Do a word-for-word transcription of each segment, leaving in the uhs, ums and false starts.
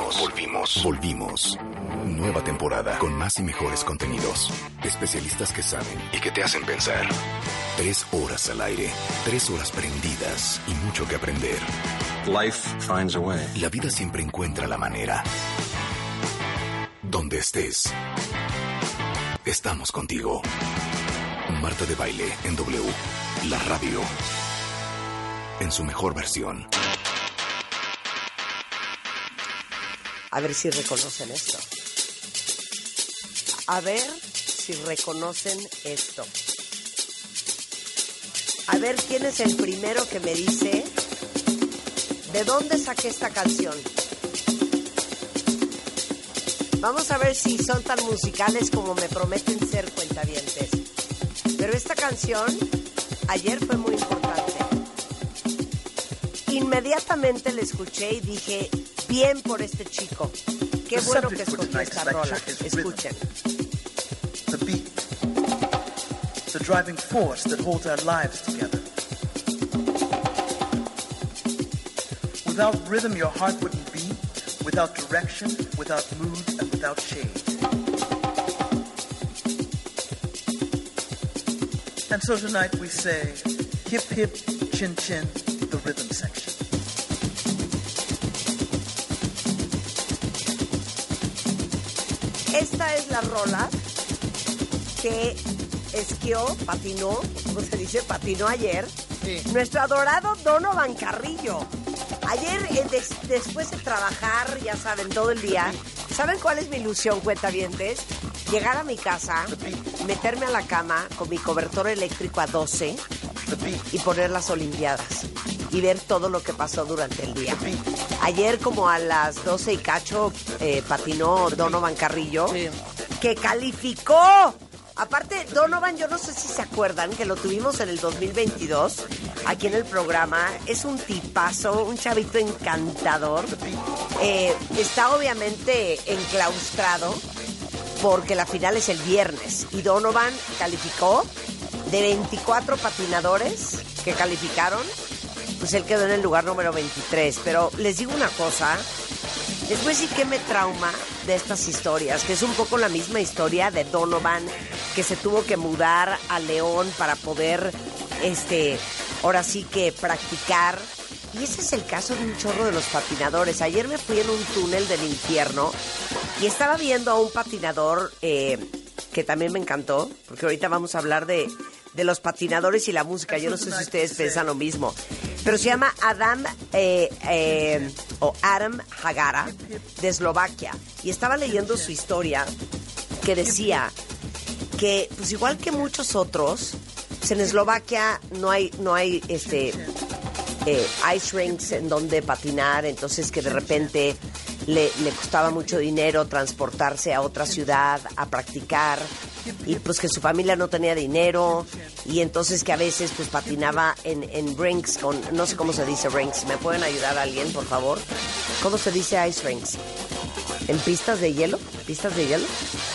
volvimos, volvimos, volvimos. Nueva temporada con más y mejores contenidos. Especialistas que saben y que te hacen pensar. Tres horas al aire, tres horas prendidas y mucho que aprender. Life finds a way. La vida siempre encuentra la manera. Donde estés, estamos contigo. Marta de Baile en W, la radio, en su mejor versión. A ver si reconocen esto. A ver si reconocen esto. A ver quién es el primero que me dice de dónde saqué esta canción. Vamos a ver si son tan musicales como me prometen ser, cuentavientes. Pero esta canción ayer fue muy importante. Inmediatamente la escuché y dije, bien por este chico. Qué bueno que escogió esta rola. Escuchen. The beat, the driving force that holds our lives together. Without rhythm, your heart wouldn't beat. Without direction, without mood, and without shade. And so tonight we say, hip hip, chin chin, the rhythm section. Esta es la rola que esquió, patinó, ¿cómo se dice? Patinó ayer. Sí. Nuestro adorado Donovan Carrillo. Ayer, eh, des, después de trabajar, ya saben, todo el día, ¿saben cuál es mi ilusión, cuentavientes? Llegar a mi casa, meterme a la cama con mi cobertor eléctrico a doce y poner las Olimpiadas y ver todo lo que pasó durante el día. Ayer, como a las doce y cacho, eh, patinó Donovan Carrillo, sí, que calificó. Aparte, Donovan, yo no sé si se acuerdan que lo tuvimos en el dos mil veintidós aquí en el programa. Es un tipazo, un chavito encantador. Eh, está obviamente enclaustrado porque la final es el viernes. Y Donovan calificó de veinticuatro patinadores que calificaron. Pues él quedó en el lugar número veintitrés. Pero les digo una cosa, les voy a decir que me trauma de estas historias, que es un poco la misma historia de Donovan, que se tuvo que mudar a León para poder, este, ahora sí que practicar. Y ese es el caso de un chorro de los patinadores. Ayer me fui en un túnel del infierno y estaba viendo a un patinador eh, que también me encantó, porque ahorita vamos a hablar de, de los patinadores y la música. Yo no sé si ustedes piensan lo mismo, pero se llama Adam eh, eh, o Adam Hagara, de Eslovaquia, y estaba leyendo su historia, que decía que, pues igual que muchos otros, pues en Eslovaquia no hay no hay este eh, ice rinks en donde patinar, entonces que de repente le, le costaba mucho dinero transportarse a otra ciudad a practicar, y pues que su familia no tenía dinero, y entonces que a veces pues patinaba en, en rinks con, no sé cómo se dice rinks, ¿me pueden ayudar a alguien, por favor? ¿Cómo se dice ice rinks? ¿En pistas de hielo? ¿Pistas de hielo?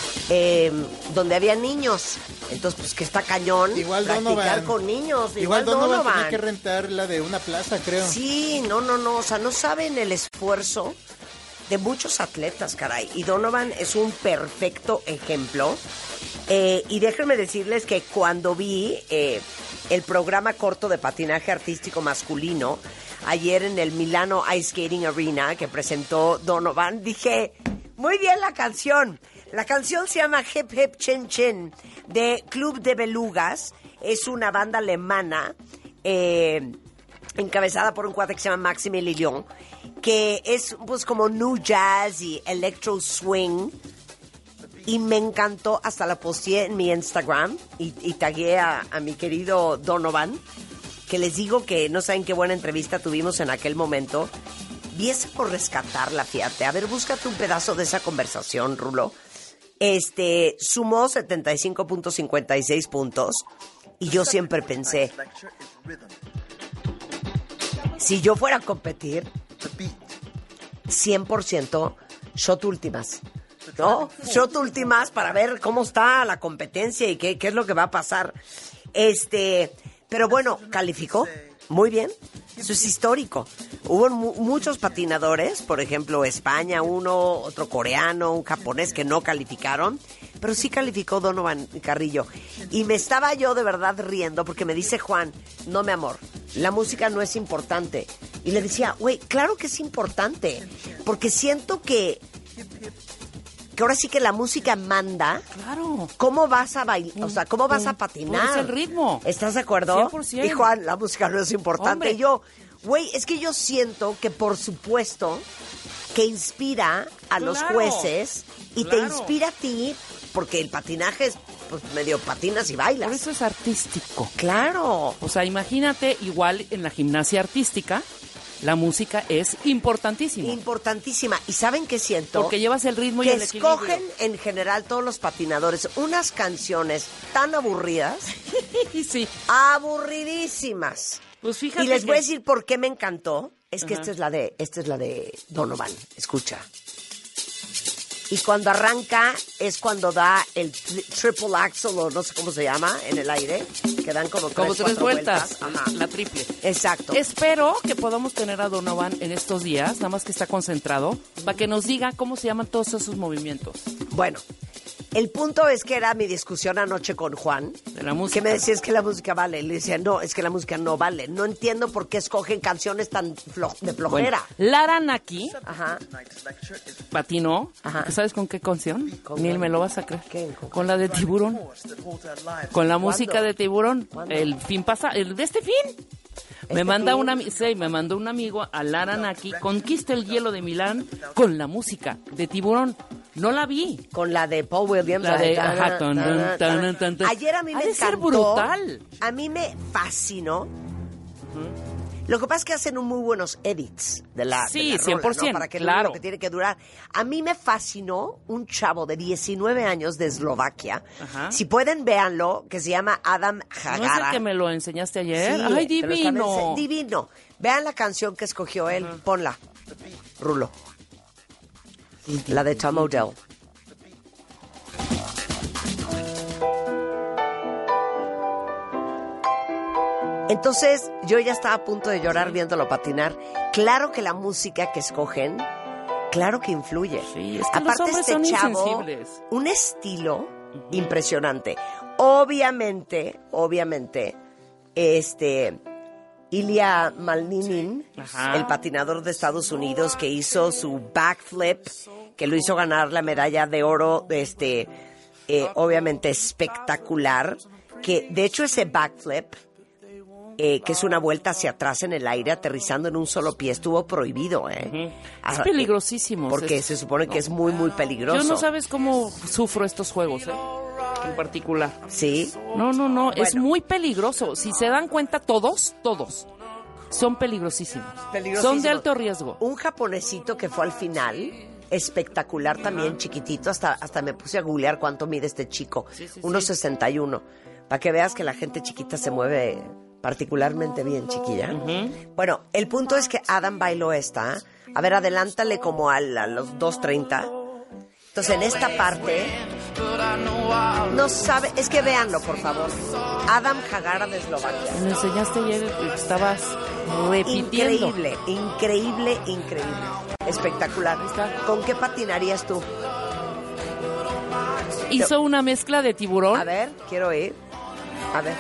Eh, donde había niños. Entonces, pues que está cañón igual practicar Donovan, con niños. Igual, igual Donovan, Donovan tenía que rentar la de una plaza, creo. Sí, no, no, no. O sea, no saben el esfuerzo de muchos atletas, caray. Y Donovan es un perfecto ejemplo. Eh, y déjenme decirles que cuando vi eh, el programa corto de patinaje artístico masculino ayer en el Milano Ice Skating Arena que presentó Donovan, dije, muy bien la canción. La canción se llama Hip Hip Chin Chin, de Club de Belugas. Es una banda alemana eh, encabezada por un cuate que se llama Maximilian, que es pues como new jazz y electro swing. Y me encantó, hasta la posteé en mi Instagram y, y tagué a, a mi querido Donovan, que les digo que no saben qué buena entrevista tuvimos en aquel momento. Viese por rescatarla, fíjate. A ver, búscate un pedazo de esa conversación, Rulo. Este, sumó setenta y cinco punto cincuenta y seis puntos y yo siempre pensé, si yo fuera a competir, cien por ciento shot últimas, ¿no? Shot últimas para ver cómo está la competencia y qué, qué es lo que va a pasar. Este, pero bueno, calificó muy bien. Eso es histórico. Hubo mu- muchos patinadores, por ejemplo, España, uno, otro coreano, un japonés que no calificaron, pero sí calificó Donovan Carrillo. Y me estaba yo de verdad riendo porque me dice Juan, no, mi amor, la música no es importante. Y le decía, güey, claro que es importante, porque siento que, que ahora sí que la música manda. Claro. ¿Cómo vas a bailar? O sea, ¿cómo vas a patinar? Es el ritmo. ¿Estás de acuerdo? cien por ciento. Y Juan, la música no es importante. Hombre. Y yo, güey, es que yo siento que por supuesto que inspira a los Claro. jueces y te Claro. inspira a ti, porque el patinaje es pues medio patinas y bailas. Por eso es artístico. Claro. O sea, imagínate, igual en la gimnasia artística, la música es importantísima. Importantísima. ¿Y saben qué siento? Porque llevas el ritmo y que el equilibrio. escogen en general todos los patinadores unas canciones tan aburridas, Sí. aburridísimas. Pues fíjate Y les que- voy a decir por qué me encantó. Es que Ajá. esta es la de, esta es la de Donovan. Escucha. Y cuando arranca es cuando da el tri- triple axel o no sé cómo se llama en el aire, que dan como tres, Como tres cuatro vueltas. Ajá. La triple. Exacto. Espero que podamos tener a Donovan en estos días, nada más que está concentrado, para que nos diga cómo se llaman todos esos movimientos. Bueno, el punto es que era mi discusión anoche con Juan. De la música. Que me decía, es que la música vale. Le decía, no, es que la música no vale. No entiendo por qué escogen canciones tan flo- de Bueno, flojera. Lara Naki Ajá. Tonight's lecture is patinó. Ajá. ¿Sabes con qué canción? ¿Con Ni cuál? me lo vas a creer. ¿Qué? ¿Con Con la de Tiburón. force that holds our lives. Con la ¿Cuándo? música de Tiburón. ¿Cuándo? El fin pasa, el de este fin. Me ¿Este manda fin? un ami- sí, me mandó un amigo a Lara Naki, Conquista el hielo de Milán con la música de Tiburón. No la vi. Con la de Paul Williams. La de- tana, ajá, tan, tana, tan, tana. tan, tan. Ayer a mí Ha me de ser encantó. brutal. A mí me fascinó. Lo que pasa es que hacen un muy buenos edits de la, Sí, de la rola, cien por ciento, ¿no? Para que dure claro. lo que tiene que durar. A mí me fascinó un chavo de diecinueve años de Eslovaquia. Ajá. Si pueden, véanlo, que se llama Adam Hagara. ¿No es el que me lo enseñaste ayer? Sí, ¡Ay, pero está divino! bien- divino. Vean la canción que escogió él. Ponla. Rulo. La de Tom Odell. Entonces, yo ya estaba a punto de llorar viéndolo patinar. Claro que la música que escogen, claro que influye. Sí, es que los Aparte, hombres este son chavo, insensibles. un estilo impresionante. Obviamente, obviamente, este... Ilya Malninin, Ajá. el patinador de Estados Unidos que hizo su backflip, que lo hizo ganar la medalla de oro, este, eh, obviamente espectacular, que de hecho ese backflip, eh, que es una vuelta hacia atrás en el aire aterrizando en un solo pie, estuvo prohibido, ¿eh? Es Ah, peligrosísimo. Porque Es- se supone que es muy, muy peligroso. Yo no sabes cómo sufro estos juegos, ¿eh? En particular. ¿Sí? No, no, no, es Bueno. muy peligroso. Si se dan cuenta todos, todos, son peligrosísimos. Peligrosísimo. Son de alto riesgo. Un japonesito que fue al final, espectacular también, chiquitito, hasta, hasta me puse a googlear cuánto mide este chico, Sí, sí, uno sí. sesenta y uno, para que veas que la gente chiquita se mueve particularmente bien, chiquilla. Bueno, el punto es que Adam bailó esta, a ver, adelántale como al- a los dos treinta. Entonces, en esta parte, no sabe, es que véanlo, por favor. Adam Hagara de Eslovaquia. Me lo enseñaste ayer, que estabas repitiendo. Increíble, increíble, increíble. Espectacular. ¿Con qué patinarías tú? Hizo una mezcla de Tiburón. A ver, quiero ir. A ver.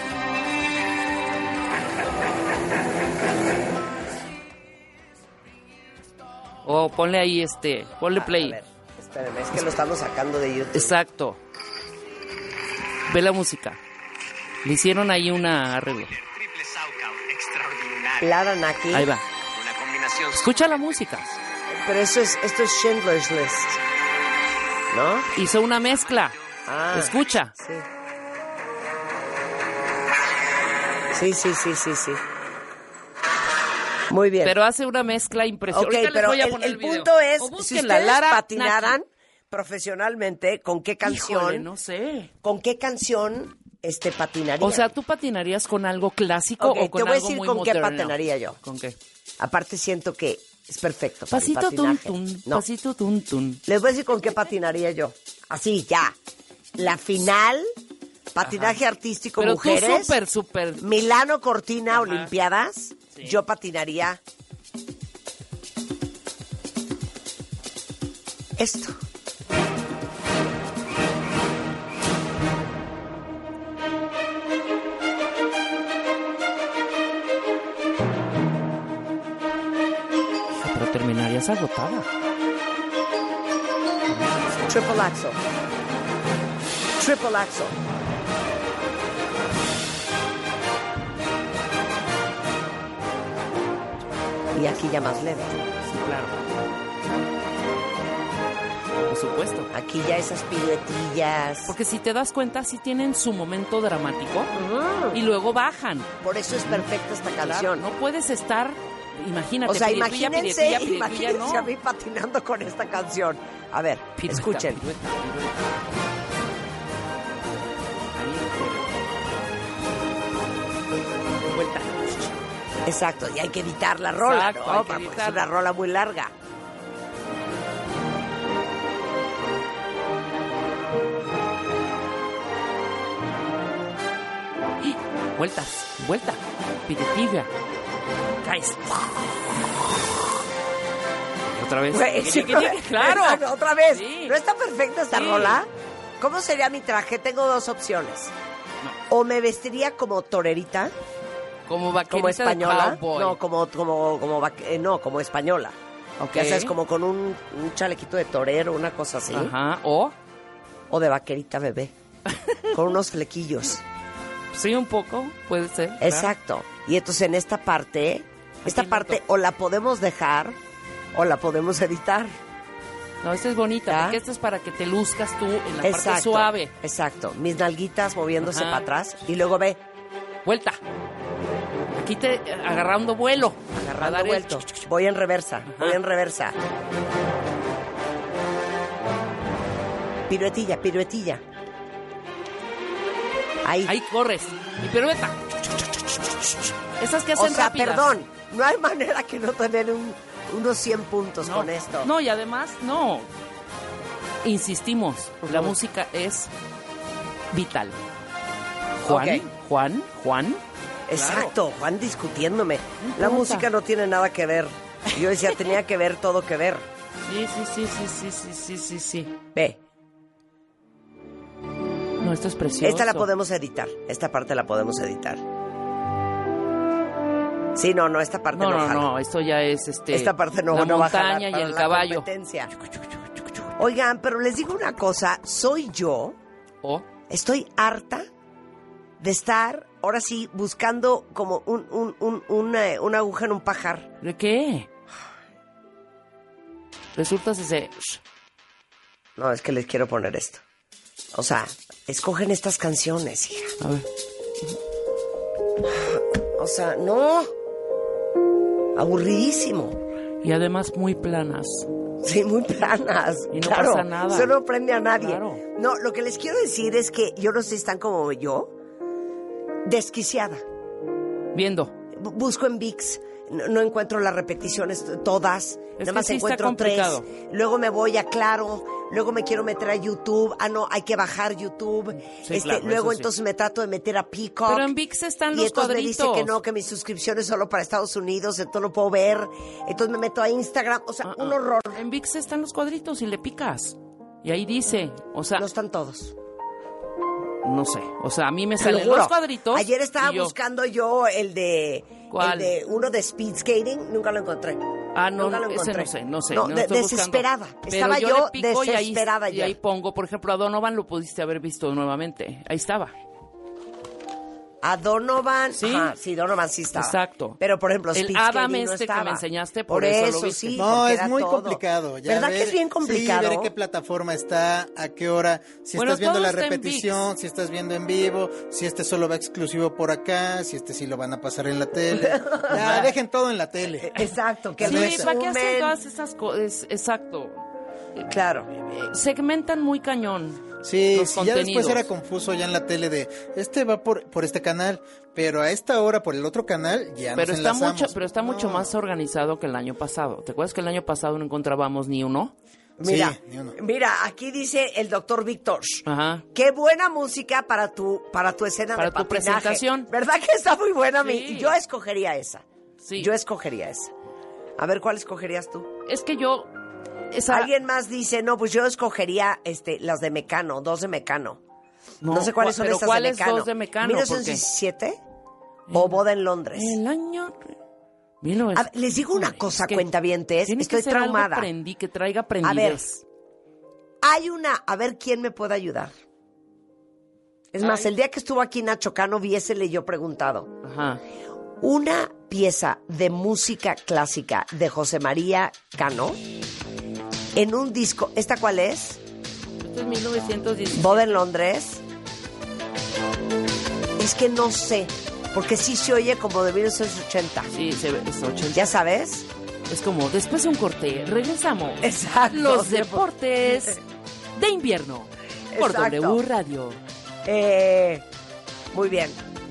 O ponle ahí este, ponle play. A ver, espérenme, es que lo estamos sacando de YouTube. Exacto. Ve la música. Le hicieron ahí una arreglo. Triple Sauca, extraordinario. Lara Naki. Ahí va. Una combinación Escucha la música. Pero eso es, esto es Schindler's List. ¿No? Hizo una mezcla. Ah, Escucha. Sí. Sí, sí, sí, sí, sí. Muy bien. Pero hace una mezcla impresionante. Ok, Ahorita les pero voy a el, poner el video. punto es, O si búsquenla, ustedes Lara patinaran Naki. profesionalmente, ¿con qué canción? Híjole, no sé. ¿Con qué canción este patinaría? O sea, ¿tú patinarías con algo clásico Ok, o con te voy a algo decir muy con qué moderno? patinaría yo. ¿Con qué? Aparte siento que es perfecto para el Pasito tun patinaje. tun, No, pasito tun tun. les voy a decir con qué patinaría yo. Así, ya. La final, patinaje artístico Pero mujeres. tú súper, súper... Milano Cortina Ajá. Olimpiadas. Sí. Yo patinaría esto. Pero terminarías agotada. Triple axel. Triple axel. Y aquí ya más leve. Sí, claro. Por supuesto. Aquí ya esas piruetillas. Porque si te das cuenta, sí tienen su momento dramático Ujú. y luego bajan. Por eso es perfecta esta canción. Claro, no puedes estar, imagínate, O sea, piruetilla, imagínense, piruetilla, piruetilla, imagínense no. a mí patinando con esta canción. A ver, Pirueta, escuchen. pirueta, pirueta. Ahí, vuelta. Exacto, y hay que editar la rola, Exacto, ¿no? hay que Porque editar. es una rola muy larga. Vueltas, vuelta, piruetilla. Caes. Otra vez. Güey, sí, Claro. Exacto, otra vez. Sí. ¿No está perfecta esta Sí. rola? ¿Cómo sería mi traje? Tengo dos opciones. O me vestiría como torerita, Como vaquerita como española. de cowboy. No, como, como, como, vaque- eh, no, como española. Ok. Ya sabes, como con un, un chalequito de torero, una cosa así. Ajá, o... O de vaquerita bebé. Con unos flequillos. Sí, un poco, puede ser. claro. Exacto. Y entonces en esta parte, esta Aquí parte noto. o la podemos dejar o la podemos editar. No, esta es bonita, ¿Ya? porque esta es para que te luzcas tú en la Exacto. parte suave. Exacto. Mis nalguitas moviéndose Ajá. para atrás y luego ve, Vuelta. Aquí te agarrando vuelo. A agarrando dar el vuelto. chuc, chuc, chuc. Voy en reversa, voy en reversa. Piruetilla, piruetilla. Ahí. Ahí corres. Y pirueta. Esas que o hacen sea, rápidas. perdón, no hay manera que no te den un- unos cien puntos No, con esto. No, y además, no. Insistimos, la Ujú. música es vital. Juan, Ok. Juan, Juan. Exacto, Juan discutiéndome. No La importa. música no tiene nada que ver. Yo decía, tenía que ver todo que ver. Sí, sí, sí, sí, sí, sí, sí, sí, sí. Ve, No, esto es precioso. esta la podemos editar. Esta parte la podemos editar. Sí, no, no, esta parte No, no, no, jala. no, esto ya es este. Esta parte no, la no va a jalar montaña y para el la caballo. competencia. Oigan, pero les digo una cosa, soy yo, O estoy harta de estar, ahora sí, buscando como un, un, un, una, una aguja en un pajar. ¿de qué? Resulta ese. No, es que les quiero poner esto. O sea, escogen estas canciones, hija. A ver. O sea, no. Aburridísimo. Y además muy planas. Sí, muy planas. Y no claro, pasa nada. Eso no prende a nadie. Claro. No, lo que les quiero decir es que yo no sé si están como yo, desquiciada. Viendo. Bu- Busco en VIX, no, no encuentro las repeticiones t- todas, Es nada que más sí está encuentro tres. complicado. Luego me voy a Claro, luego me quiero meter a YouTube. Ah, no, hay que bajar YouTube. Sí, este, claro, luego eso sí. entonces me trato de meter a Peacock. Pero en VIX están y los entonces me dice cuadritos. que no, que mi suscripción es solo para Estados Unidos, entonces no puedo ver. Entonces me meto a Instagram, o sea, Ah, un ah. horror. En VIX están los cuadritos y le picas. Y ahí dice, o sea, No están todos. no sé. O sea, a mí me Te lo salen juro. los cuadritos. Ayer estaba y yo, buscando yo el de, ¿Cuál? el de uno de speed skating, nunca lo encontré. Ah, no, Nunca lo ese encontré. no sé, no sé. No, no de- estoy desesperada. buscando. Estaba Pero yo le pico y ahí- desesperada y ayer. ahí pongo, por ejemplo, a Donovan lo pudiste haber visto nuevamente. Ahí estaba. A Donovan, Sí. ajá, sí, Donovan sí estaba. Exacto. Pero por ejemplo, El speed Adam skating no este que estaba. me enseñaste, por eso lo viste. sí, No, porque es era muy todo. complicado. Ya ¿Verdad ver- que es bien complicado? Sí, ver qué plataforma está, a qué hora, si Bueno, estás viendo todo la está en repetición, si estás viendo en vivo, si este solo va exclusivo por acá, si este sí lo van a pasar en la tele. Ya, dejen todo en la tele. Exacto, que Sí, lo ¿para qué hacen resumen. todas esas cosas? Exacto. Claro. Segmentan muy cañón. Sí, los sí, ya después contenidos. era confuso ya en la tele de, este va por, por este canal, pero a esta hora por el otro canal ya Pero nos está enlazamos. mucho, pero está mucho No. más organizado que el año pasado. ¿Te acuerdas que el año pasado no encontrábamos ni uno? Mira, Sí, ni uno. mira, aquí dice el doctor Víctor. Ajá. Qué buena música para tu, para tu escena Para de tu patinaje. presentación. ¿Verdad que está muy buena? Mi- Sí. Yo escogería esa. Sí. Yo escogería esa. A ver, ¿cuál escogerías tú? Es que yo... Esa... Alguien más dice, no, pues yo escogería este, las de Mecano, dos de Mecano. No, no sé cuáles son pero esas ¿cuáles de Mecano. dos de Mecano? ¿mil novecientos diecisiete o Boda en Londres? El año... mil novecientos... A ver, les digo una Ay, cosa, es que cuentavientes, tiene estoy que ser traumada. Algo prendí, que traiga A ver, prendidez. hay una, a ver quién me puede ayudar. Es más, Ay. el día que estuvo aquí Nacho Cano, viésele yo preguntado. Ajá. Una pieza de música clásica de José María Cano en un disco. ¿Esta cuál es? Esto es mil novecientos diecisiete. Boda en Londres. Es que no sé, porque sí se oye como de mil novecientos ochenta. Sí, se ve, es ochenta. ¿Ya sabes? Es como, después de un corte, regresamos. Exacto. Los deportes de invierno. Por Exacto. W Radio. Eh, muy bien.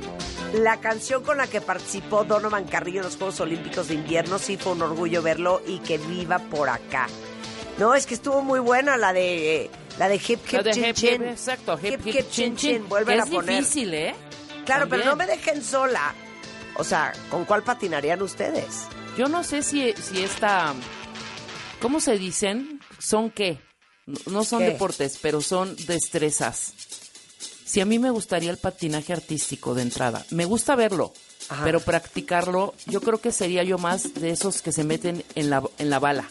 La canción con la que participó Donovan Carrillo en los Juegos Olímpicos de Invierno, sí fue un orgullo verlo y que viva por acá. No, es que estuvo muy buena la de la de Hip Hip La de Chin hip, Chin. hip, exacto, hip, Hip hip, Hip Chin Chin. Vuelven Que a es poner. difícil, ¿eh? Claro, También. pero no me dejen sola. O sea, ¿con cuál patinarían ustedes? Yo no sé si, si esta... ¿Cómo se dicen? ¿Son qué? No, no son ¿Qué? deportes, pero son destrezas. Si a mí me gustaría el patinaje artístico de entrada. Me gusta verlo, Ajá. pero practicarlo, yo creo que sería yo más de esos que se meten en la, en la bala.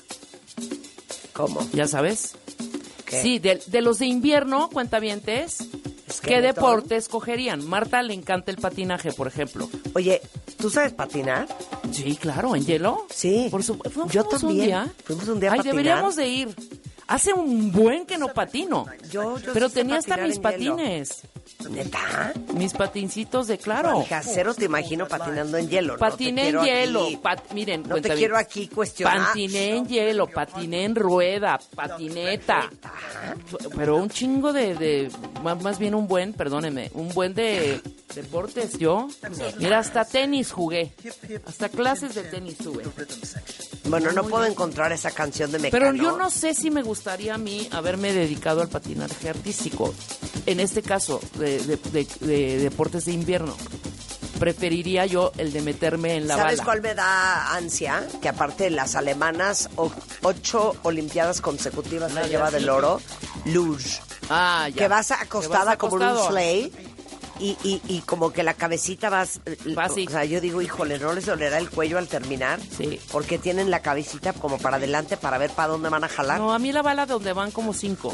¿Cómo? ¿Ya sabes? ¿Qué? Sí, de, de los de invierno, cuentavientes, ¿qué ¿Esqueletón? deporte escogerían? Marta le encanta el patinaje, por ejemplo. Oye, ¿tú sabes patinar? Sí, claro, ¿en hielo? Sí. Por supuesto. Yo también. Un día? Fuimos un día a Ay, patinar. deberíamos de ir. Hace un buen que no patino. Yo, yo Pero sí sé tenía hasta patinar mis en hielo. patines. ¿Neta? Mis patincitos de claro. Hija, cero te imagino patinando en hielo. Patiné no te en quiero hielo. aquí- Pat- miren, no te cuentavientes. quiero aquí cuestionar. Patiné en hielo, patiné en rueda, patineta. Pero un chingo de, de más, más bien un buen, perdóneme, un buen de deportes yo. Mira, hasta tenis jugué. Hasta clases de tenis tuve. Bueno, no puedo encontrar esa canción de Mecano. Pero yo no sé si me gustaría a mí haberme dedicado al patinaje artístico. En este caso, de, de- de- de deportes de invierno. Preferiría yo el de meterme en la ¿Sabes bala. cuál me da ansia? Que aparte de las alemanas, o- ocho olimpiadas consecutivas la Ah, lleva ya, del sí. oro, luge. Ah, ya. Que vas Que acostada vas como en un acostado. sleigh y, y, y como que la cabecita vas... Va así. O sea, yo digo, híjole, ¿no les dolerá el cuello al terminar? Sí. Porque tienen la cabecita como para adelante para ver para dónde van a jalar. ¿No, No, a mí la bala donde van como cinco.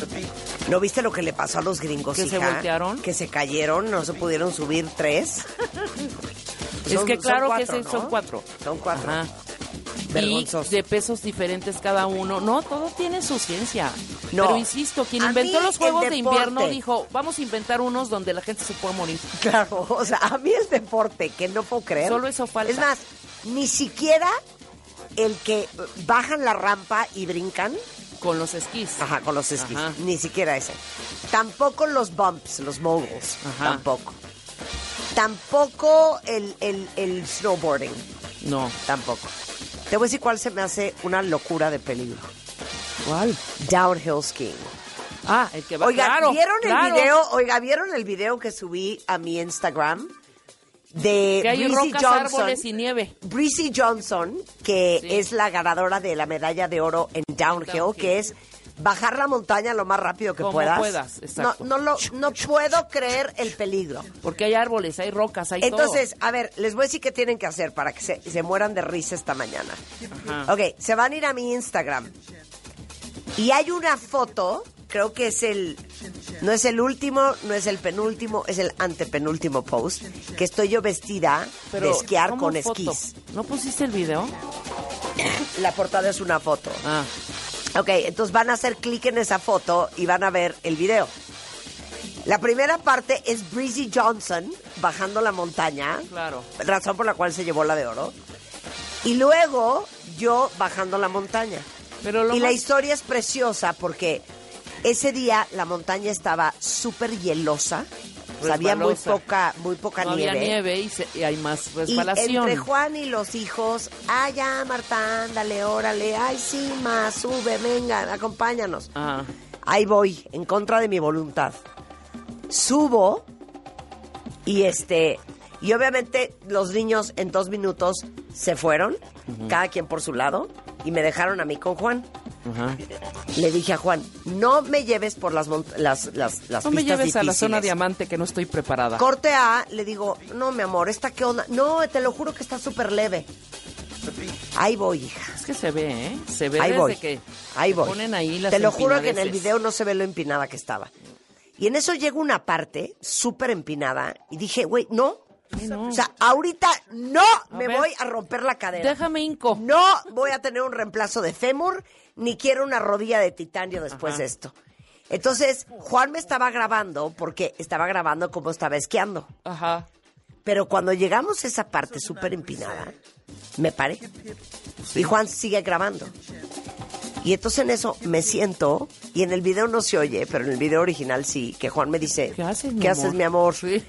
viste lo que le pasó a los gringos, ¿Que se hija? voltearon? Que se cayeron, no se pudieron subir tres. Es Son- que son claro cuatro, que sí, ¿no? son cuatro. Son cuatro. Ajá. Vergonzoso. Y de pesos diferentes cada uno. No, todo tiene su ciencia. No. Pero insisto, quien A inventó mí los juegos el de deporte. invierno dijo, vamos a inventar unos donde la gente se pueda morir. Claro, o sea, a mí el deporte, que no puedo creer. Solo eso falta. Es más, ni siquiera el que bajan la rampa y brincan. Con los esquís. Ajá, con los esquís. Ajá. Ni siquiera ese. Tampoco los bumps, los moguls. Ajá. Tampoco. Tampoco el, el, el snowboarding. No. Tampoco. Te voy a decir cuál se me hace una locura de peligro. ¿Cuál? Downhill skiing. Ah, el que va. Oiga, claro, ¿vieron claro. el video? Oiga, ¿vieron el video que subí a mi Instagram? De Que hay Breezy rocas, Johnson. árboles y nieve. Breezy Johnson, que Sí. es la ganadora de la medalla de oro en downhill, Downhill. que es bajar la montaña lo más rápido que Como puedas. puedas, exacto. No, no, lo, no puedo creer el peligro. Porque hay árboles, hay rocas, hay Entonces, a ver, les voy a decir qué tienen que hacer para que se, se mueran de risa esta mañana. todo. Ajá. Ok, se van a ir a mi Instagram. Y hay una foto, creo que es el... No es el último, no es el penúltimo, es el antepenúltimo post, que estoy yo vestida Pero, de esquiar ¿cómo con foto? esquís. ¿No pusiste el video? La portada es una foto. Ah, Ok, entonces van a hacer clic en esa foto y van a ver el video. La primera parte es Breezy Johnson bajando la montaña, claro. razón por la cual se llevó la de oro. Y luego yo bajando la montaña. Pero lo y la más- historia es preciosa porque ese día la montaña estaba súper hielosa. O sea, había muy Resbalosa. poca, muy poca No nieve. había nieve y, se- y hay más Y resbalación. entre Juan y los hijos, ah, ya, Marta, ándale, órale, ay, sí, ma, sube, venga, acompáñanos. Ajá. Ahí voy, en contra de mi voluntad. Subo y este, Y obviamente los niños en dos minutos se fueron, uh-huh. cada quien por su lado, y me dejaron a mí con Juan. Uh-huh. Le dije a Juan, no me lleves por las mont- las, las, las no pistas me lleves difíciles. A la zona diamante que no estoy preparada. Corte A, le digo, no, mi amor, ¿esta qué onda? No, te lo juro que está súper leve. Ahí voy, hija. Es que se ve, ¿eh? Se ve ahí desde voy. que ahí voy. ponen ahí las Te lo juro que en el empinadeces. video no se ve lo empinada que estaba. Y en eso llega una parte súper empinada y dije, güey, no. no. O sea, ahorita no a me ver, voy a romper la cadera. Déjame hinco. No voy a tener un reemplazo de fémur, ni quiero una rodilla de titanio después Ajá. de esto. Entonces, Juan me estaba grabando porque estaba grabando cómo estaba esquiando. Ajá. Pero cuando llegamos a esa parte súper empinada, me paré. Y Juan sigue grabando. Y entonces en eso me siento, y en el video no se oye, pero en el video original sí, que Juan me dice, ¿qué haces, mi ¿Qué amor? haces, mi amor? Sí.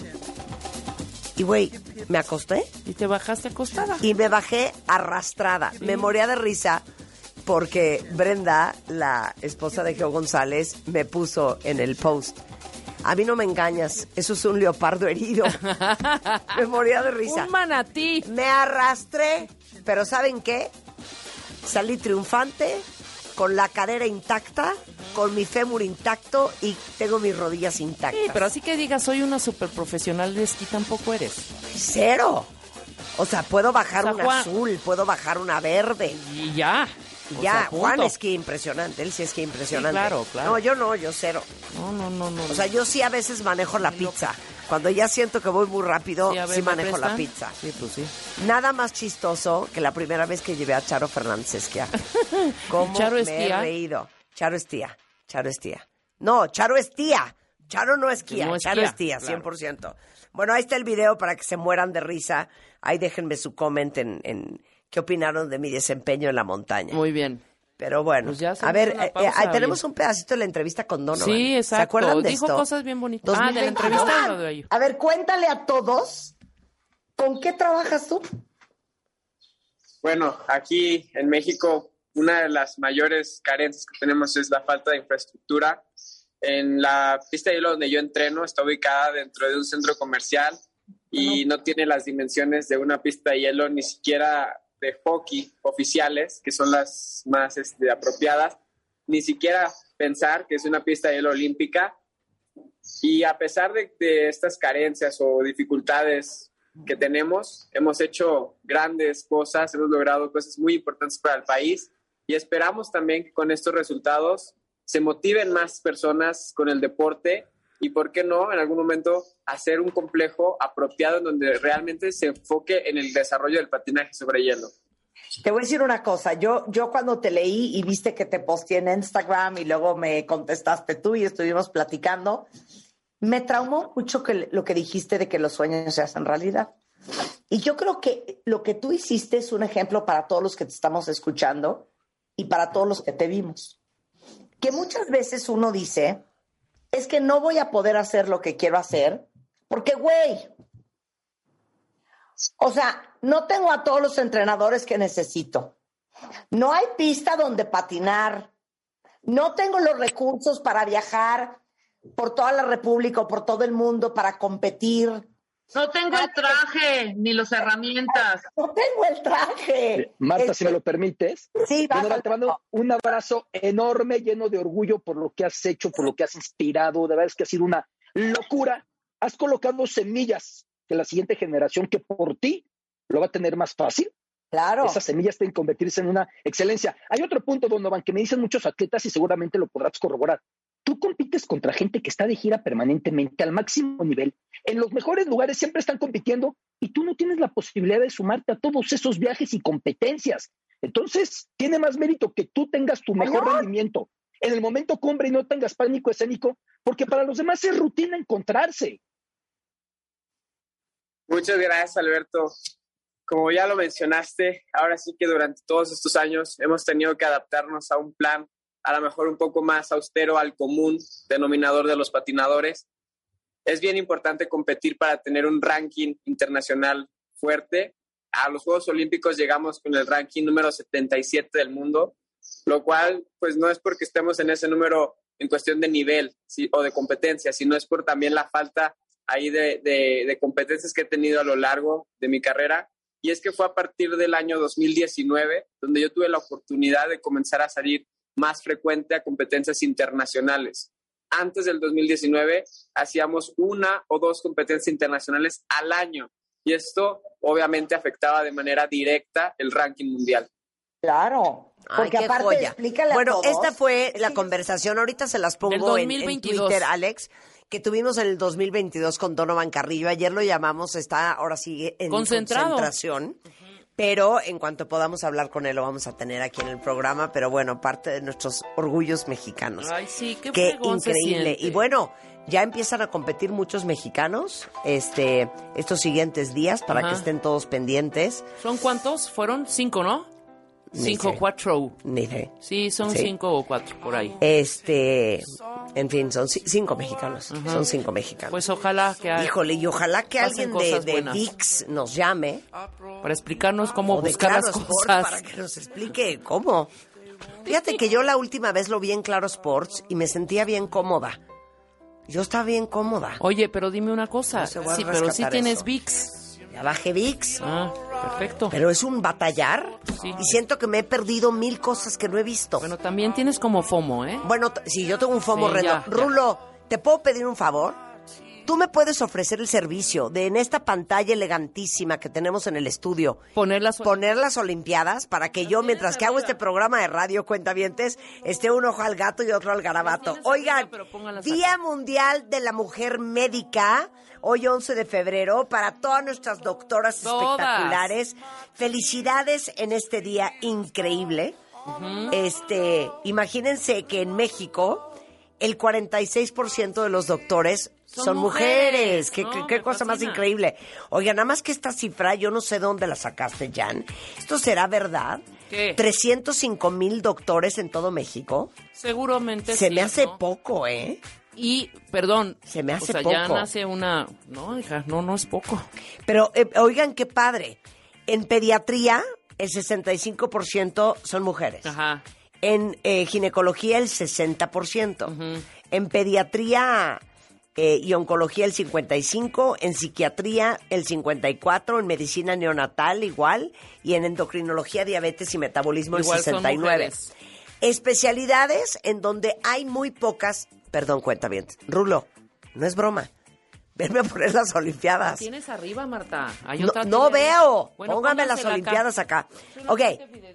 Y güey, me acosté. Y te bajaste acostada. Y me bajé arrastrada. Sí. Me moría de risa porque Brenda, la esposa de Geo González, me puso en el post, a mí no me engañas, eso es un leopardo herido. Me moría de risa. Un manatí. Me arrastré, pero ¿saben qué? Salí triunfante, con la cadera intacta, con mi fémur intacto y tengo mis rodillas intactas. Sí, pero así que digas, soy una super profesional de esquí, tampoco eres. Cero. O sea, puedo bajar o sea, una Juan... azul, puedo bajar una verde. Y ya. Y ya, sea, Juan es que impresionante, él sí es que impresionante. Sí, claro, claro. No, yo no, yo cero. No, no, no, no. O sea, yo sí a veces manejo la pizza. Cuando ya siento que voy muy rápido, sí, ver, sí manejo la pizza. Sí, pues sí. Nada más chistoso que la primera vez que llevé a Charo Fernández a esquiar. ¿Cómo Charo me esquía? he reído? Charo es tía, Charo es tía. No, Charo es tía. Charo no esquía, no Charo es tía, claro. cien por ciento. Bueno, ahí está el video para que se mueran de risa. Ahí déjenme su comment en, en qué opinaron de mi desempeño en la montaña. Muy bien. Pero bueno, pues ya a ver, pausa, eh, eh, tenemos un pedacito de la entrevista con Donovan. Sí, exacto. ¿Se acuerdan de Dijo esto? cosas bien bonitas. dos mil veinte. Ah, de la entrevista. De ello. A ver, cuéntale a todos, ¿con qué trabajas tú? Bueno, aquí en México, una de las mayores carencias que tenemos es la falta de infraestructura. En la pista de hielo donde yo entreno está ubicada dentro de un centro comercial y no tiene las dimensiones de una pista de hielo, ni siquiera de hockey oficiales, que son las más este, apropiadas, ni siquiera pensar que es una pista de hielo olímpica. Y a pesar de, de estas carencias o dificultades que tenemos, hemos hecho grandes cosas, hemos logrado cosas muy importantes para el país y esperamos también que con estos resultados se motiven más personas con el deporte y, ¿por qué no?, en algún momento hacer un complejo apropiado en donde realmente se enfoque en el desarrollo del patinaje sobre hielo. Te voy a decir una cosa, yo, yo cuando te leí y viste que te posteé en Instagram y luego me contestaste tú y estuvimos platicando, me traumó mucho que, lo que dijiste de que los sueños se hacen realidad. Y yo creo que lo que tú hiciste es un ejemplo para todos los que te estamos escuchando y para todos los que te vimos. Que muchas veces uno dice, es que no voy a poder hacer lo que quiero hacer, porque, güey, o sea, no tengo a todos los entrenadores que necesito. No hay pista donde patinar. No tengo los recursos para viajar por toda la República o por todo el mundo para competir. No tengo el traje ni las herramientas. No tengo el traje. Marta, este... si me lo permites. Sí, bueno, te mando un abrazo enorme, lleno de orgullo por lo que has hecho, por lo que has inspirado. De verdad es que ha sido una locura. Has colocado semillas que la siguiente generación, que por ti lo va a tener más fácil. Claro. Esas semillas tienen que convertirse en una excelencia. Hay otro punto, Donovan, que me dicen muchos atletas y seguramente lo podrás corroborar. Tú compites contra gente que está de gira permanentemente al máximo nivel. En los mejores lugares siempre están compitiendo y tú no tienes la posibilidad de sumarte a todos esos viajes y competencias. Entonces, tiene más mérito que tú tengas tu mejor ¿Señor? rendimiento en el momento cumbre y no tengas pánico escénico, porque para los demás es rutina encontrarse. Muchas gracias, Alberto. Como ya lo mencionaste, ahora sí que durante todos estos años hemos tenido que adaptarnos a un plan a lo mejor un poco más austero al común denominador de los patinadores. Es bien importante competir para tener un ranking internacional fuerte. A los Juegos Olímpicos llegamos con el ranking número setenta y siete del mundo, lo cual pues no es porque estemos en ese número en cuestión de nivel, ¿sí?, o de competencia, sino es por también la falta ahí de, de, de competencias que he tenido a lo largo de mi carrera. Y es que fue a partir del año dos mil diecinueve donde yo tuve la oportunidad de comenzar a salir más frecuente a competencias internacionales. Antes del dos mil diecinueve hacíamos una o dos competencias internacionales al año. Y esto obviamente afectaba de manera directa el ranking mundial. Claro. Porque Ay, qué aparte, joya. explícale a Bueno, todos. esta fue la conversación, ahorita se las pongo en, en Twitter, Alex, que tuvimos en el dos mil veintidós con Donovan Carrillo. Ayer lo llamamos, está ahora sí en Concentrado. concentración. Uh-huh. Pero en cuanto podamos hablar con él, lo vamos a tener aquí en el programa. Pero bueno, parte de nuestros orgullos mexicanos. Ay, sí, qué, qué increíble. Y bueno, ya empiezan a competir muchos mexicanos este estos siguientes días para Ajá. que estén todos pendientes. ¿Son cuántos? Fueron cinco, ¿no? Ni cinco o cuatro. Ni sé. Sí, son sí. cinco o cuatro, por ahí. Este, en fin, son c- cinco mexicanos. Ajá. Son cinco mexicanos. Pues ojalá que... Hay, Híjole, y ojalá que alguien de, de V I X nos llame. Para explicarnos cómo o buscar Claro las Sport, cosas. Para que nos explique cómo. Fíjate que yo la última vez lo vi en Claro Sports y me sentía bien cómoda. Yo estaba bien cómoda. Oye, pero dime una cosa. No sí, pero sí tienes eso. V I X. Ya bajé V I X. Ah, perfecto. Pero es un batallar. Sí. Y siento que me he perdido mil cosas que no he visto. Bueno, también tienes como FOMO, ¿eh? Bueno, t- si yo tengo un FOMO Sí, reno. ya, Rulo, ¿te puedo pedir un favor? Tú me puedes ofrecer el servicio de en esta pantalla elegantísima que tenemos en el estudio, poner las, poner las Olimpiadas para que yo, mientras que hago este programa de radio Cuentavientes, esté un ojo al gato y otro al garabato. Oigan, Día Mundial de la Mujer Médica, hoy once de febrero, para todas nuestras doctoras Todas. espectaculares. Felicidades en este día increíble. Uh-huh. Este, imagínense que en México el cuarenta y seis por ciento de los doctores son, son mujeres. mujeres. ¿Qué, no, qué, qué cosa fascina. Más increíble. Oiga, nada más que esta cifra, yo no sé dónde la sacaste, Jan. ¿Esto será verdad? ¿Qué? trescientos cinco mil doctores en todo México. Seguramente Se sí, me hace ¿no? poco, ¿eh? Y, perdón. Se me hace o sea, poco. ya nace una... No, hija, no, no es poco. Pero, eh, oigan, qué padre. En pediatría, el sesenta y cinco por ciento son mujeres. Ajá. En eh, ginecología, el sesenta por ciento. Uh-huh. En pediatría eh, y oncología, el cincuenta y cinco por ciento. En psiquiatría, el cincuenta y cuatro por ciento. En medicina neonatal, igual. Y en endocrinología, diabetes y metabolismo, igual el sesenta y nueve por ciento. Especialidades en donde hay muy pocas... Perdón, cuenta bien. Rulo, no es broma. Venme a poner las Olimpiadas. ¿Tienes arriba, Marta? Hay No, otra no veo. Bueno, póngame las póngasela Olimpiadas acá. acá. Ok.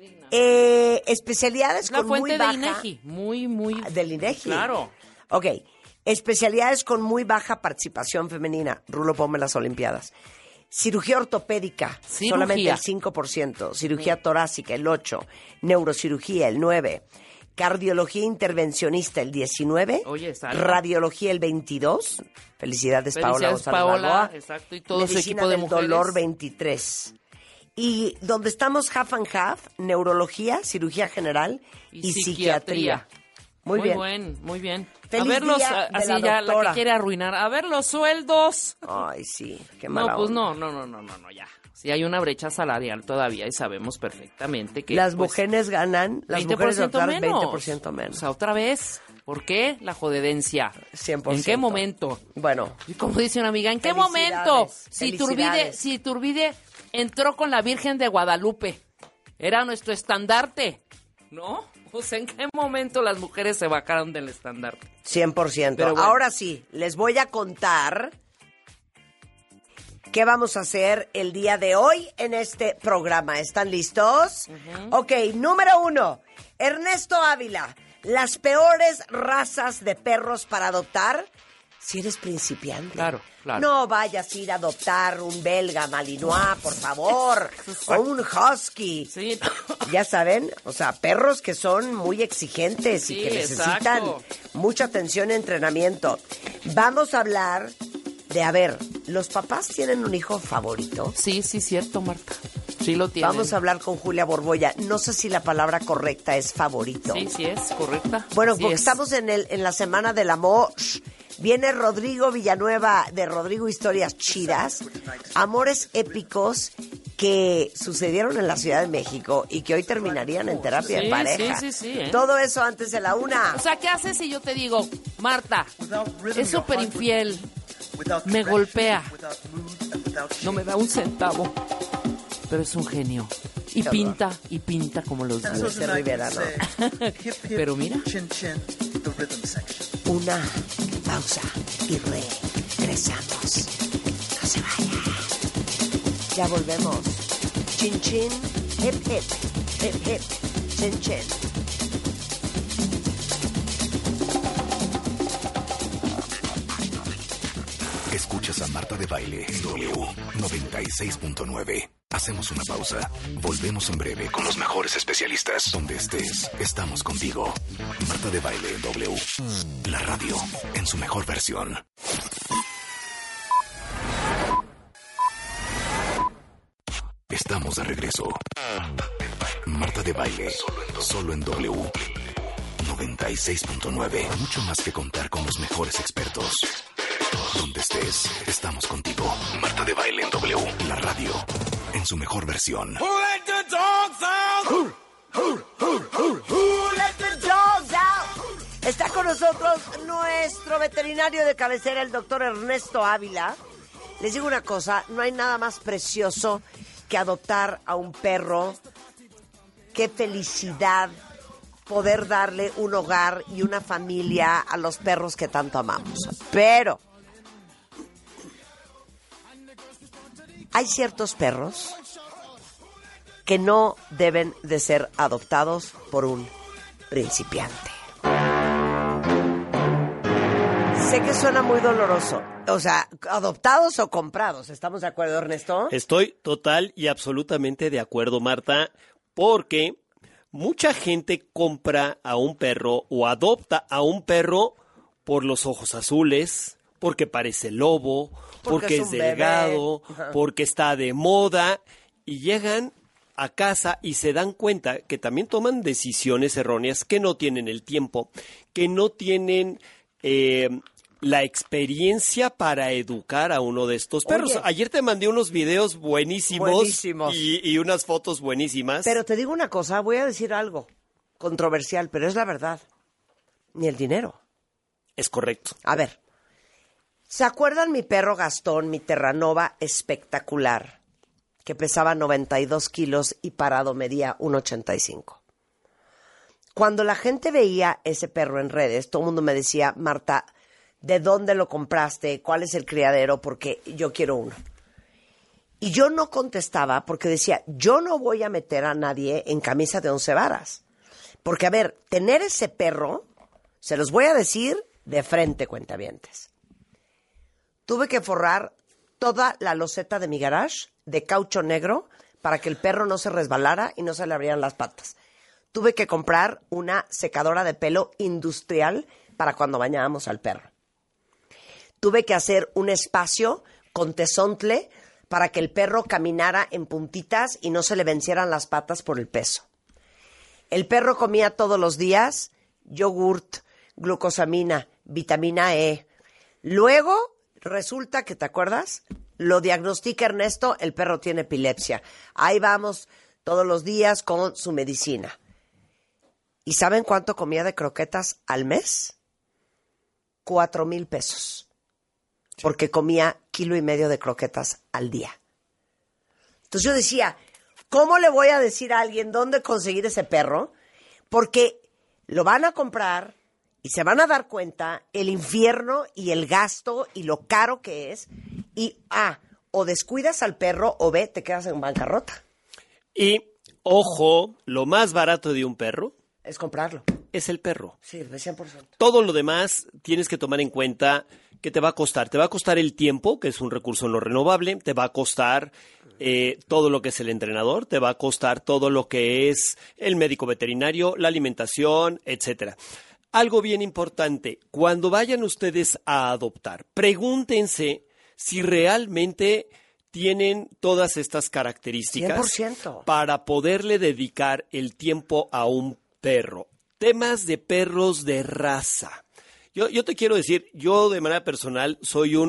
Eh, especialidades La con fuente muy de baja... INEGI. Muy, muy... Del INEGI. Claro. Ok. Especialidades con muy baja participación femenina. Rulo, ponme las Olimpiadas. Cirugía ortopédica, Cirugía. solamente el cinco por ciento. Cirugía torácica, el ocho por ciento. Neurocirugía, el nueve por ciento. Cardiología intervencionista, el diecinueve por ciento. Oye, salva. Radiología, el veintidós por ciento. Felicidades, Paola Felicidades, González Paola. Balboa. Exacto, y todo Medicina su equipo de del mujeres. dolor, veintitrés por ciento. Y donde estamos half and half, neurología, cirugía general y, y psiquiatría. psiquiatría. Muy, muy bien. buen, muy bien. Feliz a ver los, día de así la ya, la doctora. que quiere arruinar. A ver los sueldos. Ay, sí, qué mala No, pues onda. no, no, no, no, no, no, ya. Sí hay una brecha salarial todavía y sabemos perfectamente que... Las pues, mujeres ganan, las mujeres doctoras menos. veinte por ciento menos. O sea, otra vez. ¿Por qué? La jodedencia. cien por ciento. ¿En qué momento? Bueno. Y como dice una amiga, ¿en qué Felicidades, momento? Si Turbide, felicidades. si Turbide entró con la Virgen de Guadalupe. Era nuestro estandarte, ¿no? O sea, ¿en qué momento las mujeres se bajaron del estandarte? cien por ciento. Pero bueno. Ahora sí, les voy a contar qué vamos a hacer el día de hoy en este programa. ¿Están listos? Uh-huh. Ok, número uno, Ernesto Ávila. Las peores razas de perros para adoptar si eres principiante. Claro, claro. No vayas a ir a adoptar un belga malinois, por favor, o un husky. Sí. Ya saben, o sea, perros que son muy exigentes y Sí, que necesitan exacto. mucha atención y entrenamiento. Vamos a hablar de, a ver, ¿los papás tienen un hijo favorito? Sí, sí, cierto, Marta. Sí lo tienen. Vamos a hablar con Julia Borbolla. No sé si la palabra correcta es favorito. Sí, sí es, correcta. Bueno, sí porque es. estamos en, el, en la Semana del Amor. Viene Rodrigo Villanueva de Rodrigo Historias Chidas. Amores épicos que sucedieron en la Ciudad de México y que hoy terminarían en terapia Sí, de pareja. sí, sí, sí, ¿eh? Todo eso antes de la una. O sea, ¿qué haces si yo te digo, Marta, es súper infiel? Me golpea. No me da un centavo. Pero es un genio. Y pinta, y pinta como los dioses. Rivera, ¿no? Pero mira. Una pausa y regresamos. No se vaya. Ya volvemos. Chin chin, hip hip, hip hip, chin chin. Escuchas a Marta de Baile en W noventa y seis punto nueve. Hacemos una pausa. Volvemos en breve con los mejores especialistas. Donde estés, estamos contigo. Marta de Baile en W. La radio en su mejor versión. Estamos de regreso. Marta de Baile, solo en W noventa y seis punto nueve. Mucho más que contar con los mejores expertos. Donde estés, estamos contigo. Marta de Baile en W, la radio en su mejor versión. Who let the dogs out? Who, who, who, who, who let the dogs out? Está con nosotros nuestro veterinario de cabecera, el doctor Ernesto Ávila. Les digo una cosa, no hay nada más precioso que adoptar a un perro. Qué felicidad poder darle un hogar y una familia a los perros que tanto amamos. Pero hay ciertos perros que no deben de ser adoptados por un principiante. Sé que suena muy doloroso. O sea, ¿adoptados o comprados? ¿Estamos de acuerdo, Ernesto? Estoy total y absolutamente de acuerdo, Marta, porque mucha gente compra a un perro o adopta a un perro por los ojos azules, porque parece lobo, porque, porque es, es delgado, porque está de moda, y llegan a casa y se dan cuenta que también toman decisiones erróneas, que no tienen el tiempo, que no tienen eh, la experiencia para educar a uno de estos perros. Oye, ayer te mandé unos videos buenísimos, buenísimos. Y, y unas fotos buenísimas. Pero te digo una cosa, voy a decir algo controversial, pero es la verdad. Ni el dinero. Es correcto. A ver, ¿se acuerdan mi perro Gastón, mi Terranova espectacular, que pesaba noventa y dos kilos y parado medía uno ochenta y cinco? Cuando la gente veía ese perro en redes, todo el mundo me decía, Marta, ¿de dónde lo compraste? ¿Cuál es el criadero? Porque yo quiero uno. Y yo no contestaba porque decía, yo no voy a meter a nadie en camisa de once varas. Porque, a ver, tener ese perro, se los voy a decir de frente, cuentavientes. Tuve que forrar toda la loseta de mi garage de caucho negro para que el perro no se resbalara y no se le abrieran las patas. Tuve que comprar una secadora de pelo industrial para cuando bañábamos al perro. Tuve que hacer un espacio con tesontle para que el perro caminara en puntitas y no se le vencieran las patas por el peso. El perro comía todos los días yogurt, glucosamina, vitamina E. Luego, resulta que, ¿te acuerdas? Lo diagnostica Ernesto, el perro tiene epilepsia. Ahí vamos todos los días con su medicina. ¿Y saben cuánto comía de croquetas al mes? Cuatro mil pesos. Sí. Porque comía kilo y medio de croquetas al día. Entonces yo decía, ¿cómo le voy a decir a alguien dónde conseguir ese perro? Porque lo van a comprar y se van a dar cuenta el infierno y el gasto y lo caro que es. Y, ah, o descuidas al perro o ve, te quedas en bancarrota. Y, ojo, lo más barato de un perro es comprarlo. Es el perro. Sí, de cien por ciento. Todo lo demás tienes que tomar en cuenta que te va a costar. Te va a costar el tiempo, que es un recurso no renovable. Te va a costar eh, todo lo que es el entrenador. Te va a costar todo lo que es el médico veterinario, la alimentación, etcétera. Algo bien importante, cuando vayan ustedes a adoptar, pregúntense si realmente tienen todas estas características cien por ciento. Para poderle dedicar el tiempo a un perro. Temas de perros de raza. Yo, yo te quiero decir, yo de manera personal soy un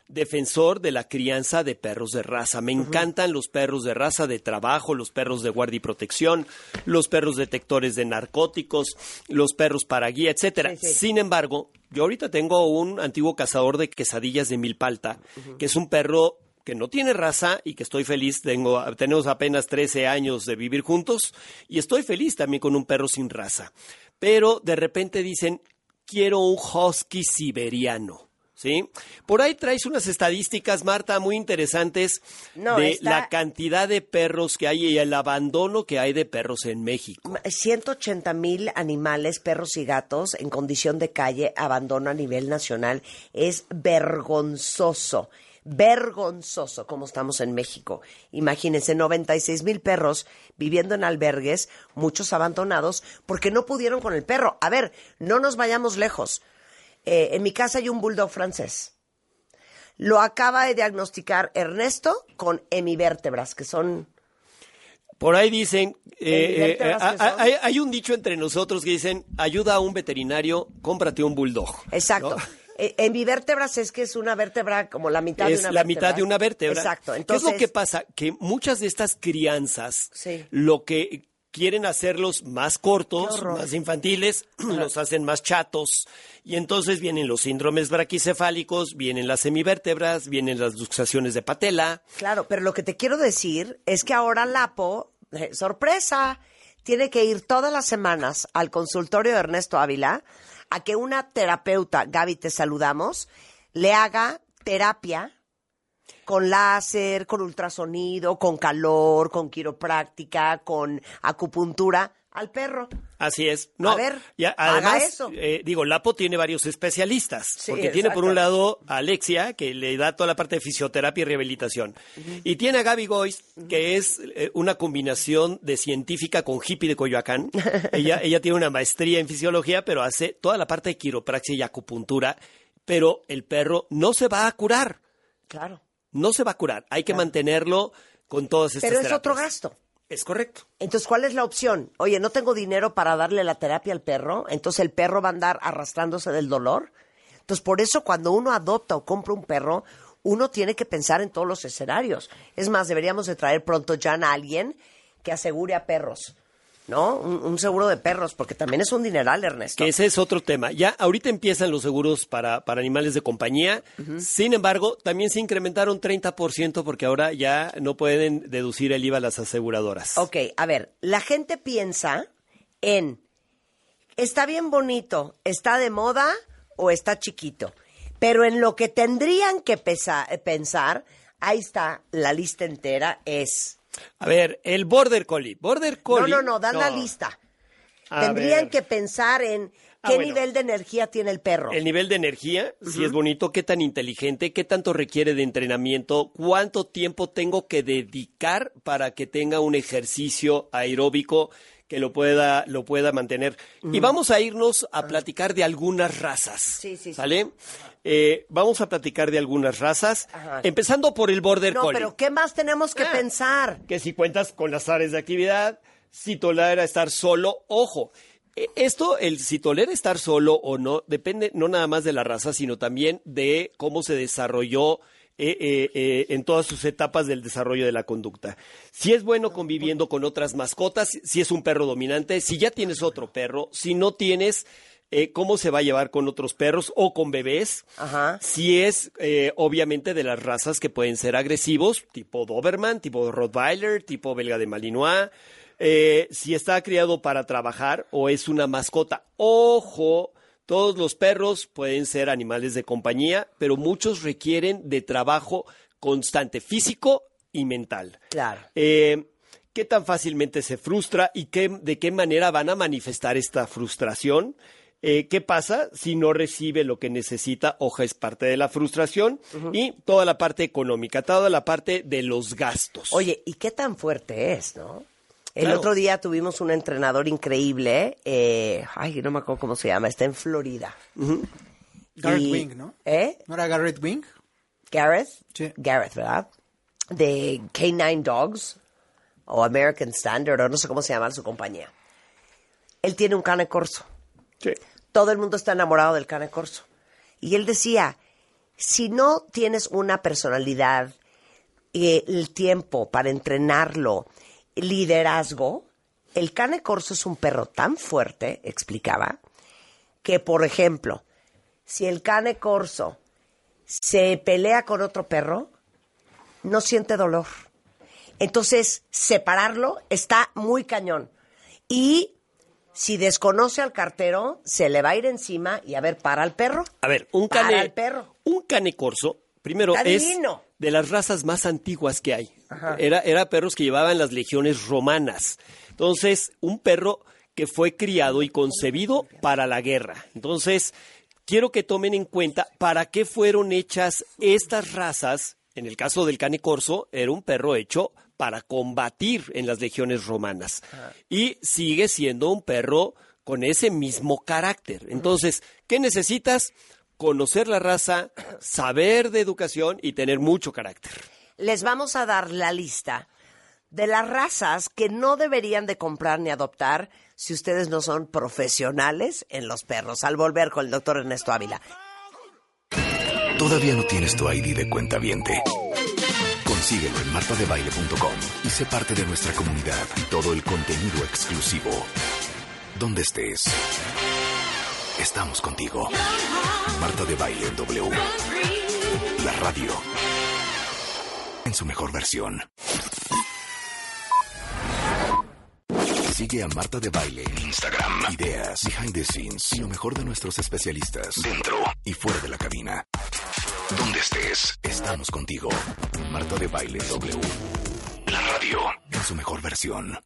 defensor de la crianza de perros de raza. Me uh-huh. encantan los perros de raza de trabajo, los perros de guardia y protección, los perros detectores de narcóticos, los perros para guía, etcétera. Sí, sí. Sin embargo, yo ahorita tengo un antiguo cazador de quesadillas de Milpalta, uh-huh. que es un perro que no tiene raza y que estoy feliz. Tengo, tenemos apenas trece años de vivir juntos y estoy feliz también con un perro sin raza. Pero de repente dicen, quiero un husky siberiano. ¿Sí? Por ahí traes unas estadísticas, Marta, muy interesantes no, de está... la cantidad de perros que hay y el abandono que hay de perros en México. ciento ochenta mil animales, perros y gatos en condición de calle, abandono a nivel nacional. Es vergonzoso, vergonzoso como estamos en México. Imagínense, noventa y seis mil perros viviendo en albergues, muchos abandonados porque no pudieron con el perro. A ver, no nos vayamos lejos. Eh, en mi casa hay un bulldog francés. Lo acaba de diagnosticar Ernesto con hemivértebras, que son... Por ahí dicen, eh, eh, hay, hay un dicho entre nosotros que dicen, ayuda a un veterinario, cómprate un bulldog. Exacto. ¿No? Eh, hemivértebras es que es una vértebra como la mitad es de una la vértebra. mitad de una vértebra. Exacto. Entonces, ¿qué es lo que pasa? Que muchas de estas crianzas, sí. lo que... quieren hacerlos más cortos, más infantiles, los hacen más chatos, y entonces vienen los síndromes braquicefálicos, vienen las semivértebras, vienen las luxaciones de patela. Claro, pero lo que te quiero decir es que ahora Lapo, eh, sorpresa, tiene que ir todas las semanas al consultorio de Ernesto Ávila a que una terapeuta, Gaby, te saludamos, le haga terapia con láser, con ultrasonido, con calor, con quiropráctica, con acupuntura al perro. Así es. No, a ver, y a, además, haga eso. Eh, digo, Lapo tiene varios especialistas, sí, porque exacto. tiene por un lado a Alexia, que le da toda la parte de fisioterapia y rehabilitación, uh-huh. y tiene a Gaby Gois, uh-huh. que es eh, una combinación de científica con hippie de Coyoacán. ella, ella tiene una maestría en fisiología, pero hace toda la parte de quiropraxia y acupuntura, pero el perro no se va a curar. Claro. No se va a curar, hay que claro. mantenerlo con todas estas Pero es terapias. otro gasto. Es correcto. Entonces, ¿cuál es la opción? Oye, no tengo dinero para darle la terapia al perro, entonces el perro va a andar arrastrándose del dolor. Entonces, por eso cuando uno adopta o compra un perro, uno tiene que pensar en todos los escenarios. Es más, deberíamos de traer pronto ya a alguien que asegure a perros, ¿no? Un, un seguro de perros, porque también es un dineral, Ernesto. Que ese es otro tema. Ya ahorita empiezan los seguros para, para animales de compañía. Uh-huh. Sin embargo, también se incrementaron treinta por ciento porque ahora ya no pueden deducir el I V A las aseguradoras. Ok, a ver, la gente piensa en, ¿está bien bonito, está de moda o está chiquito? Pero en lo que tendrían que pesa, pensar, ahí está la lista entera, es... A ver, el Border Collie. Border Collie. No, no, no, dan no. la lista. A Tendrían ver. que pensar en qué ah, bueno. nivel de energía tiene el perro. El nivel de energía, uh-huh. si es bonito, qué tan inteligente, qué tanto requiere de entrenamiento, cuánto tiempo tengo que dedicar para que tenga un ejercicio aeróbico que lo pueda, lo pueda mantener. Uh-huh. Y vamos a irnos a platicar de algunas razas. Sí, sí, sí. ¿Vale? Eh, vamos a platicar de algunas razas, Ajá. empezando por el Border no, Collie. No, pero ¿qué más tenemos que ah, pensar? Que si cuentas con las áreas de actividad, si tolera estar solo, ojo. Esto, el si tolera estar solo o no, depende no nada más de la raza, sino también de cómo se desarrolló Eh, eh, eh, en todas sus etapas del desarrollo de la conducta. Si es bueno conviviendo con otras mascotas, si es un perro dominante, si ya tienes otro perro, si no tienes, eh, cómo se va a llevar con otros perros o con bebés, Ajá. si es eh, obviamente de las razas que pueden ser agresivos, tipo Doberman, tipo Rottweiler, tipo Belga de Malinois, eh, si está criado para trabajar o es una mascota. Ojo, todos los perros pueden ser animales de compañía, pero muchos requieren de trabajo constante, físico y mental. Claro. Eh, ¿Qué tan fácilmente se frustra y qué, de qué manera van a manifestar esta frustración? Eh, ¿Qué pasa si no recibe lo que necesita? Ojo, es parte de la frustración. Uh-huh. Y toda la parte económica, toda la parte de los gastos. Oye, ¿y qué tan fuerte es, no? El Claro. otro día tuvimos un entrenador increíble, eh, ay, no me acuerdo cómo se llama, está en Florida. Uh-huh. Garrett Y- Wing, ¿no? ¿Eh? ¿No era Garrett Wing? Gareth. Sí. Gareth, ¿verdad? De K nueve Dogs o American Standard o no sé cómo se llama su compañía. Él tiene un cane corso. Sí. Todo el mundo está enamorado del cane corso. Y él decía, si no tienes una personalidad, eh, el tiempo para entrenarlo, liderazgo, el Cane Corso es un perro tan fuerte, explicaba, que, por ejemplo, si el Cane Corso se pelea con otro perro, no siente dolor. Entonces, separarlo está muy cañón. Y si desconoce al cartero, se le va a ir encima y a ver, para al perro. A ver, un para cane, al perro. un Cane Corso, primero, Está es divino. de las razas más antiguas que hay. Ajá. Era, era perros que llevaban las legiones romanas. Entonces, un perro que fue criado y concebido para la guerra. Entonces, quiero que tomen en cuenta para qué fueron hechas estas razas. En el caso del Cane Corso, era un perro hecho para combatir en las legiones romanas. Ajá. Y sigue siendo un perro con ese mismo carácter. Entonces, ¿qué necesitas? Conocer la raza, saber de educación y tener mucho carácter. Les vamos a dar la lista de las razas que no deberían de comprar ni adoptar si ustedes no son profesionales en los perros. Al volver con el doctor Ernesto Ávila. ¿Todavía no tienes tu I D de cuentaviente? Consíguelo en marta de baile punto com y sé parte de nuestra comunidad y todo el contenido exclusivo. Donde estés, estamos contigo. Marta de Baile en W. La radio en su mejor versión. Sigue a Marta de Baile en Instagram. Ideas, behind the scenes y lo mejor de nuestros especialistas dentro y fuera de la cabina. Donde estés, estamos contigo. Marta de Baile W. La radio en su mejor versión.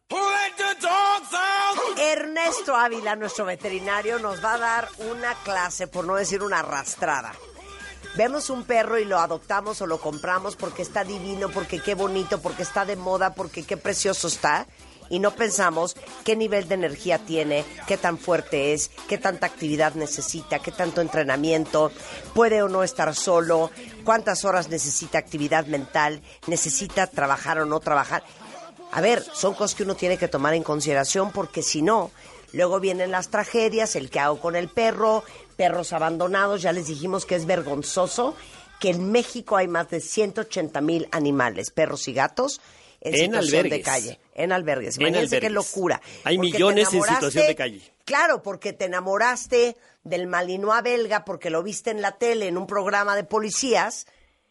Ernesto Ávila, nuestro veterinario, nos va a dar una clase, por no decir una arrastrada. Vemos un perro y lo adoptamos o lo compramos porque está divino, porque qué bonito, porque está de moda, porque qué precioso está. Y no pensamos qué nivel de energía tiene, qué tan fuerte es, qué tanta actividad necesita, qué tanto entrenamiento, puede o no estar solo, cuántas horas necesita actividad mental, necesita trabajar o no trabajar. A ver, son cosas que uno tiene que tomar en consideración porque si no, luego vienen las tragedias, el que hago con el perro, perros abandonados, ya les dijimos que es vergonzoso que en México hay más de ciento ochenta mil animales, perros y gatos, en, en situación albergues. de calle. En albergues. En Imagínense albergues. qué locura. Hay Porque millones te en situación de calle. Claro, porque te enamoraste del Malinois belga porque lo viste en la tele, en un programa de policías,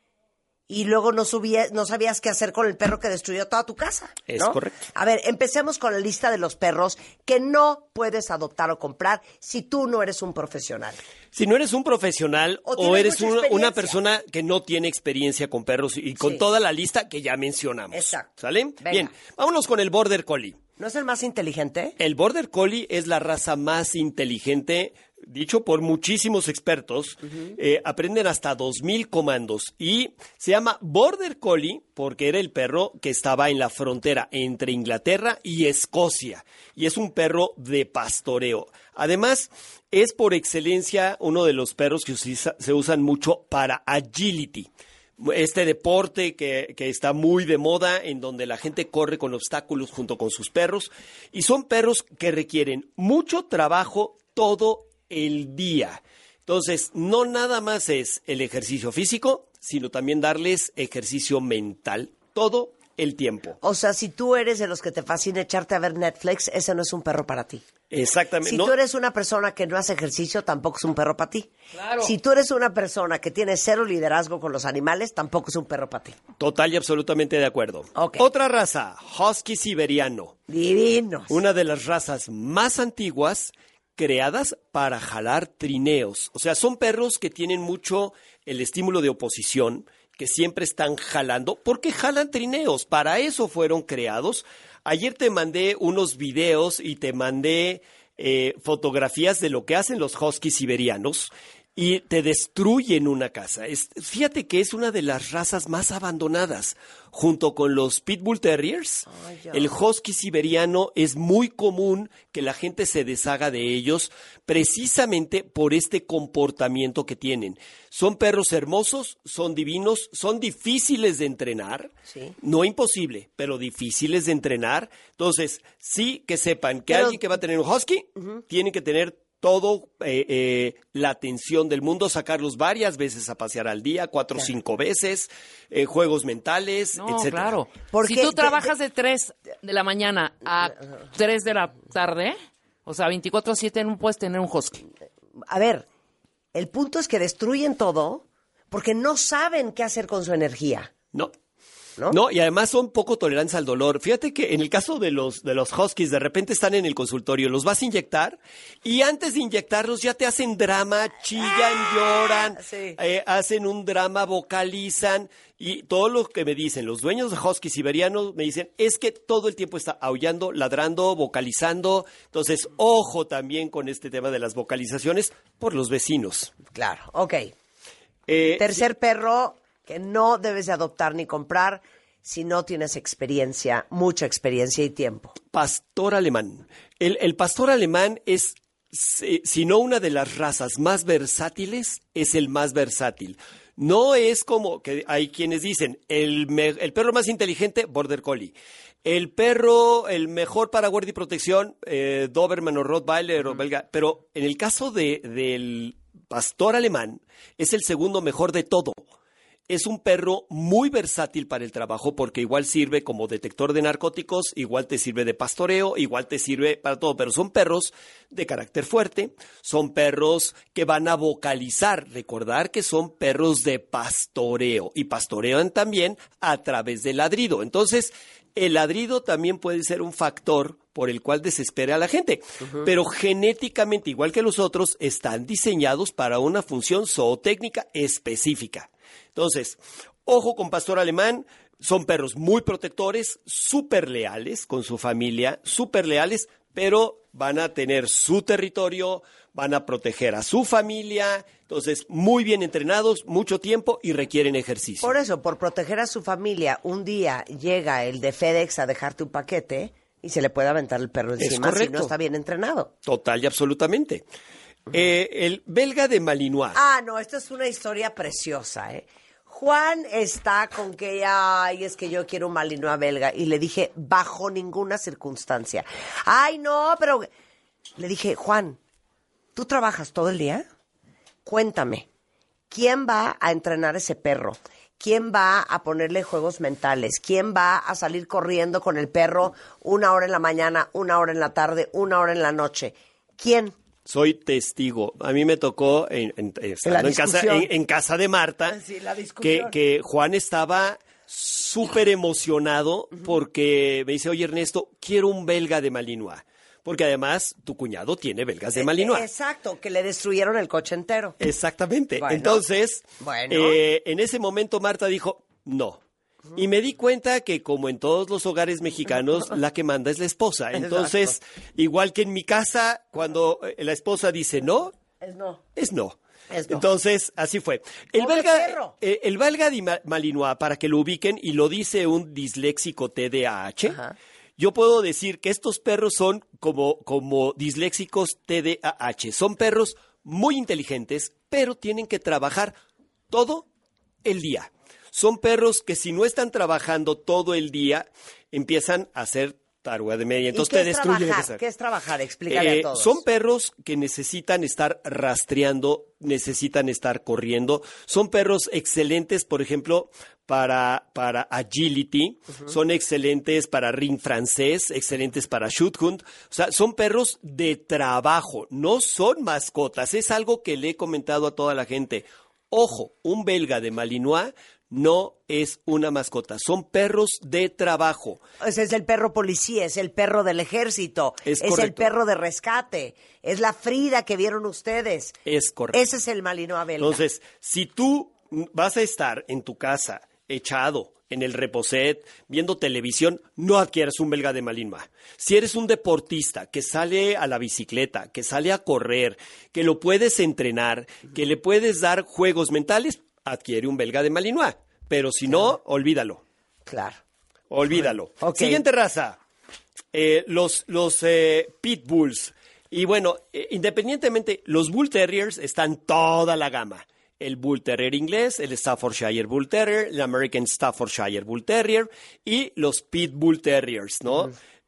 y luego no, subía, no sabías qué hacer con el perro que destruyó toda tu casa. Es ¿no? correcto. A ver, empecemos con la lista de los perros que no puedes adoptar o comprar si tú no eres un profesional. Si no eres un profesional o, o eres una, una persona que no tiene experiencia con perros y con sí. toda la lista que ya mencionamos. Exacto. ¿Sale? Venga. Bien, vámonos con el Border Collie. ¿No es el más inteligente? El Border Collie es la raza más inteligente, dicho por muchísimos expertos. Uh-huh. eh, aprenden hasta dos mil comandos y se llama Border Collie porque era el perro que estaba en la frontera entre Inglaterra y Escocia y es un perro de pastoreo. Además, es por excelencia uno de los perros que se usan mucho para agility. Este deporte que, que está muy de moda, en donde la gente corre con obstáculos junto con sus perros. Y son perros que requieren mucho trabajo todo el día. Entonces, no nada más es el ejercicio físico, sino también darles ejercicio mental todo el tiempo. O sea, si tú eres de los que te fascina echarte a ver Netflix, ese no es un perro para ti. Exactamente. Si no. tú eres una persona que no hace ejercicio, tampoco es un perro para ti. Claro. Si tú eres una persona que tiene cero liderazgo con los animales, tampoco es un perro para ti. Total y absolutamente de acuerdo. Okay. Otra raza, Husky Siberiano. Divinos. Una de las razas más antiguas creadas para jalar trineos. O sea, son perros que tienen mucho el estímulo de oposición, que siempre están jalando, porque jalan trineos. Para eso fueron creados. Ayer te mandé unos videos y te mandé eh, fotografías de lo que hacen los huskies siberianos y te destruyen una casa. Es, fíjate que es una de las razas más abandonadas. Junto con los Pitbull Terriers, Ay, el husky siberiano es muy común que la gente se deshaga de ellos precisamente por este comportamiento que tienen. Son perros hermosos, son divinos, son difíciles de entrenar. Sí. No imposible, pero difíciles de entrenar. Entonces, sí que sepan que pero, alguien que va a tener un husky uh-huh. tiene que tener todo eh, eh, la atención del mundo, sacarlos varias veces a pasear al día, cuatro o cinco veces, eh, juegos mentales, No, etcétera. claro. Porque si tú de- trabajas de tres de la mañana a tres de la tarde, o sea, veinticuatro a siete, no puedes tener un husky. A ver, el punto es que destruyen todo porque no saben qué hacer con su energía. No. ¿No? No, y además son poco tolerantes al dolor. Fíjate que en el caso de los de los huskies, de repente están en el consultorio, los vas a inyectar y antes de inyectarlos ya te hacen drama, chillan, lloran, sí. eh, hacen un drama, vocalizan y todo lo que me dicen los dueños de huskies siberianos me dicen es que todo el tiempo está aullando, ladrando, vocalizando. Entonces, ojo también con este tema de las vocalizaciones por los vecinos. Claro, ok. Eh, Tercer perro que no debes de adoptar ni comprar si no tienes experiencia, mucha experiencia y tiempo. Pastor alemán. El, el pastor alemán es, si, si no una de las razas más versátiles, es el más versátil. No es como que hay quienes dicen, el, me, el perro más inteligente, Border Collie. El perro, el mejor para guardia y protección, eh, Doberman o Rottweiler o belga. Pero en el caso de, del pastor alemán, es el segundo mejor de todo. Es un perro muy versátil para el trabajo porque igual sirve como detector de narcóticos, igual te sirve de pastoreo, igual te sirve para todo, pero son perros de carácter fuerte, son perros que van a vocalizar, recordar que son perros de pastoreo y pastorean también a través del ladrido. Entonces, el ladrido también puede ser un factor por el cual desespera a la gente, uh-huh. pero genéticamente, igual que los otros, están diseñados para una función zootécnica específica. Entonces, ojo con pastor alemán, son perros muy protectores, súper leales con su familia, súper leales, pero van a tener su territorio, van a proteger a su familia, entonces muy bien entrenados, mucho tiempo y requieren ejercicio. Por eso, por proteger a su familia, un día llega el de FedEx a dejarte un paquete y se le puede aventar el perro encima si no está bien entrenado. Total y absolutamente. Eh, el belga de Malinois. Ah, no, esto es una historia preciosa, ¿eh? Juan está con que, ay, es que yo quiero un Malinois belga. Y le dije, bajo ninguna circunstancia. Ay, no, pero... Le dije, Juan, ¿tú trabajas todo el día? Cuéntame, ¿quién va a entrenar ese perro? ¿Quién va a ponerle juegos mentales? ¿Quién va a salir corriendo con el perro una hora en la mañana, una hora en la tarde, una hora en la noche? ¿Quién? Soy testigo. A mí me tocó en, en, estando en, casa, en, en casa de Marta sí, la que, que Juan estaba súper emocionado porque me dice, oye Ernesto, quiero un belga de Malinois. Porque además tu cuñado tiene belgas de Malinois. Exacto, que le destruyeron el coche entero. Exactamente. Bueno, Entonces, bueno. Eh, en ese momento Marta dijo, no. Y me di cuenta que como en todos los hogares mexicanos, la que manda es la esposa. Entonces, Exacto. igual que en mi casa, cuando la esposa dice no, Es no. es no. Es no. Entonces, así fue. El ¡Pobre belga, perro! eh, el belga de Ma- Malinois, para que lo ubiquen, y lo dice un disléxico T D A H, Ajá. yo puedo decir que estos perros son como, como disléxicos T D A H. Son perros muy inteligentes, pero tienen que trabajar todo el día. Son perros que si no están trabajando todo el día, empiezan a hacer taruga de media. Entonces ¿Y qué te es destruyen. trabajar? ¿Qué es trabajar? Explícale Eh, a todos. son perros que necesitan estar rastreando, necesitan estar corriendo. Son perros excelentes, por ejemplo, para, para agility. Uh-huh. Son excelentes para ring francés, excelentes para shoot hunt. O sea, son perros de trabajo, no son mascotas. Es algo que le he comentado a toda la gente. Ojo, un belga de Malinois no es una mascota, son perros de trabajo. Ese es el perro policía, es el perro del ejército, Es es, correcto. el perro de rescate, es la Frida que vieron ustedes. Es correcto. Ese es el Malinois belga. Entonces, si tú vas a estar en tu casa echado en el reposet, viendo televisión, no adquieras un belga de Malinois. Si eres un deportista que sale a la bicicleta, que sale a correr, que lo puedes entrenar, que le puedes dar juegos mentales, adquiere un belga de Malinois. Pero si no, olvídalo. Claro. Olvídalo. Ok. Siguiente raza. Eh, los los eh, pitbulls. Y bueno, eh, independientemente, los bull terriers están toda la gama. El Bull Terrier inglés, el Staffordshire Bull Terrier, el American Staffordshire Bull Terrier y los Pit Bull Terriers, ¿no? Uh-huh.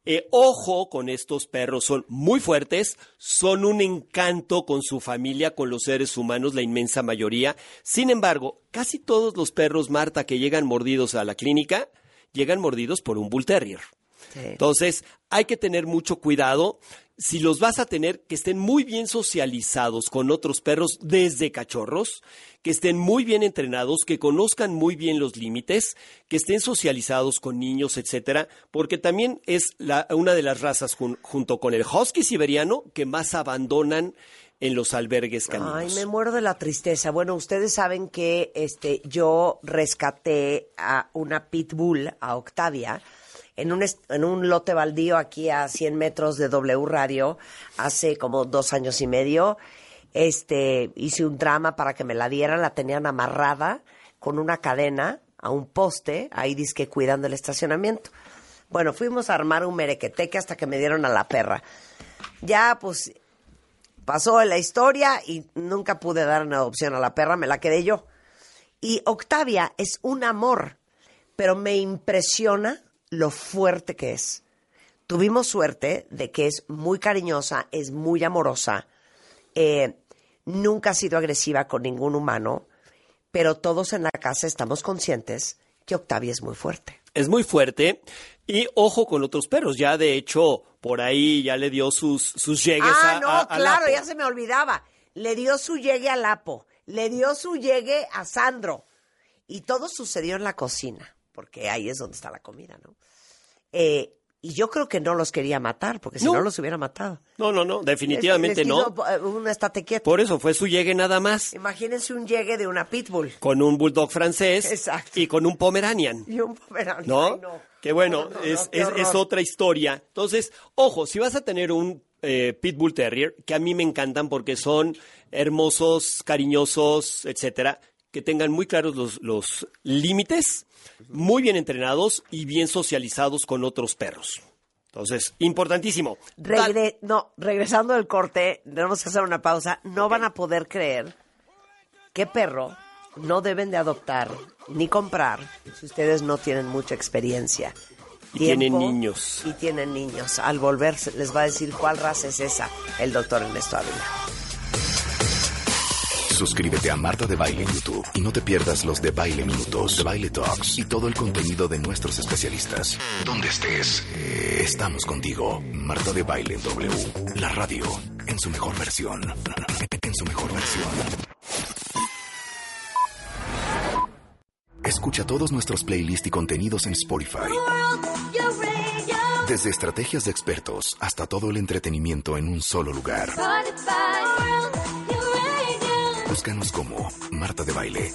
Eh, ojo con estos perros, son muy fuertes, son un encanto con su familia, con los seres humanos, la inmensa mayoría. Sin embargo, casi todos los perros, Marta, que llegan mordidos a la clínica, llegan mordidos por un Bull Terrier. Sí. Entonces, hay que tener mucho cuidado. Si los vas a tener, que estén muy bien socializados con otros perros desde cachorros, que estén muy bien entrenados, que conozcan muy bien los límites, que estén socializados con niños, etcétera, porque también es la, una de las razas jun, junto con el husky siberiano que más abandonan en los albergues caninos. Ay, me muero de la tristeza. Bueno, ustedes saben que este, yo rescaté a una pitbull, a Octavia, en un, en un lote baldío aquí a cien metros de W Radio hace como dos años y medio. Este, hice un drama para que me la dieran, la tenían amarrada con una cadena a un poste, ahí dizque cuidando el estacionamiento. Bueno, fuimos a armar un merequeteque hasta que me dieron a la perra. Ya, pues, pasó la historia y nunca pude dar una adopción a la perra, me la quedé yo. Y Octavia es un amor, pero me impresiona lo fuerte que es. Tuvimos suerte de que es muy cariñosa, es muy amorosa, eh, nunca ha sido agresiva con ningún humano, pero todos en la casa estamos conscientes que Octavia es muy fuerte. Es muy fuerte y ojo con otros perros. Ya de hecho, por ahí ya le dio sus, sus llegues ah, a, no, a, a claro, Lapo. Ya se me olvidaba. Le dio su llegue a Lapo, le dio su llegue a Sandro y todo sucedió en la cocina, porque ahí es donde está la comida, ¿no? Eh, y yo creo que no los quería matar, porque si no, no los hubiera matado. No, no, no, definitivamente les, les no. quiso, uh, un estate quieto. Por eso fue su llegue nada más. Imagínense un llegue de una pitbull. Con un bulldog francés. Exacto. Y con un pomeranian. Y un pomeranian. ¿No? Ay, no. Que bueno, no, no, es, no, es, es otra historia. Entonces, ojo, si vas a tener un eh, pitbull terrier, que a mí me encantan porque son hermosos, cariñosos, etcétera, que tengan muy claros los, los límites, muy bien entrenados y bien socializados con otros perros. Entonces, importantísimo. Regre- no, regresando del corte, tenemos que hacer una pausa. No van a poder creer qué perro no deben de adoptar ni comprar si ustedes no tienen mucha experiencia. Y Tiempo, tienen niños. Y tienen niños. Al volver les va a decir cuál raza es esa, el doctor Ernesto Ávila. Suscríbete a Marta de Baile en YouTube y no te pierdas los de Baile Minutos, de Baile Talks y todo el contenido de nuestros especialistas. Donde estés, estamos contigo. Marta de Baile en W, la radio en su mejor versión. En su mejor versión. Escucha todos nuestros playlists y contenidos en Spotify. Desde estrategias de expertos hasta todo el entretenimiento en un solo lugar. Búscanos como Marta de Baile.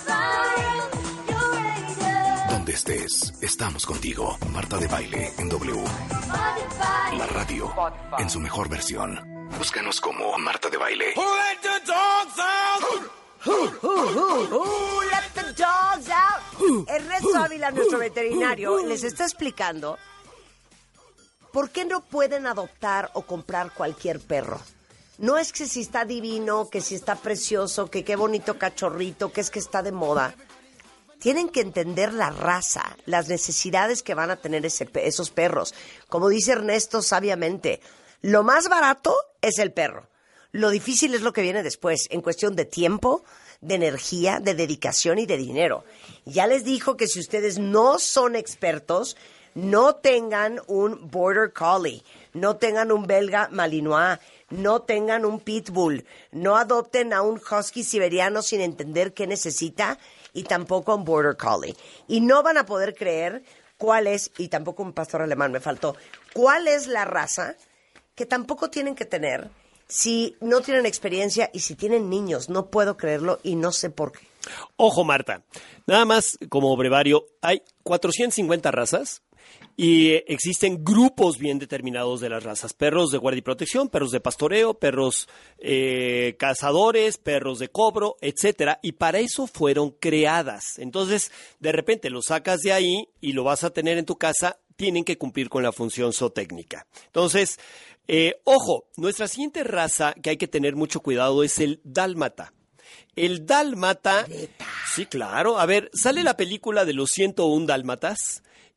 Donde estés, estamos contigo. Marta de Baile en W. La radio en su mejor versión. Búscanos como Marta de Baile. Who let the dogs out? Who, who, who, who let the dogs out? Ernesto Ávila, nuestro veterinario, les está explicando por qué no pueden adoptar o comprar cualquier perro. No es que si está divino, que si está precioso, que qué bonito cachorrito, que es que está de moda. Tienen que entender la raza, las necesidades que van a tener ese, esos perros. Como dice Ernesto sabiamente, lo más barato es el perro. Lo difícil es lo que viene después, en cuestión de tiempo, de energía, de dedicación y de dinero. Ya les dijo que si ustedes no son expertos, no tengan un Border Collie, no tengan un Belga Malinois, no tengan un Pitbull, no adopten a un Husky siberiano sin entender qué necesita y tampoco a un Border Collie. Y no van a poder creer cuál es, y tampoco un pastor alemán me faltó, cuál es la raza que tampoco tienen que tener si no tienen experiencia y si tienen niños. No puedo creerlo y no sé por qué. Ojo, Marta, nada más como brevario, hay cuatrocientas cincuenta razas. Y existen grupos bien determinados de las razas. Perros de guardia y protección, perros de pastoreo, perros eh, cazadores, perros de cobro, etcétera. Y para eso fueron creadas. Entonces, de repente lo sacas de ahí y lo vas a tener en tu casa, tienen que cumplir con la función zootécnica. Entonces, eh, ojo, nuestra siguiente raza que hay que tener mucho cuidado es el dálmata. El dálmata... ¿Neta? Sí, claro. A ver, sale la película de los ciento uno dálmatas.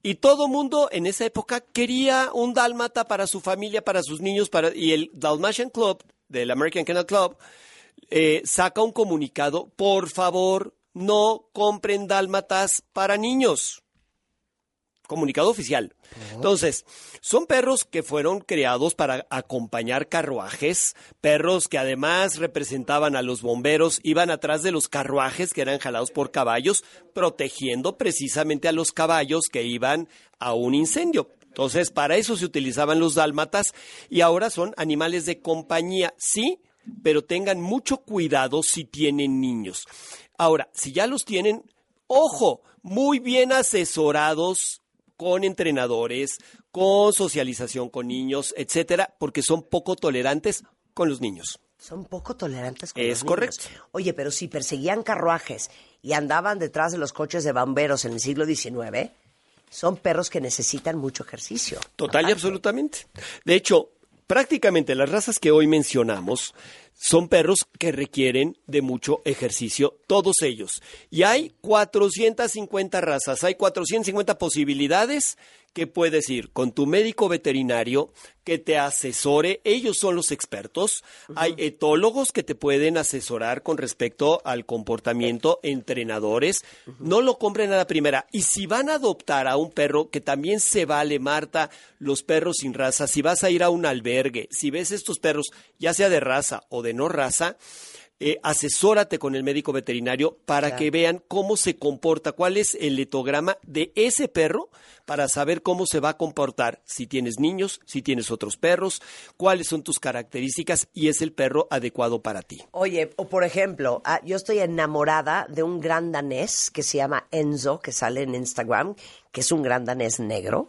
Y todo mundo en esa época quería un dálmata para su familia, para sus niños, para y el Dalmatian Club, del American Kennel Club, eh, saca un comunicado, por favor, no compren dálmatas para niños. Comunicado oficial. Entonces, son perros que fueron creados para acompañar carruajes, perros que además representaban a los bomberos, iban atrás de los carruajes que eran jalados por caballos, protegiendo precisamente a los caballos que iban a un incendio. Entonces, para eso se utilizaban los dálmatas y ahora son animales de compañía, sí, pero tengan mucho cuidado si tienen niños. Ahora, si ya los tienen, ojo, muy bien asesorados con entrenadores, con socialización con niños, etcétera, porque son poco tolerantes con los niños. Son poco tolerantes con Es los niños. correcto. Oye, pero si perseguían carruajes y andaban detrás de los coches de bomberos en el siglo diecinueve, son perros que necesitan mucho ejercicio. Total y Aparte. absolutamente. De hecho, prácticamente las razas que hoy mencionamos son perros que requieren de mucho ejercicio, todos ellos. Y hay cuatrocientas cincuenta razas, hay cuatrocientas cincuenta posibilidades que puedes ir con tu médico veterinario que te asesore. Ellos son los expertos. Uh-huh. Hay etólogos que te pueden asesorar con respecto al comportamiento, entrenadores. Uh-huh. No lo compren a la primera. Y si van a adoptar a un perro, que también se vale, Marta, los perros sin raza, si vas a ir a un albergue, si ves estos perros, ya sea de raza o de no raza, Eh, asesórate con el médico veterinario para claro. que vean cómo se comporta, cuál es el etograma de ese perro para saber cómo se va a comportar si tienes niños, si tienes otros perros, cuáles son tus características y es el perro adecuado para ti. Oye, o por ejemplo, ah, yo estoy enamorada de un gran danés que se llama Enzo, que sale en Instagram, que es un gran danés negro,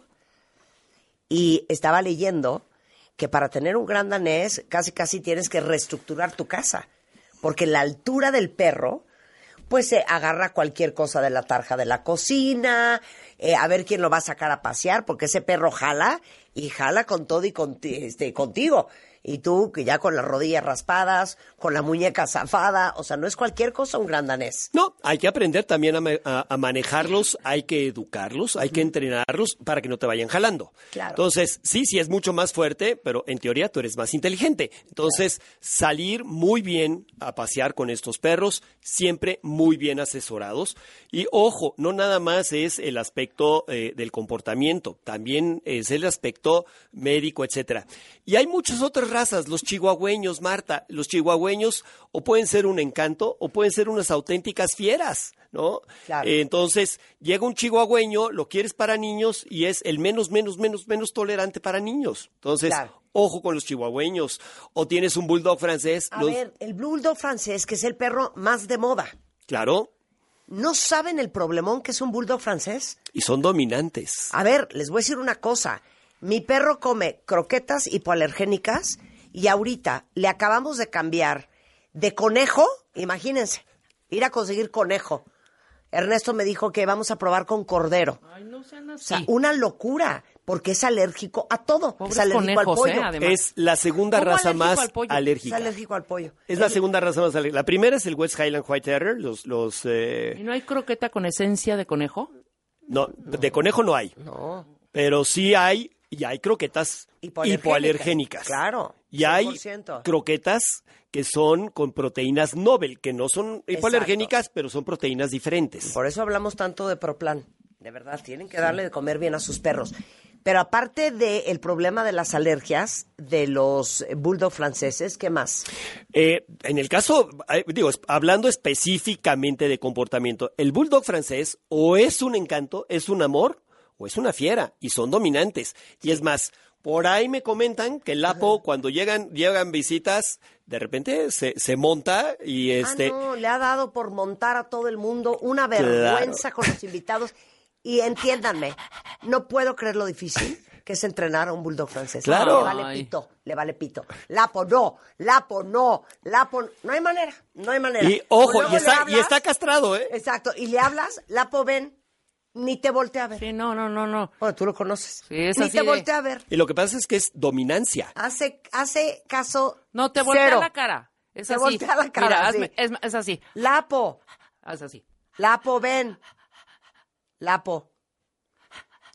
y estaba leyendo que para tener un gran danés casi casi tienes que reestructurar tu casa. Porque la altura del perro, pues se agarra cualquier cosa de la tarja de la cocina, eh, a ver quién lo va a sacar a pasear, porque ese perro jala y jala con todo y con, este, contigo. Y tú, que ya con las rodillas raspadas, con la muñeca zafada, o sea, no es cualquier cosa un gran danés. No, hay que aprender también a, a, a manejarlos, hay que educarlos, hay que entrenarlos para que no te vayan jalando. Claro. Entonces, sí, sí es mucho más fuerte, pero en teoría tú eres más inteligente. Entonces, claro. salir muy bien a pasear con estos perros, siempre muy bien asesorados. Y ojo, no nada más es el aspecto eh, del comportamiento, también es el aspecto médico, etcétera. Y hay muchas otras razas, los chihuahueños, Marta, los chihuahueños o pueden ser un encanto o pueden ser unas auténticas fieras, ¿no? Claro. Eh, entonces, llega un chihuahueño, lo quieres para niños y es el menos, menos, menos, menos tolerante para niños. Entonces, claro. ojo con los chihuahueños. O tienes un bulldog francés. A los... ver, el bulldog francés, que es el perro más de moda. Claro. ¿No saben el problemón que es un bulldog francés? Y son dominantes. A ver, les voy a decir una cosa. Mi perro come croquetas hipoalergénicas y ahorita le acabamos de cambiar de conejo, imagínense, ir a conseguir conejo. Ernesto me dijo que vamos a probar con cordero. Ay, no sean así. O sea, una locura, porque es alérgico a todo. Pobres es alérgico conejos, al pollo. ¿eh? Además. Es la segunda raza más alérgica. Es alérgico al pollo. Es la segunda raza más alérgica. La primera es el West Highland White Terrier, los... los eh... ¿Y no hay croqueta con esencia de conejo? No, no, de conejo no hay. No. Pero sí hay... Y hay croquetas hipoalergénicas. hipoalergénicas. Claro. Y hay croquetas que son con proteínas Nobel, que no son hipoalergénicas, exacto. pero son proteínas diferentes. Por eso hablamos tanto de Proplan. De verdad, tienen que darle de comer bien a sus perros. Pero aparte del problema de las alergias de los bulldog franceses, ¿qué más? Eh, en el caso, eh, digo, hablando específicamente de comportamiento, el bulldog francés o es un encanto, es un amor, o es una fiera, y son dominantes. Y es más, por ahí me comentan que el Lapo, cuando llegan llegan visitas, de repente se, se monta y este... Ah, no, le ha dado por montar a todo el mundo una vergüenza claro. con los invitados. Y entiéndanme, no puedo creer lo difícil que es entrenar a un bulldog francés. Claro. Le vale pito, le vale pito. Lapo no, Lapo no, Lapo no. No hay manera, no hay manera. Y ojo, y está, hablas, y está castrado, ¿eh? Exacto, y le hablas, Lapo ven... Ni te voltea a ver. Sí, no, no, no, no. Bueno, tú lo conoces. Sí, es Ni así te de... voltea a ver. Y lo que pasa es que es dominancia. Hace, hace caso No, te voltea cero. la cara. Es te así. voltea la cara. Mira, así. hazme, es, es así. Lapo. Haz así. Lapo, ven. Lapo.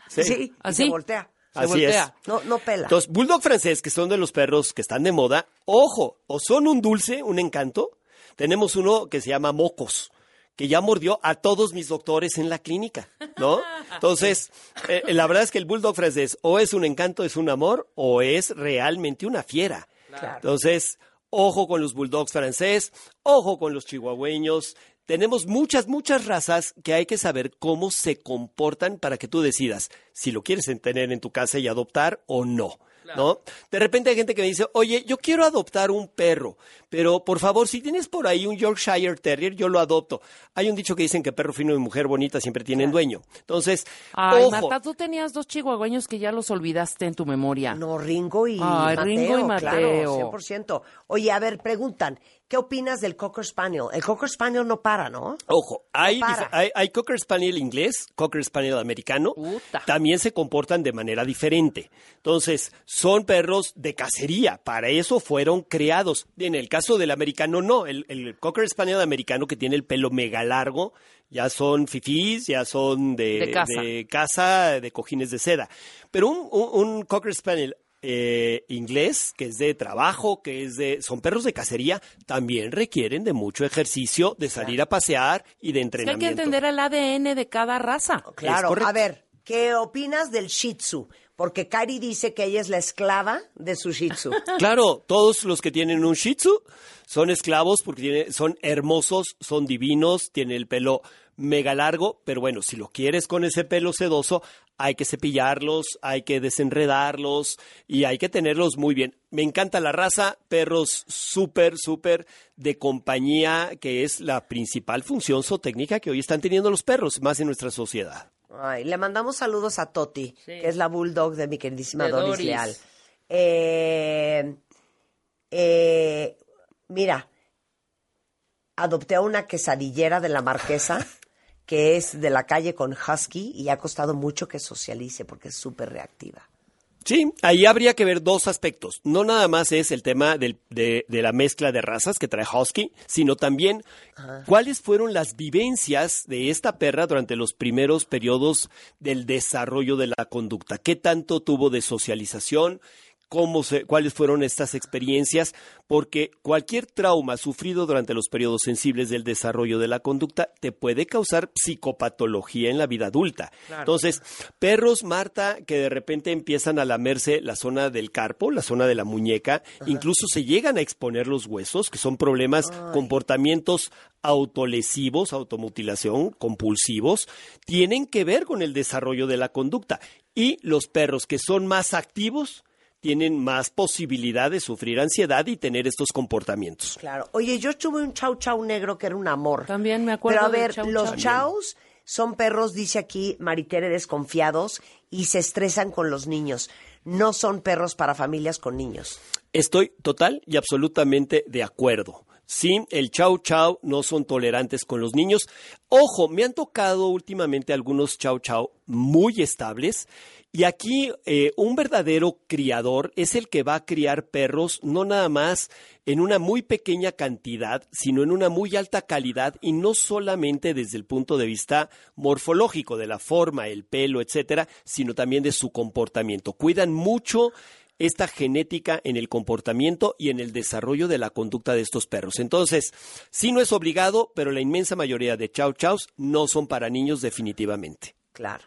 Sí, sí y ¿Así? se voltea. Así voltea. es. No, no pela. Entonces, Bulldog francés, que son de los perros que están de moda, ojo, o son un dulce, un encanto. Tenemos uno que se llama Mocos, que ya mordió a todos mis doctores en la clínica, ¿no? Entonces, eh, la verdad es que el Bulldog francés o es un encanto, es un amor, o es realmente una fiera. Claro. Entonces, ojo con los Bulldogs francés, ojo con los chihuahueños. Tenemos muchas, muchas razas que hay que saber cómo se comportan para que tú decidas si lo quieres tener en tu casa y adoptar o no, ¿no? De repente hay gente que me dice, oye, yo quiero adoptar un perro, pero por favor, si tienes por ahí un Yorkshire Terrier, yo lo adopto. Hay un dicho que dicen que perro fino y mujer bonita siempre tienen dueño. Entonces, Ay, ojo. Marta, tú tenías dos chihuahueños que ya los olvidaste en tu memoria. No, Ringo y Ay, Mateo. Ringo y Mateo. Claro, cien por ciento. Oye, a ver, preguntan, ¿qué opinas del Cocker Spaniel? El Cocker Spaniel no para, ¿no? Ojo, hay, No para. dif- hay, hay Cocker Spaniel inglés, Cocker Spaniel americano, Puta. también se comportan de manera diferente. Entonces, son perros de cacería, para eso fueron creados. En el caso del americano, no, el, el Cocker Spaniel americano que tiene el pelo mega largo, ya son fifís, ya son de, De casa. de casa, de cojines de seda. Pero un, un, un Cocker Spaniel eh, inglés, que es de trabajo, que es de, son perros de cacería, también requieren de mucho ejercicio, de salir a pasear y de Es que hay entrenamiento. que entender el A D N de cada raza. Claro, correcto. a ver, ¿qué opinas del Shih Tzu? Porque Cari dice que ella es la esclava de su Shih Tzu. Claro, todos los que tienen un Shih Tzu son esclavos porque tiene- son hermosos, son divinos, tienen el pelo mega largo, pero bueno, si lo quieres con ese pelo sedoso, hay que cepillarlos, hay que desenredarlos y hay que tenerlos muy bien. Me encanta la raza, perros súper, súper de compañía, que es la principal función zootécnica que hoy están teniendo los perros, más en nuestra sociedad. Ay, le mandamos saludos a Toti, que es la bulldog de mi queridísima De Doris, Doris. Leal. Eh, eh, mira, adopté a una quesadillera de la Marquesa, que es de la calle con Husky, y ha costado mucho que socialice porque es súper reactiva. Sí, ahí habría que ver dos aspectos. No nada más es el tema del- de, de la mezcla de razas que trae Husky, sino también cuáles fueron las vivencias de esta perra durante los primeros periodos del desarrollo de la conducta. ¿Qué tanto tuvo de socialización? Cómo se, cuáles fueron estas experiencias, porque cualquier trauma sufrido durante los periodos sensibles del desarrollo de la conducta te puede causar psicopatología en la vida adulta. Claro. Entonces, perros, Marta, que de repente empiezan a lamerse la zona del carpo, la zona de la muñeca, incluso se llegan a exponer los huesos, que son problemas, comportamientos autolesivos, automutilación, compulsivos, tienen que ver con el desarrollo de la conducta. Y los perros que son más activos tienen más posibilidad de sufrir ansiedad y tener estos comportamientos. Claro. Oye, yo tuve un chau chau negro que era un amor. También me acuerdo Pero a del ver, chau los chau. chaus son perros, dice aquí Maritere, desconfiados y se estresan con los niños. No son perros para familias con niños. Estoy total y absolutamente de acuerdo. Sí, el chau chau no son tolerantes con los niños. Ojo, me han tocado últimamente algunos chau chau muy estables. Y aquí eh, un verdadero criador es el que va a criar perros no nada más en una muy pequeña cantidad, sino en una muy alta calidad y no solamente desde el punto de vista morfológico, de la forma, el pelo, etcétera, sino también de su comportamiento. Cuidan mucho esta genética en el comportamiento y en el desarrollo de la conducta de estos perros. Entonces, sí no es obligado, pero la inmensa mayoría de chau chaus no son para niños definitivamente. Claro.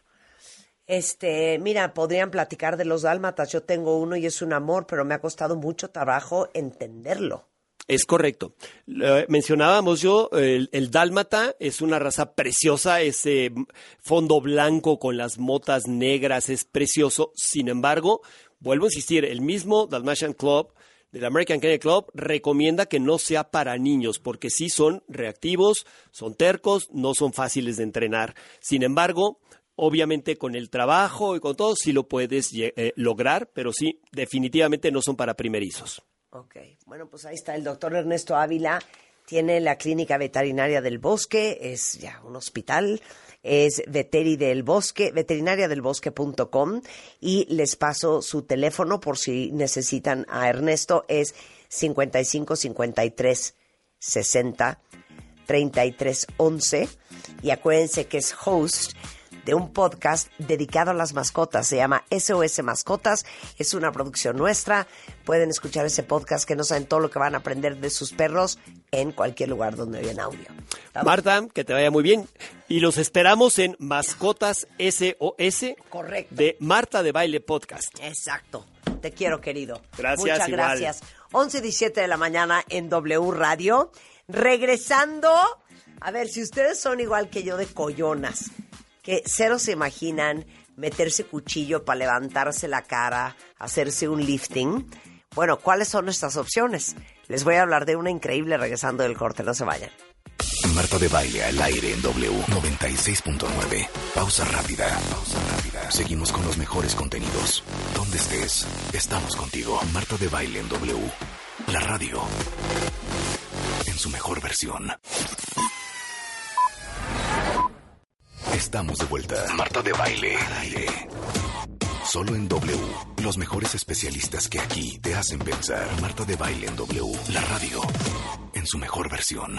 Este, mira, podrían platicar de los dálmatas. Yo tengo uno y es un amor, pero me ha costado mucho trabajo entenderlo. Es correcto. Eh, mencionábamos yo, el, el dálmata es una raza preciosa, ese fondo blanco con las motas negras es precioso. Sin embargo, vuelvo a insistir, el mismo Dalmatian Club del American Kennel Club recomienda que no sea para niños porque sí son reactivos, son tercos, no son fáciles de entrenar. Sin embargo, obviamente con el trabajo y con todo sí lo puedes eh, lograr, pero sí, definitivamente no son para primerizos. Ok, bueno, pues ahí está el doctor Ernesto Ávila, tiene la clínica veterinaria del Bosque, es ya un hospital, es veteri del Bosque, veterinaria del bosque punto com y les paso su teléfono por si necesitan a Ernesto, es cincuenta y cinco cincuenta y tres sesenta treinta y tres once y acuérdense que es host de un podcast dedicado a las mascotas. Se llama S O S Mascotas. Es una producción nuestra. Pueden escuchar ese podcast que no saben todo lo que van a aprender de sus perros en cualquier lugar donde oyen audio. ¿Estamos? Marta, que te vaya muy bien. Y los esperamos en Mascotas S O S. Correcto. De Marta de Baile Podcast. Exacto. Te quiero, querido. Gracias, Muchas igual. gracias. once diecisiete de la mañana en W Radio. Regresando, a ver, si ustedes son igual que yo de collonas, que cero se imaginan meterse cuchillo para levantarse la cara, hacerse un lifting, bueno, ¿cuáles son nuestras opciones? Les voy a hablar de una increíble regresando del corte, no se vayan. Marta de Baile al aire en W noventa y seis punto nueve. Pausa rápida. Pausa rápida. Seguimos con los mejores contenidos. Donde estés, estamos contigo. Marta de Baile en W. La radio. En su mejor versión. Estamos de vuelta. Marta de Baile al aire. Solo en W. Los mejores especialistas que aquí te hacen pensar. Marta de Baile en W. La radio. En su mejor versión.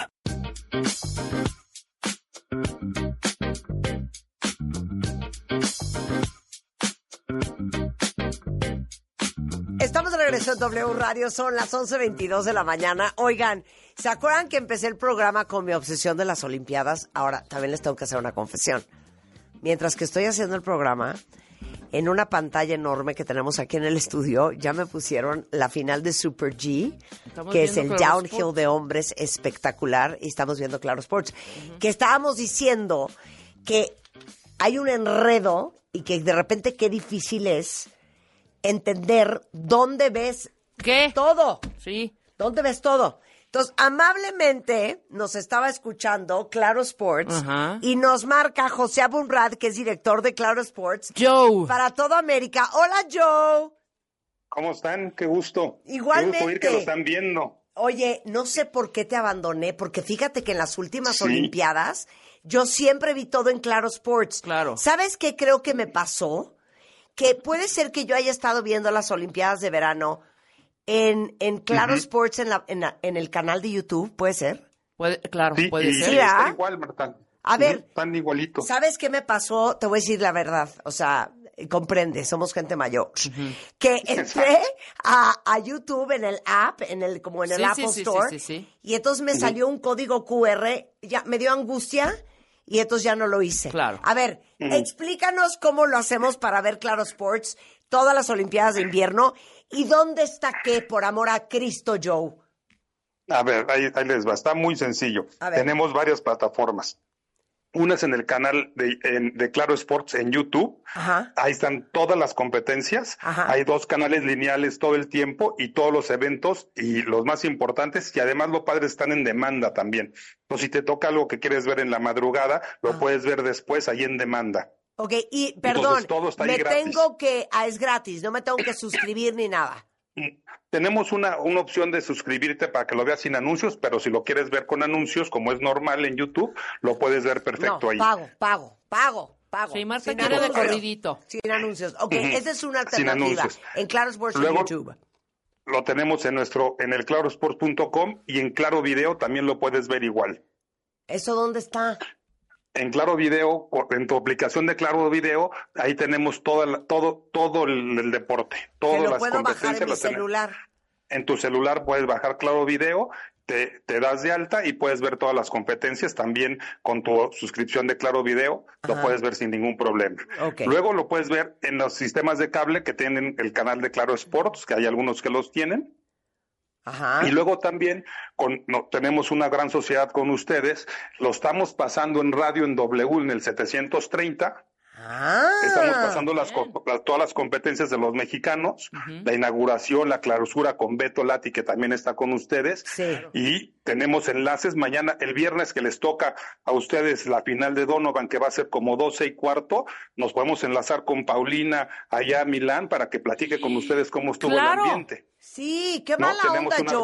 Estamos de regreso en W Radio, son las once veintidós de la mañana. Oigan, ¿se acuerdan que empecé el programa con mi obsesión de las Olimpiadas? Ahora, también les tengo que hacer una confesión. Mientras que estoy haciendo el programa, en una pantalla enorme que tenemos aquí en el estudio, ya me pusieron la final de Super G, Estamos que es el viendo Claro downhill Sports. de hombres espectacular, y estamos viendo Claro Sports. Uh-huh. Que estábamos diciendo que hay un enredo y que de repente qué difícil es entender dónde ves ¿Qué? todo. Sí. ¿Dónde ves todo? Entonces, amablemente nos estaba escuchando Claro Sports. Ajá. Y nos marca José Abunrad, que es director de Claro Sports. Joe. Para toda América. Hola, Joe. ¿Cómo están? Qué gusto. Igualmente. Qué gusto oír que lo están viendo. Oye, no sé por qué te abandoné, porque fíjate que en las últimas Sí. Olimpiadas yo siempre vi todo en Claro Sports. Claro. ¿Sabes qué creo que me pasó? Que puede ser que yo haya estado viendo las Olimpiadas de verano en, en Claro Ujú. Sports en, la, en, la- en el canal de YouTube, ¿puede ser? Puede, claro, Sí, puede y ser. Sí, ¿verdad? está igual, Marta. A ver. Ujú, Están igualitos. ¿Sabes qué me pasó? Te voy a decir la verdad, o sea, comprende, somos gente mayor. Que entré a, a YouTube en el app, en el como en el Sí, Apple sí, sí, Store, sí, sí, sí. y entonces me salió un código Q R, ya me dio angustia y entonces ya no lo hice. Claro. A ver, Ujú. explícanos cómo lo hacemos para ver Claro Sports, todas las Olimpiadas de invierno, y dónde está qué, por amor a Cristo, Joe. A ver, ahí, ahí les va. Está muy sencillo. A ver. Tenemos varias plataformas. Una es en el canal de, en- de Claro Sports en YouTube. Ajá. Ahí están todas las competencias. Ajá. Hay dos canales lineales todo el tiempo y todos los eventos y los más importantes. Y además los padres están en demanda también. Entonces, si te toca algo que quieres ver en la madrugada, lo Ah. puedes ver después ahí en demanda. Ok, y perdón, todo está ahí me gratis. tengo que, ah, es gratis, no me tengo que suscribir ni nada. Tenemos una, una opción de suscribirte para que lo veas sin anuncios, pero si lo quieres ver con anuncios, como es normal en YouTube, lo puedes ver perfecto No, ahí. pago, pago, pago, pago. Sí, Marta Sin quiere de anuncios. corridito. Sin anuncios. Ok, Ujú. esa es una Sin alternativa. anuncios. En Claro Sports en Luego- YouTube. Lo tenemos en nuestro, en el claro sport punto com y en Claro Video también lo puedes ver igual. ¿Eso dónde está? En Claro Video, o- en tu aplicación de Claro Video, ahí tenemos toda la- todo, todo el, el deporte, Que todas lo las puedo bajar competencias. en mi las tenemos. celular. En tu celular puedes bajar Claro Video, te, te das de alta y puedes ver todas las competencias. También con tu suscripción de Claro Video lo Ajá. puedes ver sin ningún problema. Ok. Luego lo puedes ver en los sistemas de cable que tienen el canal de Claro Sports, que hay algunos que los tienen. Ajá. Y luego también con, no, tenemos una gran sociedad con ustedes. Lo estamos pasando en radio en W en el setecientos treinta. Ah. Estamos pasando las, co- las- todas las competencias de los mexicanos, la inauguración, la clausura con Beto Lati, que también está con ustedes. Sí. Y tenemos enlaces mañana, el viernes que les toca a ustedes la final de Donovan, que va a ser como doce y cuarto. Nos podemos enlazar con Paulina allá a Milán para que platique con ustedes cómo estuvo Claro. el ambiente. Sí, qué No, mala tenemos onda, una Joe. bro-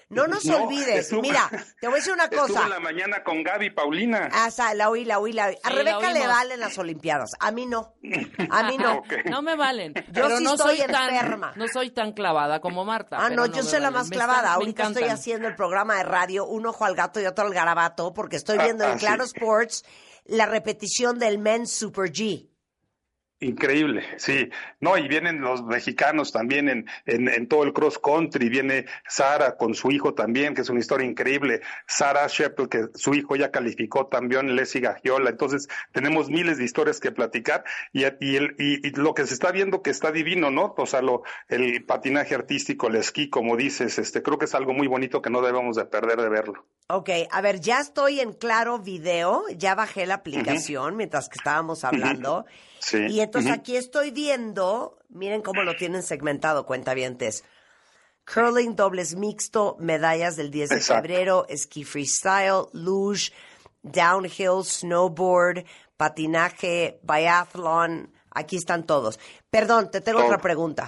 No nos No, olvides. estuvo- Mira, te voy a decir una Estuve cosa. en la mañana con Gaby Paulina. Ah, sa- la oí, la oí, la oí. A Sí, Rebeca la le oímos. valen las Olimpiadas. A mí no. A mí no. Ok. No me valen. Yo pero sí no estoy soy enferma. tan, no soy tan clavada como Marta. Ah, pero no, yo me soy la valen. más Me clavada. están- me Ahorita estoy encantan. haciendo el programa de radio, un ojo al gato y otro al garabato, porque estoy Ah, viendo en ah, sí. Claro Sports la repetición del Men's Super G. Increíble, sí. No, y vienen los mexicanos también en, en, en todo el cross country. Viene Sara con su hijo también, que es una historia increíble. Sara Sheppel, que su hijo ya calificó también, Leslie Gagiola. Entonces, tenemos miles de historias que platicar. Y, y, el, y, y lo que se está viendo que está divino, ¿no? O sea, lo, el patinaje artístico, el esquí, como dices, este, creo que es algo muy bonito que no debemos de perder de verlo. Ok, a ver, ya estoy en Claro Video, ya bajé la aplicación uh-huh. mientras que estábamos hablando. Sí. Y entonces uh-huh. aquí estoy viendo, miren cómo lo tienen segmentado, cuentavientes. Curling, dobles mixto, medallas del diez de Exacto. febrero, esquí freestyle, luge, downhill, snowboard, patinaje, biathlon, aquí están todos. Perdón, te tengo Todo. otra pregunta.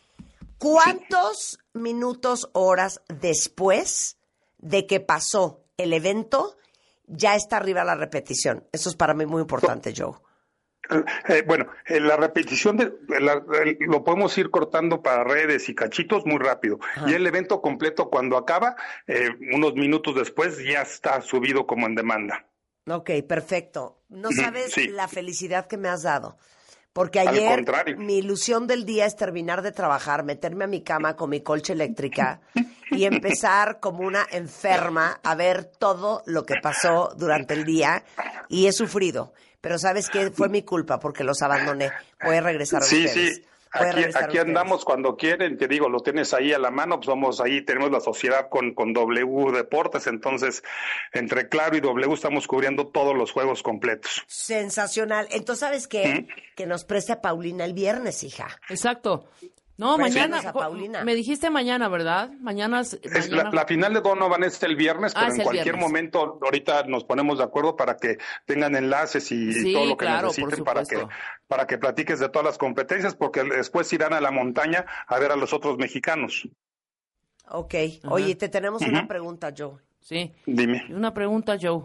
¿Cuántos sí. minutos, horas después de que pasó el evento, ya está arriba la repetición? Eso es para mí muy importante, Joe. Eh, bueno, eh, la repetición de, la, el, lo podemos ir cortando para redes y cachitos muy rápido. Ajá. Y el evento completo cuando acaba, eh, unos minutos después ya está subido como en demanda. Ok, perfecto. No sabes sí. la felicidad que me has dado. Porque ayer mi ilusión del día es terminar de trabajar, meterme a mi cama con mi colcha eléctrica y empezar como una enferma a ver todo lo que pasó durante el día y he sufrido. Pero ¿sabes qué? Fue mi culpa porque los abandoné. Voy a regresar a sí, ustedes. Sí, sí. Aquí, aquí andamos cuando quieren, te digo, lo tienes ahí a la mano, pues vamos ahí, tenemos la sociedad con, con W Deportes, entonces entre Claro y W estamos cubriendo todos los juegos completos. Sensacional. Entonces, ¿sabes qué? ¿Mm? Que nos preste a Paulina el viernes, hija. Exacto. No, mañana, a Paulina. Me dijiste mañana, ¿verdad? Mañana es... es mañana... La, la final de Donovan es el viernes, pero ah, en cualquier viernes. momento ahorita nos ponemos de acuerdo para que tengan enlaces y, sí, y todo lo que claro, necesiten para que para que platiques de todas las competencias, porque después irán a la montaña a ver a los otros mexicanos. Ok. Ajá. Oye, te tenemos uh-huh. una pregunta, Joe. Sí. Dime. Una pregunta, Joe.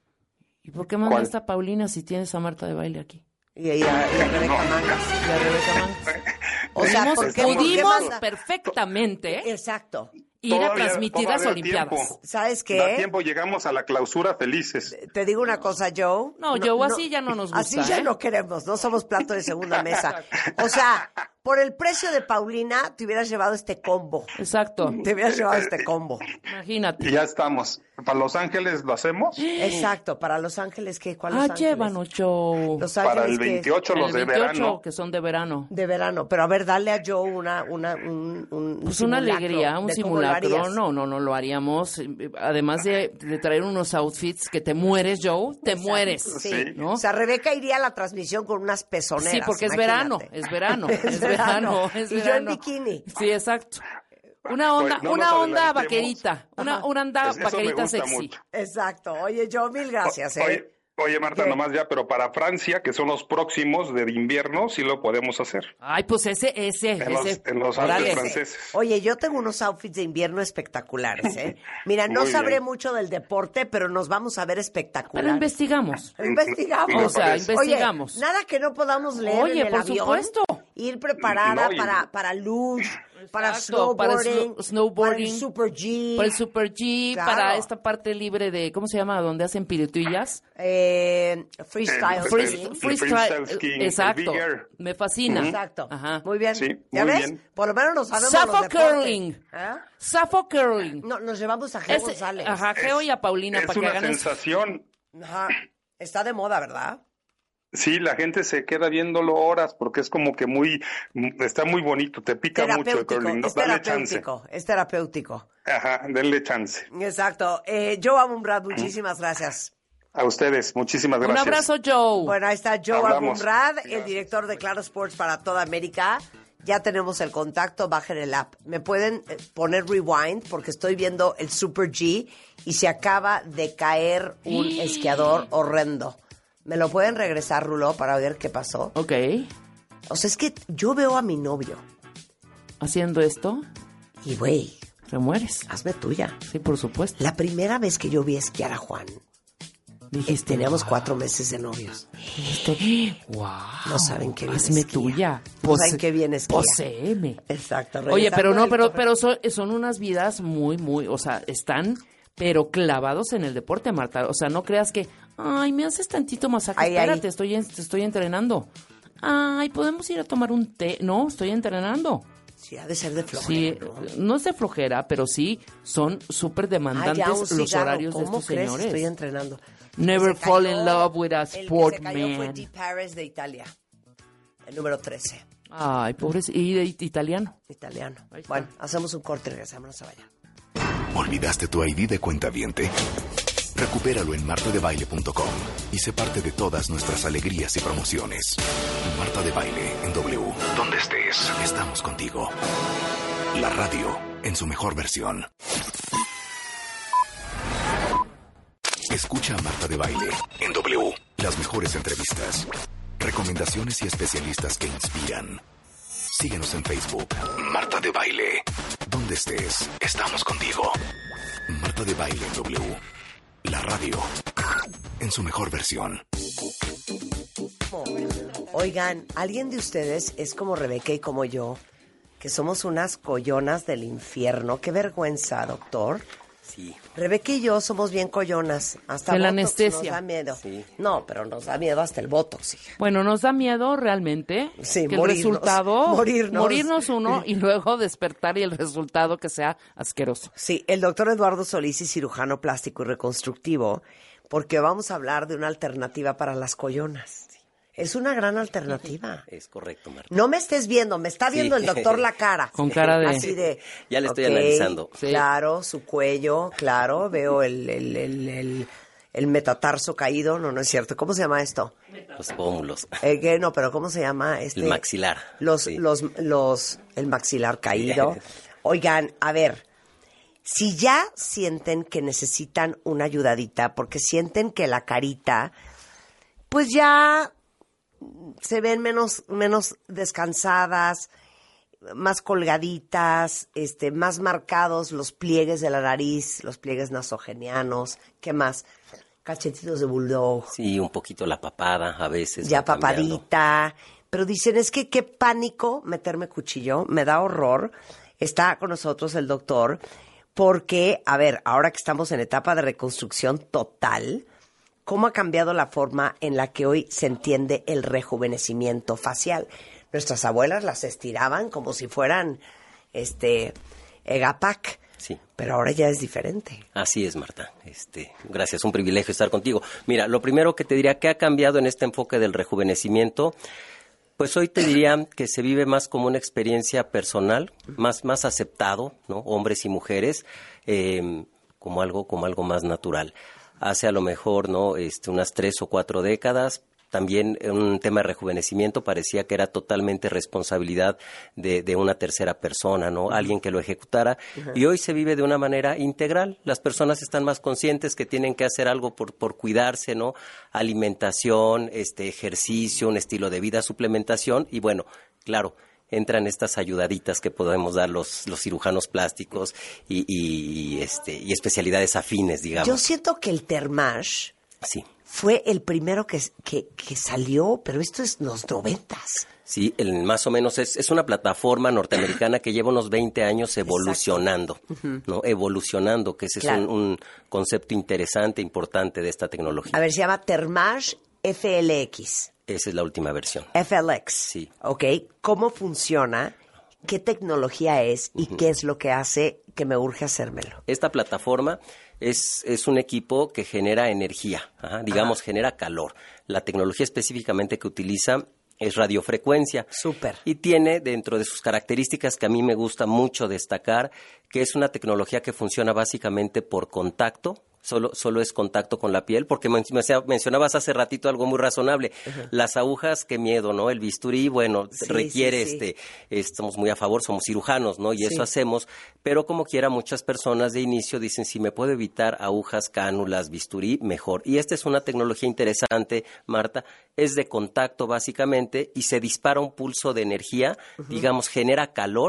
¿Y por qué mandaste a Paulina si tienes a Marta de baile aquí? Y a, y a Rebeca no. Mangas. Y a Rebeca Mangas. O sea, porque pudimos perfectamente exacto ir todavía, a transmitir las Olimpiadas. Tiempo. ¿Sabes qué? Da tiempo, llegamos a la clausura felices. Te digo una cosa, Joe. No, no Joe, no, así ya no nos gusta. Así ya ¿eh? no queremos, no somos plato de segunda mesa. O sea, por el precio de Paulina te hubieras llevado este combo. Exacto. Te hubieras llevado este combo. Imagínate. Y ya estamos. ¿Para Los Ángeles lo hacemos? Exacto. ¿Para Los Ángeles qué? ¿Cuál ah, Los Ángeles? llévanos, Joe. Los Ángeles, para el veintiocho, los el de veintiocho, verano. que son de verano. De verano. Pero a ver, dale a Joe una, una, un, un Pues una alegría, un simulacro. No, no, no lo haríamos. Además de, de traer unos outfits que te mueres, Joe, te Exacto. mueres. Sí. sí. ¿no? O sea, Rebeca iría a la transmisión con unas pezoneras. Sí, porque es verano, es verano, es, es verano, verano. es y verano. yo en bikini. Sí, exacto. Una onda, pues no una onda vaquerita, una, una onda Eso vaquerita sexy. Mucho. Exacto. Oye, Joe, mil gracias. O, ¿eh? Oye, Oye, Marta, ¿Qué? nomás ya, pero para Francia, que son los próximos de invierno, sí lo podemos hacer. Ay, pues ese, ese, en ese. Los, en los Alpes franceses. Oye, yo tengo unos outfits de invierno espectaculares, ¿eh? Mira, no sabré bien. mucho del deporte, pero nos vamos a ver espectaculares. Pero investigamos. Investigamos. O sea, investigamos. Oye, nada que no podamos leer Oye, en el por avión. supuesto. Ir preparada no, y... para, para luge, para Exacto, snowboarding, para, snowboarding, para el Super G. Para el Super G, claro. para esta parte libre de, ¿cómo se llama? Donde hacen piruetillas. Eh, freestyle. El, Free, el, freestyle, freestyle skiing. Exacto. Me fascina. Uh-huh. Exacto. Ajá. Muy bien. Sí, ¿Ya muy ves? bien. Por lo menos nos sabemos Safo los deportes. Curling. ¿Eh? Safo Curling. No, nos llevamos a Geo González. Ajá, Geo y a Paulina es para que una hagan sensación. Eso. Ajá. Está de moda, ¿verdad? Sí, la gente se queda viéndolo horas porque es como que muy, está muy bonito, te pica mucho el curling. Es Dale terapéutico, chance. es terapéutico. Ajá, denle chance. Exacto. Eh, Joe Abumrad, muchísimas gracias. A ustedes, muchísimas gracias. Un abrazo, Joe. Bueno, ahí está Joe Hablamos. Abumrad, el director de Claro Sports para toda América. Ya tenemos el contacto, bajen el app. Me pueden poner rewind porque estoy viendo el Super G y se acaba de caer un esquiador horrendo. ¿Me lo pueden regresar, Rulo, para ver qué pasó? Ok. O sea, es que yo veo a mi novio. ¿Haciendo esto? Y, güey, te mueres. Hazme tuya. Sí, por supuesto. La primera vez que yo vi esquiar a Juan, dijiste, teníamos wow. cuatro meses de novios. Dijiste, wow. No saben qué bien Hazme esquía. tuya. No Pose, saben qué bien esquía. Poseeme. Exacto. Oye, pero no, pero, pero son, son unas vidas muy, muy, o sea, están, pero clavados en el deporte, Marta. O sea, no creas que, ay, me haces tantito masaje. Ay, espérate, ay. Estoy, te estoy entrenando. Ay, ¿podemos ir a tomar un té? No, estoy entrenando. Sí, ha de ser de flojera. Sí, ¿no? no es de flojera, pero sí son súper demandantes ah, los horarios de estos crees? señores. Estoy entrenando. Never fall in love with a sport man. El que se cayó fue Di Paris de Italia, el número trece. Ay, pobre, y de italiano. Italiano. Bueno, hacemos un corte y regresamos, no se vayan. ¿Olvidaste tu I D de cuentaviente? Recupéralo en marta de baile punto com y sé parte de todas nuestras alegrías y promociones. Marta de Baile en W. Donde estés, estamos contigo. La radio en su mejor versión. Escucha a Marta de Baile en W. Las mejores entrevistas, recomendaciones y especialistas que inspiran. Síguenos en Facebook. Marta de Baile. Donde estés, estamos contigo. Marta de Baile en W. La radio en su mejor versión. Oigan, ¿alguien de ustedes es como Rebeca y como yo, que somos unas collonas del infierno? Qué vergüenza, doctor. Sí. Rebeca y yo somos bien collonas. Hasta de la botox anestesia. Nos da miedo. Sí. No, pero nos da miedo hasta el botox. Hija. Bueno, nos da miedo realmente sí, que morirnos, el resultado morirnos. morirnos uno y luego despertar y el resultado que sea asqueroso. Sí, el doctor Eduardo Solís es cirujano plástico y reconstructivo, porque vamos a hablar de una alternativa para las collonas. Es una gran alternativa. Es correcto, Marta. No me estés viendo, me está viendo sí. el doctor la cara. Con cara de... Así de... Ya le estoy okay, analizando. Sí. Claro, su cuello, claro. Veo el, el, el, el, el metatarso caído. No, no es cierto. ¿Cómo se llama esto? Los pómulos. Eh, que no, pero ¿cómo se llama? Este, el maxilar. Los, sí. los, los, el maxilar caído. Oigan, a ver... Si ya sienten que necesitan una ayudadita, porque sienten que la carita, pues ya... se ven menos, menos descansadas, más colgaditas, este, más marcados los pliegues de la nariz, los pliegues nasogenianos, ¿qué más? Cachetitos de bulldog. Sí, un poquito la papada a veces. Ya papadita. Pero dicen, es que qué pánico meterme cuchillo, me da horror. Está con nosotros el doctor, porque, a ver, ahora que estamos en etapa de reconstrucción total... ¿Cómo ha cambiado la forma en la que hoy se entiende el rejuvenecimiento facial? Nuestras abuelas las estiraban como si fueran este Egapac. Sí. Pero ahora ya es diferente. Así es, Marta. Este, gracias, un privilegio estar contigo. Mira, lo primero que te diría, ¿qué ha cambiado en este enfoque del rejuvenecimiento? Pues hoy te diría que se vive más como una experiencia personal, más, más aceptado, ¿no? Hombres y mujeres, eh, como algo, como algo más natural. Hace a lo mejor, ¿no? Este, unas tres o cuatro décadas, también un tema de rejuvenecimiento parecía que era totalmente responsabilidad de, de una tercera persona, ¿no? Alguien que lo ejecutara. Uh-huh. Y hoy se vive de una manera integral. Las personas están más conscientes que tienen que hacer algo por, por cuidarse, ¿no? Alimentación, este, ejercicio, un estilo de vida, suplementación. Y bueno, claro, entran estas ayudaditas que podemos dar los, los cirujanos plásticos y, y, este, y especialidades afines, digamos. Yo siento que el Thermage sí. fue el primero que, que, que salió, pero esto es los noventas. Sí, el, más o menos es, es una plataforma norteamericana que lleva unos veinte años evolucionando, uh-huh. ¿no? Evolucionando, que ese claro. es un, un concepto interesante, importante de esta tecnología. A ver, se llama Thermage F L X. Esa es la última versión. F L X. Sí. Ok. ¿Cómo funciona? ¿Qué tecnología es? ¿Y uh-huh. qué es lo que hace que me urge hacérmelo? Esta plataforma es, es un equipo que genera energía, ajá, digamos, ajá. genera calor. La tecnología específicamente que utiliza es radiofrecuencia. Súper. Y tiene dentro de sus características que a mí me gusta mucho destacar, que es una tecnología que funciona básicamente por contacto. Solo, solo es contacto con la piel, porque men- mencionabas hace ratito algo muy razonable. Uh-huh. Las agujas, qué miedo, ¿no? El bisturí, bueno, sí, requiere, sí, sí. este, estamos muy a favor, somos cirujanos, ¿no? Y sí. eso hacemos, pero como quiera, muchas personas de inicio dicen, si me puedo evitar agujas, cánulas, bisturí, mejor. Y esta es una tecnología interesante, Marta, es de contacto básicamente, y se dispara un pulso de energía, uh-huh. digamos, genera calor,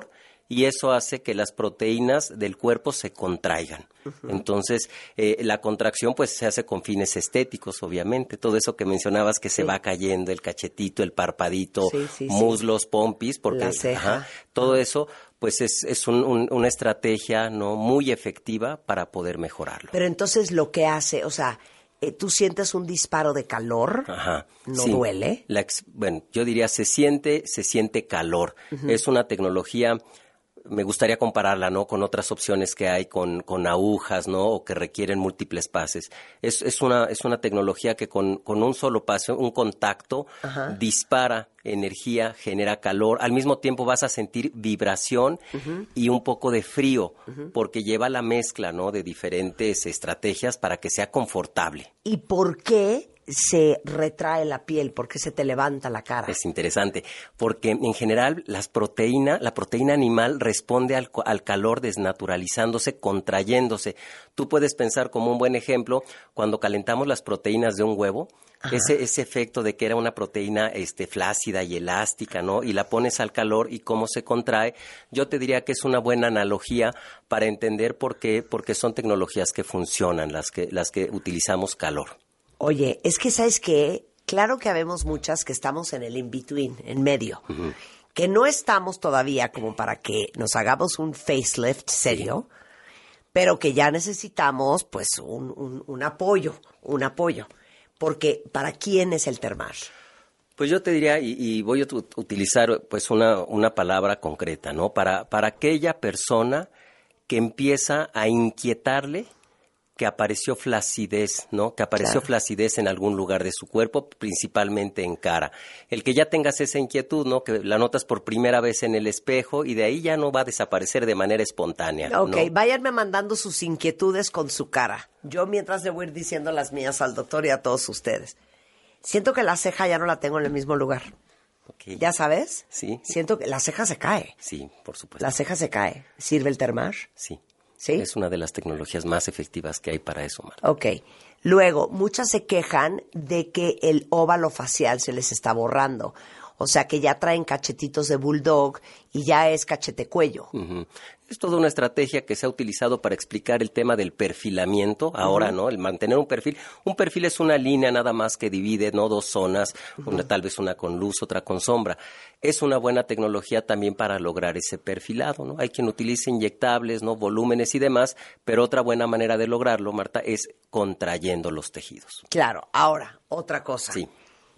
y eso hace que las proteínas del cuerpo se contraigan. Uh-huh. Entonces, eh, la contracción pues se hace con fines estéticos, obviamente. Todo eso que mencionabas que sí. se va cayendo, el cachetito, el parpadito, sí, sí, muslos, sí. pompis, porque la ceja. Ajá, todo eso pues es, es un, un, una estrategia no muy efectiva para poder mejorarlo. Pero entonces lo que hace, o sea, eh, tú sientes un disparo de calor, Ajá, no sí. duele. La ex, bueno, yo diría se siente, se siente calor. Uh-huh. Es una tecnología. Me gustaría compararla, ¿no? Con otras opciones que hay con, con agujas, ¿no? O que requieren múltiples pases. Es, es una, es una tecnología que con, con un solo pase, un contacto, Ajá. dispara energía, genera calor. Al mismo tiempo vas a sentir vibración uh-huh. y un poco de frío, uh-huh. porque lleva la mezcla, ¿no? De diferentes estrategias para que sea confortable. ¿Y por qué se retrae la piel? ¿Por qué se te levanta la cara? Es interesante, porque en general las proteínas, la proteína animal responde al, al calor desnaturalizándose, contrayéndose. Tú puedes pensar como un buen ejemplo, cuando calentamos las proteínas de un huevo, ese, ese efecto de que era una proteína este, flácida y elástica, ¿no? Y la pones al calor y cómo se contrae, yo te diría que es una buena analogía para entender por qué, porque son tecnologías que funcionan, las que, las que utilizamos calor. Oye, es que, ¿sabes qué? Claro que habemos muchas que estamos en el in-between, en medio, uh-huh. que no estamos todavía como para que nos hagamos un facelift serio, sí. pero que ya necesitamos, pues, un, un, un apoyo, un apoyo. Porque, ¿para quién es el Thermage? Pues yo te diría, y, y voy a t- utilizar, pues, una, una palabra concreta, ¿no? Para, para aquella persona que empieza a inquietarle que apareció flacidez, ¿no? Que apareció claro. flacidez en algún lugar de su cuerpo, principalmente en cara. El que ya tengas esa inquietud, ¿no? Que la notas por primera vez en el espejo y de ahí ya no va a desaparecer de manera espontánea. Ok, ¿no? Váyanme mandando sus inquietudes con su cara. Yo mientras le voy a ir diciendo las mías al doctor y a todos ustedes. Siento que la ceja ya no la tengo en el mismo lugar. Okay. ¿Ya sabes? Sí. Siento que la ceja se cae. Sí, por supuesto. La ceja se cae. ¿Sirve el Thermage? Sí. ¿Sí? Es una de las tecnologías más efectivas que hay para eso, Marta. Ok. Luego, muchas se quejan de que el óvalo facial se les está borrando. O sea, que ya traen cachetitos de bulldog y ya es cachete cuello. Uh-huh. Es toda una estrategia que se ha utilizado para explicar el tema del perfilamiento. Ahora, uh-huh. ¿no? El mantener un perfil. Un perfil es una línea nada más que divide, ¿no? Dos zonas, uh-huh. una, tal vez una con luz, otra con sombra. Es una buena tecnología también para lograr ese perfilado, ¿no? Hay quien utiliza inyectables, ¿no? Volúmenes y demás, pero otra buena manera de lograrlo, Marta, es contrayendo los tejidos. Claro. Ahora, otra cosa. Sí.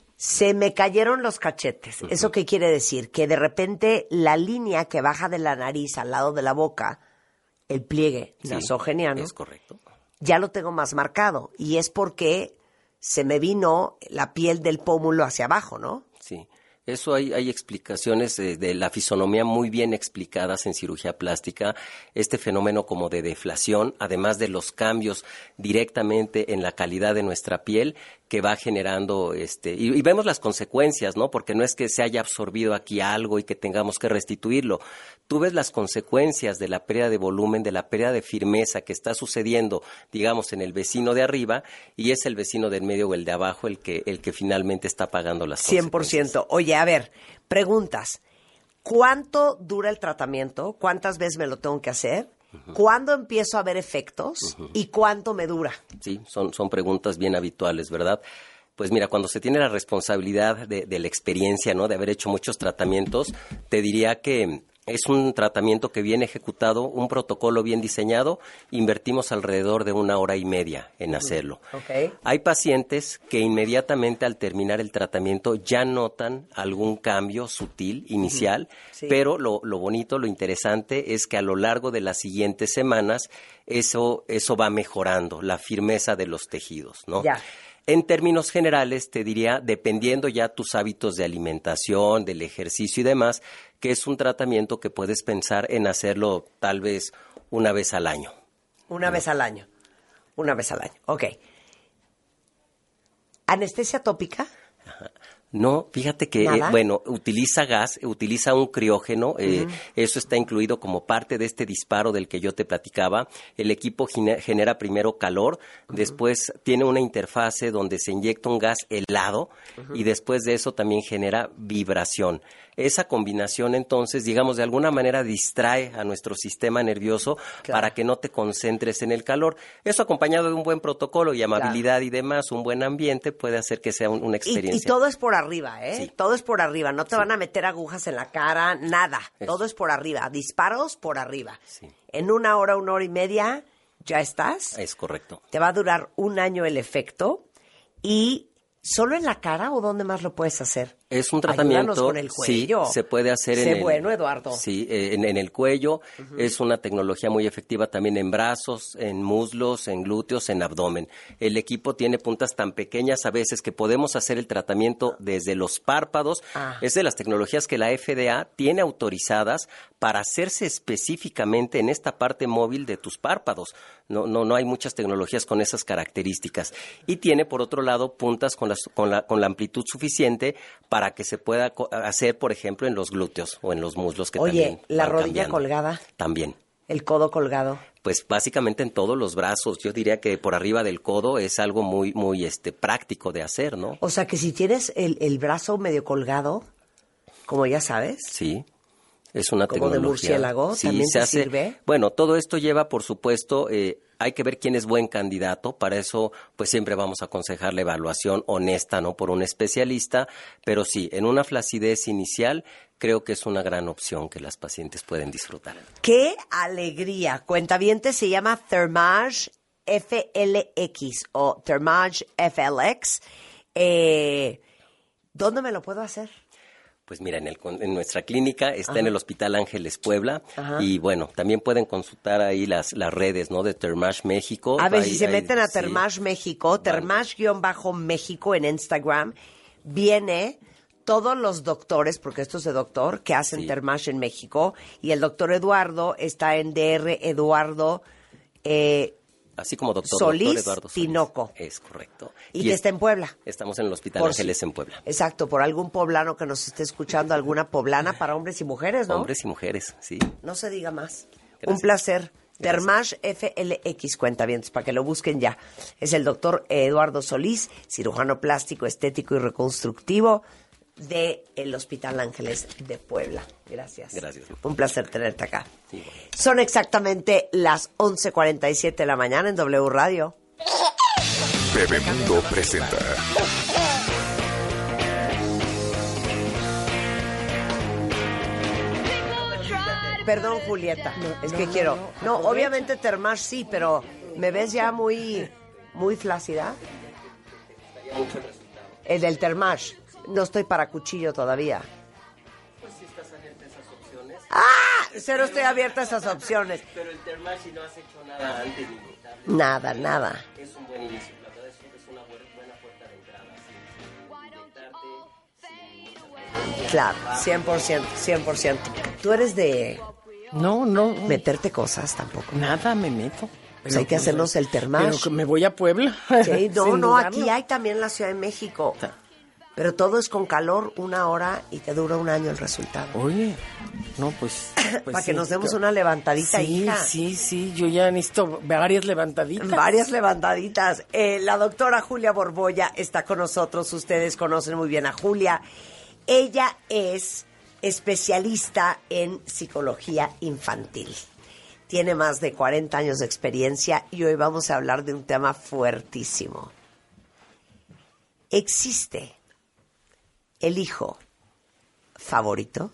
Se me cayeron los cachetes. Uh-huh. ¿Eso qué quiere decir? Que de repente la línea que baja de la nariz al lado de la boca, el pliegue sí, nasogeniano, es correcto. Ya lo tengo más marcado. Y es porque se me vino la piel del pómulo hacia abajo, ¿no? Sí. Eso hay, hay explicaciones de, de la fisonomía muy bien explicadas en cirugía plástica, este fenómeno como de deflación, además de los cambios directamente en la calidad de nuestra piel que va generando, este y, y vemos las consecuencias, ¿no? Porque no es que se haya absorbido aquí algo y que tengamos que restituirlo. Tú ves las consecuencias de la pérdida de volumen, de la pérdida de firmeza que está sucediendo, digamos, en el vecino de arriba y es el vecino del medio o el de abajo el que, el que finalmente está pagando las cien por ciento. Oye, a ver, preguntas. ¿Cuánto dura el tratamiento? ¿Cuántas veces me lo tengo que hacer? Uh-huh. ¿Cuándo empiezo a ver efectos? Uh-huh. ¿Y cuánto me dura? Sí, son, son preguntas bien habituales, ¿verdad? Pues mira, cuando se tiene la responsabilidad de, de la experiencia, ¿no? De haber hecho muchos tratamientos, te diría que es un tratamiento que viene ejecutado, un protocolo bien diseñado, invertimos alrededor de una hora y media en hacerlo. Okay. Hay pacientes que inmediatamente al terminar el tratamiento ya notan algún cambio sutil, inicial, sí. pero lo, lo bonito, lo interesante es que a lo largo de las siguientes semanas eso, eso va mejorando, la firmeza de los tejidos, ¿no? Ya. En términos generales, te diría, dependiendo ya tus hábitos de alimentación, del ejercicio y demás, que es un tratamiento que puedes pensar en hacerlo tal vez una vez al año. Una ¿no? vez al año. Una vez al año. Ok. ¿Anestesia tópica? Ajá. No, fíjate que, eh, bueno, utiliza gas, utiliza un criógeno, eh, uh-huh. Eso está incluido como parte de este disparo del que yo te platicaba. El equipo gine- genera primero calor, uh-huh. Después tiene una interfase donde se inyecta un gas helado uh-huh. Y después de eso también genera vibración. Esa combinación, entonces, digamos, de alguna manera distrae a nuestro sistema nervioso claro. Para que no te concentres en el calor. Eso acompañado de un buen protocolo y amabilidad claro. Y demás, un buen ambiente, puede hacer que sea un, una experiencia. Y, y todo es por arriba, ¿eh? Sí. Todo es por arriba. No te sí. van a meter agujas en la cara, nada. Eso. Todo es por arriba. Disparos por arriba. Sí. En una hora, una hora y media, ya estás. Es correcto. Te va a durar un año el efecto. Y ¿solo en la cara o dónde más lo puedes hacer? Es un tratamiento, ayúdanos con el cuello. Sí, se puede hacer sé en el... bueno, Eduardo. Sí, eh, en, en el cuello. Uh-huh. Es una tecnología muy efectiva también en brazos, en muslos, en glúteos, en abdomen. El equipo tiene puntas tan pequeñas a veces que podemos hacer el tratamiento desde los párpados. Ah. Es de las tecnologías que la F D A tiene autorizadas para hacerse específicamente en esta parte móvil de tus párpados. No, no, no hay muchas tecnologías con esas características. Y tiene, por otro lado, puntas con la, con la, con la amplitud suficiente para para que se pueda hacer, por ejemplo, en los glúteos o en los muslos que Oye, también ¿la van rodilla cambiando. colgada? También. ¿El codo colgado? Pues básicamente en todos los brazos. Yo diría que por arriba del codo es algo muy, muy este, práctico de hacer, ¿no? O sea, que si tienes el, el brazo medio colgado, como ya sabes. Sí. Es una como tecnología. De murciélago, sí, también se te hace, sirve. Bueno, todo esto lleva, por supuesto, eh, hay que ver quién es buen candidato. Para eso, pues siempre vamos a aconsejar la evaluación honesta, ¿no? Por un especialista. Pero sí, en una flacidez inicial, creo que es una gran opción que las pacientes pueden disfrutar. ¡Qué alegría! Cuentaviente, se llama Thermage F L X o Thermage F L X. Eh, ¿Dónde me lo puedo hacer? Pues mira, en, el, en nuestra clínica está Ajá. en el Hospital Ángeles Puebla. Ajá. Y bueno, también pueden consultar ahí las, las redes, ¿no? De Thermage México. A ver, ahí, si se ahí, meten a sí. Thermage México, Thermage-México en Instagram, viene todos los doctores, porque esto es de doctor, que hacen sí. Thermage en México. Y el doctor Eduardo está en D R Eduardo eh, Así como doctor, Solís, doctor Eduardo Solís. Tinoco. Es correcto. Y, y que es, está en Puebla. Estamos en el Hospital por Ángeles si, en Puebla. Exacto, por algún poblano que nos esté escuchando, alguna poblana para hombres y mujeres, ¿no? Hombres y mujeres, sí. No se diga más. Gracias. Un placer. Thermage F L X, cuentavientes, para que lo busquen ya. Es el doctor Eduardo Solís, cirujano plástico, estético y reconstructivo del Hospital Ángeles de Puebla. Gracias. Gracias. Un placer tenerte acá. Sí, bueno. Son exactamente las once cuarenta y siete de la mañana en W Radio. Bebemundo presenta. Perdón, Julieta, No, es no, que no, quiero. no, No, aprovecha. obviamente Thermage sí, pero ¿me ves ya muy, muy flácida? El del Thermage. No estoy para cuchillo todavía. Pues si estás abierta a esas opciones. ¡Ah! Cero estoy abierta a esas opciones. Pero el Thermage, si no has hecho nada antes de inyectable. Nada, nada. Es un buen inicio. La verdad es que es una buena, buena puerta de entrada. Sin inyectarte. Claro, cien por ciento, cien por ciento. ¿Tú eres de No, no. meterte cosas tampoco? Nada me meto. Pues hay que pues, hacernos el Thermage. Pero que me voy a Puebla. Sí, no, Sin no, dudarlo. aquí hay también en la Ciudad de México. Pero todo es con calor, una hora, y te dura un año el resultado. Oye, no, pues... pues Para sí, que nos demos yo- una levantadita, sí, hija. Sí, sí, yo ya necesito varias levantaditas. Varias levantaditas. Eh, la doctora Julia Borbolla está con nosotros. Ustedes conocen muy bien a Julia. Ella es especialista en psicología infantil. Tiene más de cuarenta años de experiencia y hoy vamos a hablar de un tema fuertísimo. ¿Existe el hijo favorito?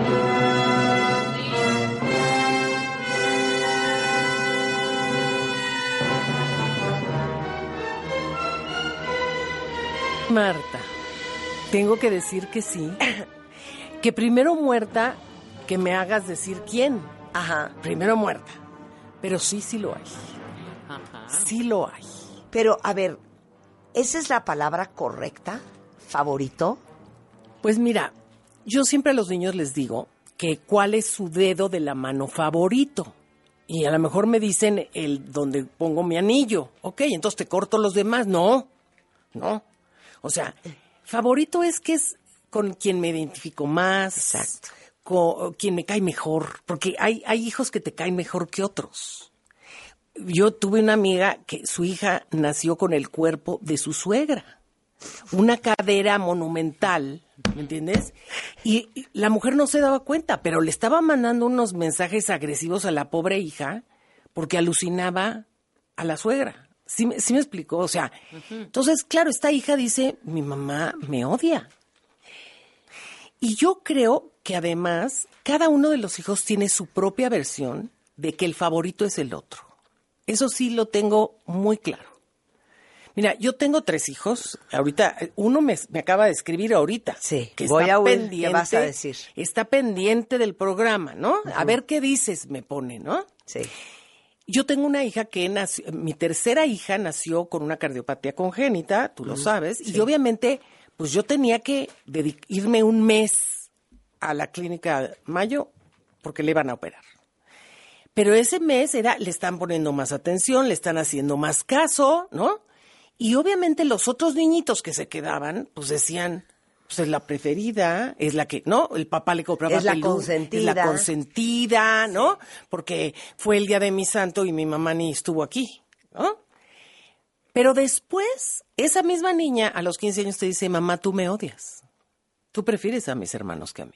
Marta, tengo que decir que sí. Que primero muerta, que me hagas decir quién. Ajá. Primero muerta. Pero sí, sí lo hay. Ajá. Sí lo hay. Pero, a ver, ¿esa es la palabra correcta? ¿Favorito? Pues mira, yo siempre a los niños les digo que cuál es su dedo de la mano favorito. Y a lo mejor me dicen el donde pongo mi anillo. Ok, entonces te corto los demás. No, no. O sea, Favorito es que es con quien me identifico más. Exacto. Con quien me cae mejor. Porque hay, hay hijos que te caen mejor que otros. Yo tuve una amiga que su hija nació con el cuerpo de su suegra. Una cadera monumental, ¿me entiendes? Y, y la mujer no se daba cuenta, pero le estaba mandando unos mensajes agresivos a la pobre hija porque alucinaba a la suegra. ¿Sí, sí me explicó? O sea, uh-huh. Entonces, claro, esta hija dice, mi mamá me odia. Y yo creo que además, cada uno de los hijos tiene su propia versión de que el favorito es el otro. Eso sí lo tengo muy claro. Mira, yo tengo tres hijos. Ahorita, uno me, me acaba de escribir ahorita. Sí, que voy está a oír pendiente, qué vas a decir. Está pendiente del programa, ¿no? Uh-huh. A ver qué dices, me pone, ¿no? Sí. Yo tengo una hija que nació, mi tercera hija nació con una cardiopatía congénita, tú lo uh-huh. sabes, sí. Y obviamente, pues yo tenía que dedic- irme un mes a la clínica Mayo porque le iban a operar. Pero ese mes era, le están poniendo más atención, le están haciendo más caso, ¿no? Y obviamente los otros niñitos que se quedaban, pues decían, pues es la preferida, es la que, ¿no? El papá le compraba es la pelú, consentida. Es la consentida, ¿no? Porque fue el día de mi santo y mi mamá ni estuvo aquí, ¿no? Pero después, esa misma niña a los quince años te dice, mamá, tú me odias. Tú prefieres a mis hermanos que a mí.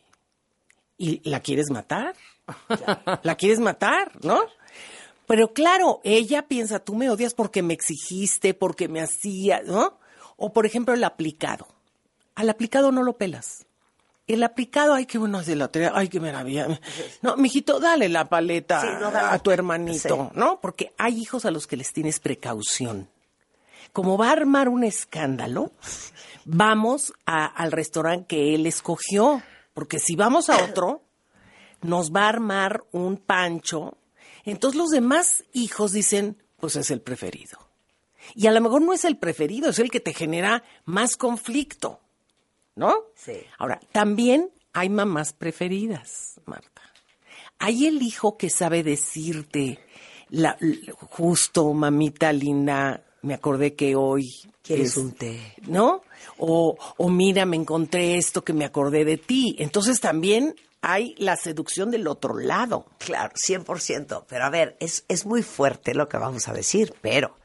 ¿Y la quieres matar? ¿La quieres matar, no? Pero claro, ella piensa, tú me odias porque me exigiste, porque me hacías, ¿no? O, por ejemplo, el aplicado. Al aplicado no lo pelas. El aplicado, ay, qué bueno es de la lotería, ay, qué maravilla. No, mijito, dale la paleta sí, no, dale. a tu hermanito, sí. ¿no? Porque hay hijos a los que les tienes precaución. Como va a armar un escándalo, vamos a, al restaurante que él escogió. Porque si vamos a otro, nos va a armar un pancho. Entonces los demás hijos dicen, pues es el preferido. Y a lo mejor no es el preferido, es el que te genera más conflicto, ¿no? Sí. Ahora, también hay mamás preferidas, Marta. Hay el hijo que sabe decirte, la, justo, mamita linda, me acordé que hoy... ¿Quieres es, un té? ¿No? O, o mira, me encontré esto que me acordé de ti. Entonces también hay la seducción del otro lado. Claro, cien por ciento. Pero a ver, es, es muy fuerte lo que vamos a decir, pero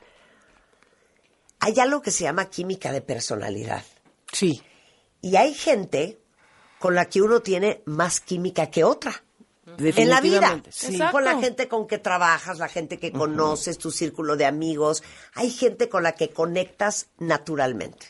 hay algo que se llama química de personalidad. Sí. Y hay gente con la que uno tiene más química que otra. En la vida, sí. Con la gente con que trabajas, la gente que conoces, uh-huh. tu círculo de amigos. Hay gente con la que conectas naturalmente.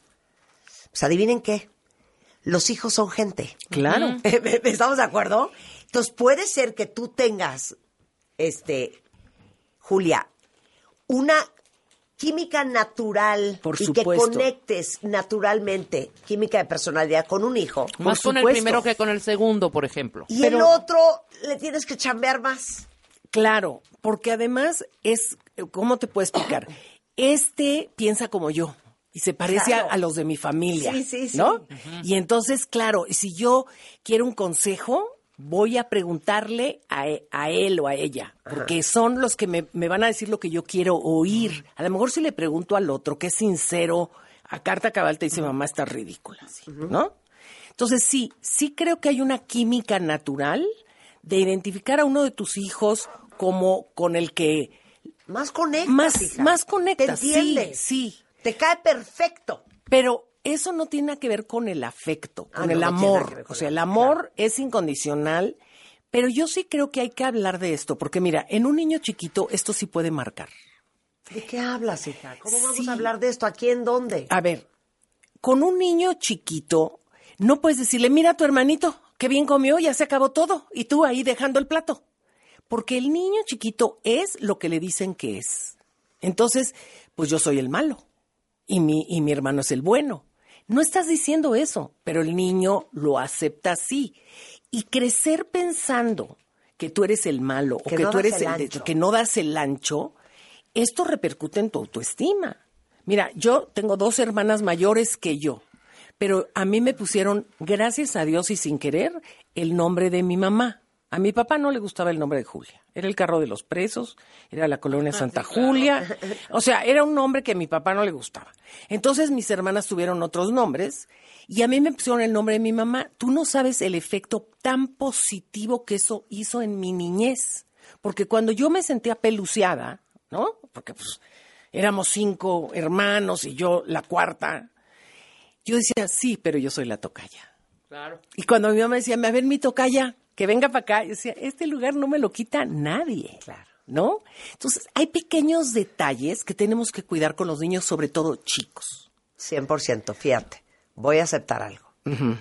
Pues adivinen qué, los hijos son gente. Claro. Uh-huh. ¿Estamos de acuerdo? Entonces puede ser que tú tengas, este, Julia, una química natural Por y supuesto. que conectes naturalmente química de personalidad con un hijo. Más Por con supuesto. el primero que con el segundo, por ejemplo. Y Pero, el otro le tienes que chambear más. Claro, porque además es, ¿cómo te puedo explicar? Este piensa como yo y se parece Claro. a, a los de mi familia, sí, sí, sí. ¿no? Uh-huh. Y entonces, claro, si yo quiero un consejo, voy a preguntarle a, a él o a ella, porque Ajá. son los que me, me van a decir lo que yo quiero oír. A lo mejor si le pregunto al otro, que es sincero, a carta cabal te dice, mamá, está ridícula, ¿sí? uh-huh. ¿no? Entonces sí, sí creo que hay una química natural de identificar a uno de tus hijos como con el que... Más conectas, Más, hija. más conectas, ¿Te entiendes? sí, sí. Te cae perfecto. Pero eso no tiene nada que ver con el afecto, Ah, con no, el no tiene nada que amor. ver con O sea, el el amor, amor es incondicional, pero yo sí creo que hay que hablar de esto, porque mira, en un niño chiquito esto sí puede marcar. ¿De qué hablas, hija? ¿Cómo vamos Sí. a hablar de esto? ¿A quién? ¿Dónde? A ver, con un niño chiquito no puedes decirle, mira a tu hermanito, qué bien comió, ya se acabó todo, y tú ahí dejando el plato. Porque el niño chiquito es lo que le dicen que es. Entonces, pues yo soy el malo y mi, y mi hermano es el bueno. No estás diciendo eso, pero el niño lo acepta así. Y crecer pensando que tú eres el malo Que o que no tú das eres el el, de- ancho. que no das el ancho, esto repercute en tu autoestima. Mira, yo tengo dos hermanas mayores que yo, pero a mí me pusieron, gracias a Dios y sin querer, el nombre de mi mamá. A mi papá no le gustaba el nombre de Julia. Era el carro de los presos, era la colonia Santa Julia. O sea, era un nombre que a mi papá no le gustaba. Entonces mis hermanas tuvieron otros nombres y a mí me pusieron el nombre de mi mamá. Tú no sabes el efecto tan positivo que eso hizo en mi niñez. Porque cuando yo me sentía peluciada, ¿no? Porque pues éramos cinco hermanos y yo la cuarta. Yo decía, sí, pero yo soy la tocaya. Claro. Y cuando mi mamá decía, a ver, mi tocaya, que venga para acá, yo decía, este lugar no me lo quita nadie. Claro. ¿No? Entonces, hay pequeños detalles que tenemos que cuidar con los niños, sobre todo chicos. cien por ciento, fíjate. Voy a aceptar algo. Uh-huh.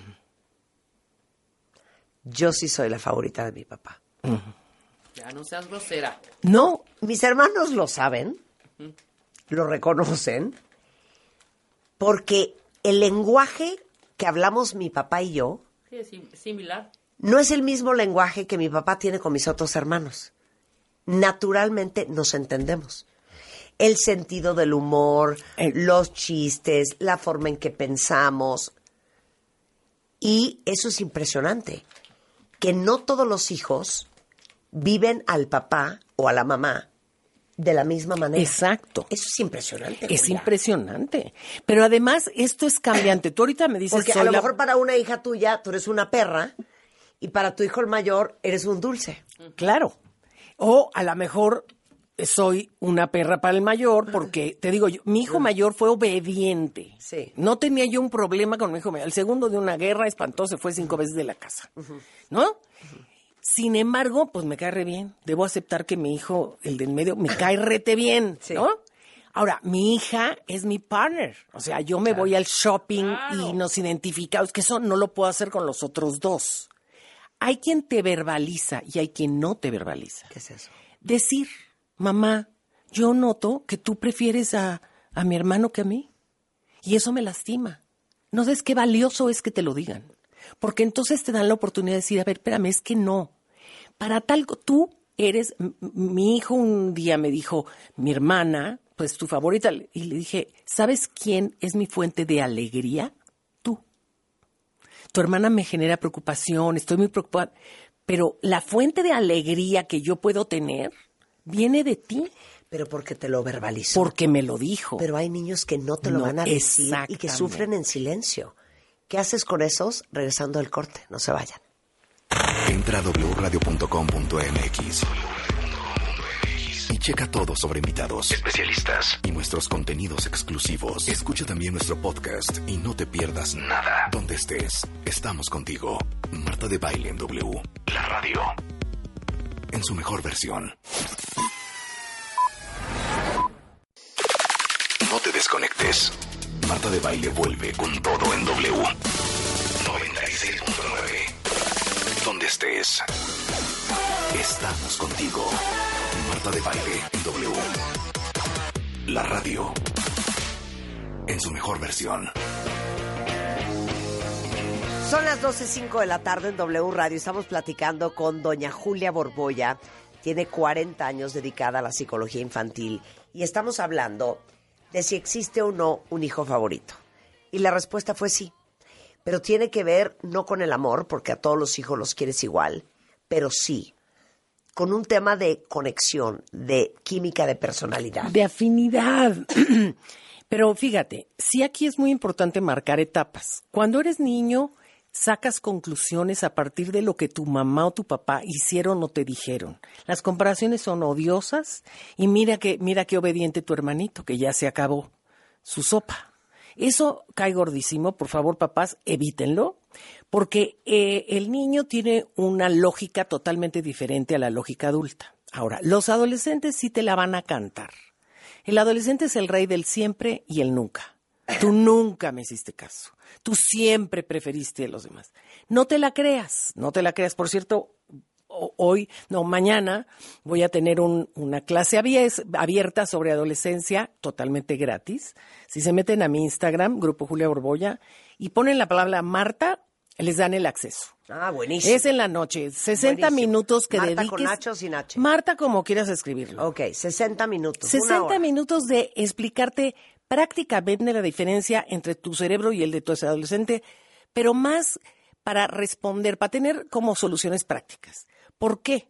Yo sí soy la favorita de mi papá. Uh-huh. Ya no seas grosera. No, mis hermanos lo saben, uh-huh. lo reconocen, porque el lenguaje que hablamos mi papá y yo sí, es similar. No es el mismo lenguaje que mi papá tiene con mis otros hermanos. Naturalmente nos entendemos. El sentido del humor, eh. los chistes, la forma en que pensamos. Y eso es impresionante. Que no todos los hijos viven al papá o a la mamá de la misma manera. Exacto. Eso es impresionante. Es Julia. Impresionante. Pero además esto es cambiante. Tú ahorita me dices... Porque soy a lo la... mejor para una hija tuya tú eres una perra y para tu hijo el mayor eres un dulce. Claro. O a lo mejor soy una perra para el mayor porque, te digo, yo, mi hijo mayor fue obediente. Sí. No tenía yo un problema con mi hijo mayor. El segundo de una guerra espantó, se fue cinco veces de la casa. Uh-huh. ¿No? Uh-huh. Sin embargo, pues me cae re bien. Debo aceptar que mi hijo, el del medio, me cae rete bien, sí. ¿no? Ahora, mi hija es mi partner. O sea, yo me claro. voy al shopping claro. y nos identificamos, que eso no lo puedo hacer con los otros dos. Hay quien te verbaliza y hay quien no te verbaliza. ¿Qué es eso? Decir, mamá, yo noto que tú prefieres a, a mi hermano que a mí. Y eso me lastima. No sabes qué valioso es que te lo digan. Porque entonces te dan la oportunidad de decir, a ver, espérame, es que no. Para tal, tú eres, m- mi hijo un día me dijo, mi hermana, pues tu favorita. Y le dije, ¿sabes quién es mi fuente de alegría? Tu hermana me genera preocupación, estoy muy preocupada, pero la fuente de alegría que yo puedo tener viene de ti. Pero porque te lo verbalizó. Porque me lo dijo. Pero hay niños que no te lo no, van a decir y que sufren en silencio. ¿Qué haces con esos? Regresando al corte, no se vayan. Entra a doble u radio punto com punto m x y checa todo sobre invitados, especialistas y nuestros contenidos exclusivos. Escucha también nuestro podcast y no te pierdas nada. Donde estés, estamos contigo. Marta de Baile en W, la radio, en su mejor versión. No te desconectes. Marta de Baile vuelve con todo en W. noventa y seis punto nueve. Donde estés, estamos contigo. Marta de Baile en W. La radio, en su mejor versión. Son las doce cinco de la tarde en W Radio. Estamos platicando con doña Julia Borbolla. Tiene cuarenta años dedicada a la psicología infantil. Y estamos hablando de si existe o no un hijo favorito. Y la respuesta fue sí. Pero tiene que ver no con el amor, porque a todos los hijos los quieres igual, pero sí con un tema de conexión, de química de personalidad. De afinidad. Pero fíjate, sí aquí es muy importante marcar etapas. Cuando eres niño, sacas conclusiones a partir de lo que tu mamá o tu papá hicieron o te dijeron. Las comparaciones son odiosas y mira que, mira qué obediente tu hermanito, que ya se acabó su sopa. Eso cae gordísimo, por favor, papás, evítenlo, porque eh, el niño tiene una lógica totalmente diferente a la lógica adulta. Ahora, los adolescentes sí te la van a cantar. El adolescente es el rey del siempre y el nunca. Tú nunca me hiciste caso. Tú siempre preferiste a los demás. No te la creas, no te la creas. Por cierto, hoy, no, mañana voy a tener un, una clase abierta sobre adolescencia totalmente gratis. Si se meten a mi Instagram, Grupo Julia Borbolla, y ponen la palabra Marta, les dan el acceso. Ah, buenísimo. Es en la noche, sesenta buenísimo. Minutos que Marta dediques. ¿Marta con H o sin H? Marta como quieras escribirlo. Ok, sesenta minutos, sesenta una hora. minutos de explicarte prácticamente la diferencia entre tu cerebro y el de tu adolescente, pero más para responder, para tener como soluciones prácticas. ¿Por qué?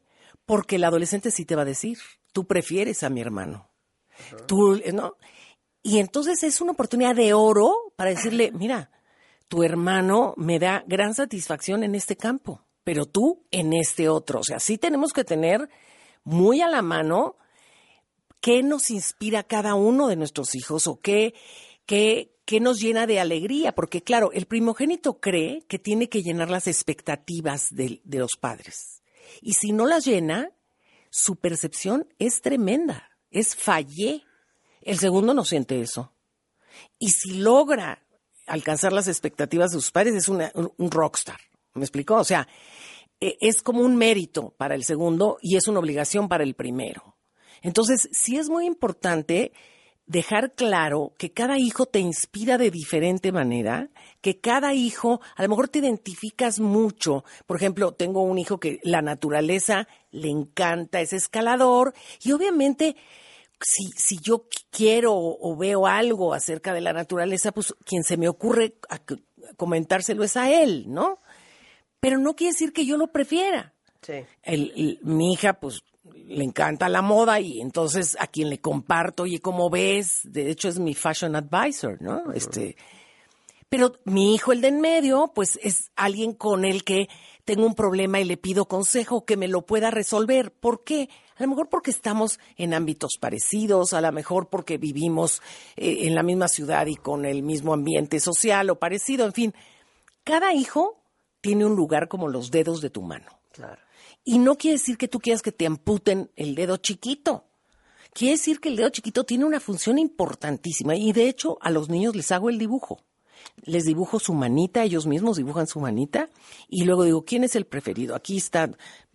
Porque el adolescente sí te va a decir, tú prefieres a mi hermano. Uh-huh. Tú, ¿no? Y entonces es una oportunidad de oro para decirle, mira, tu hermano me da gran satisfacción en este campo, pero tú en este otro. O sea, sí tenemos que tener muy a la mano qué nos inspira cada uno de nuestros hijos o qué, qué, qué nos llena de alegría. Porque, claro, el primogénito cree que tiene que llenar las expectativas de, de los padres. Y si no las llena, su percepción es tremenda, es fallé. El segundo no siente eso. Y si logra alcanzar las expectativas de sus padres, es una, un, un rockstar. ¿Me explicó? O sea, es como un mérito para el segundo y es una obligación para el primero. Entonces, sí es muy importante dejar claro que cada hijo te inspira de diferente manera, que cada hijo, a lo mejor te identificas mucho. Por ejemplo, tengo un hijo que la naturaleza le encanta, es escalador, y obviamente si, si yo quiero o veo algo acerca de la naturaleza, pues quien se me ocurre a comentárselo es a él, ¿no? Pero no quiere decir que yo lo prefiera. Sí. El, el, mi hija, pues, le encanta la moda y entonces a quien le comparto, oye, ¿cómo ves? De hecho, es mi fashion advisor, ¿no? Uh-huh. Este, pero mi hijo, el de en medio, pues es alguien con el que tengo un problema y le pido consejo que me lo pueda resolver. ¿Por qué? A lo mejor porque estamos en ámbitos parecidos, a lo mejor porque vivimos eh, en la misma ciudad y con el mismo ambiente social o parecido. En fin, cada hijo tiene un lugar como los dedos de tu mano. Claro. Y no quiere decir que tú quieras que te amputen el dedo chiquito. Quiere decir que el dedo chiquito tiene una función importantísima. Y de hecho, a los niños les hago el dibujo. Les dibujo su manita, ellos mismos dibujan su manita. Y luego digo, ¿quién es el preferido? Aquí está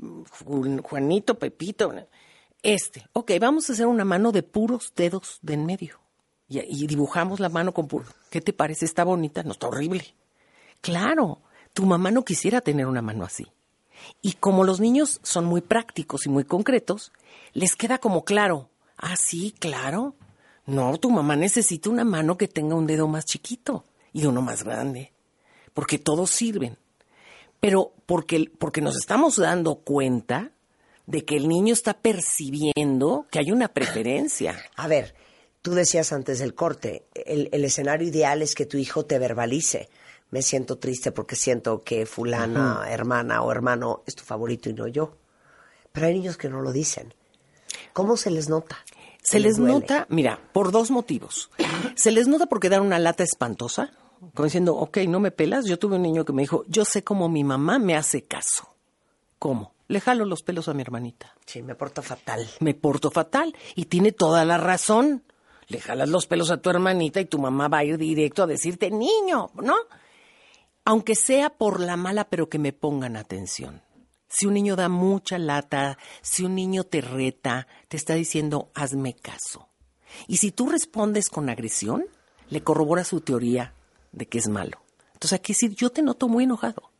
Juanito, Pepito. Este. Ok, vamos a hacer una mano de puros dedos de en medio. Y, y dibujamos la mano con puro. ¿Qué te parece? ¿Está bonita? No, está horrible. Claro, tu mamá no quisiera tener una mano así. Y como los niños son muy prácticos y muy concretos, les queda como claro. Ah, sí, claro. No, tu mamá necesita una mano que tenga un dedo más chiquito y uno más grande. Porque todos sirven. Pero porque, porque nos estamos dando cuenta de que el niño está percibiendo que hay una preferencia. A ver, tú decías antes del corte, el, el escenario ideal es que tu hijo te verbalice. Me siento triste porque siento que fulana, uh-huh. hermana o hermano es tu favorito y no yo. Pero hay niños que no lo dicen. ¿Cómo se les nota? Se les, les nota, mira, por dos motivos. Se les nota porque dan una lata espantosa, como diciendo, ok, no me pelas. Yo tuve un niño que me dijo, yo sé cómo mi mamá me hace caso. ¿Cómo? Le jalo los pelos a mi hermanita. Sí, me porto fatal. Me porto fatal y tiene toda la razón. Le jalas los pelos a tu hermanita y tu mamá va a ir directo a decirte, niño, ¿no? Aunque sea por la mala, pero que me pongan atención. Si un niño da mucha lata, si un niño te reta, te está diciendo, hazme caso. Y si tú respondes con agresión, le corrobora su teoría de que es malo. Entonces hay que decir, yo te noto muy enojado.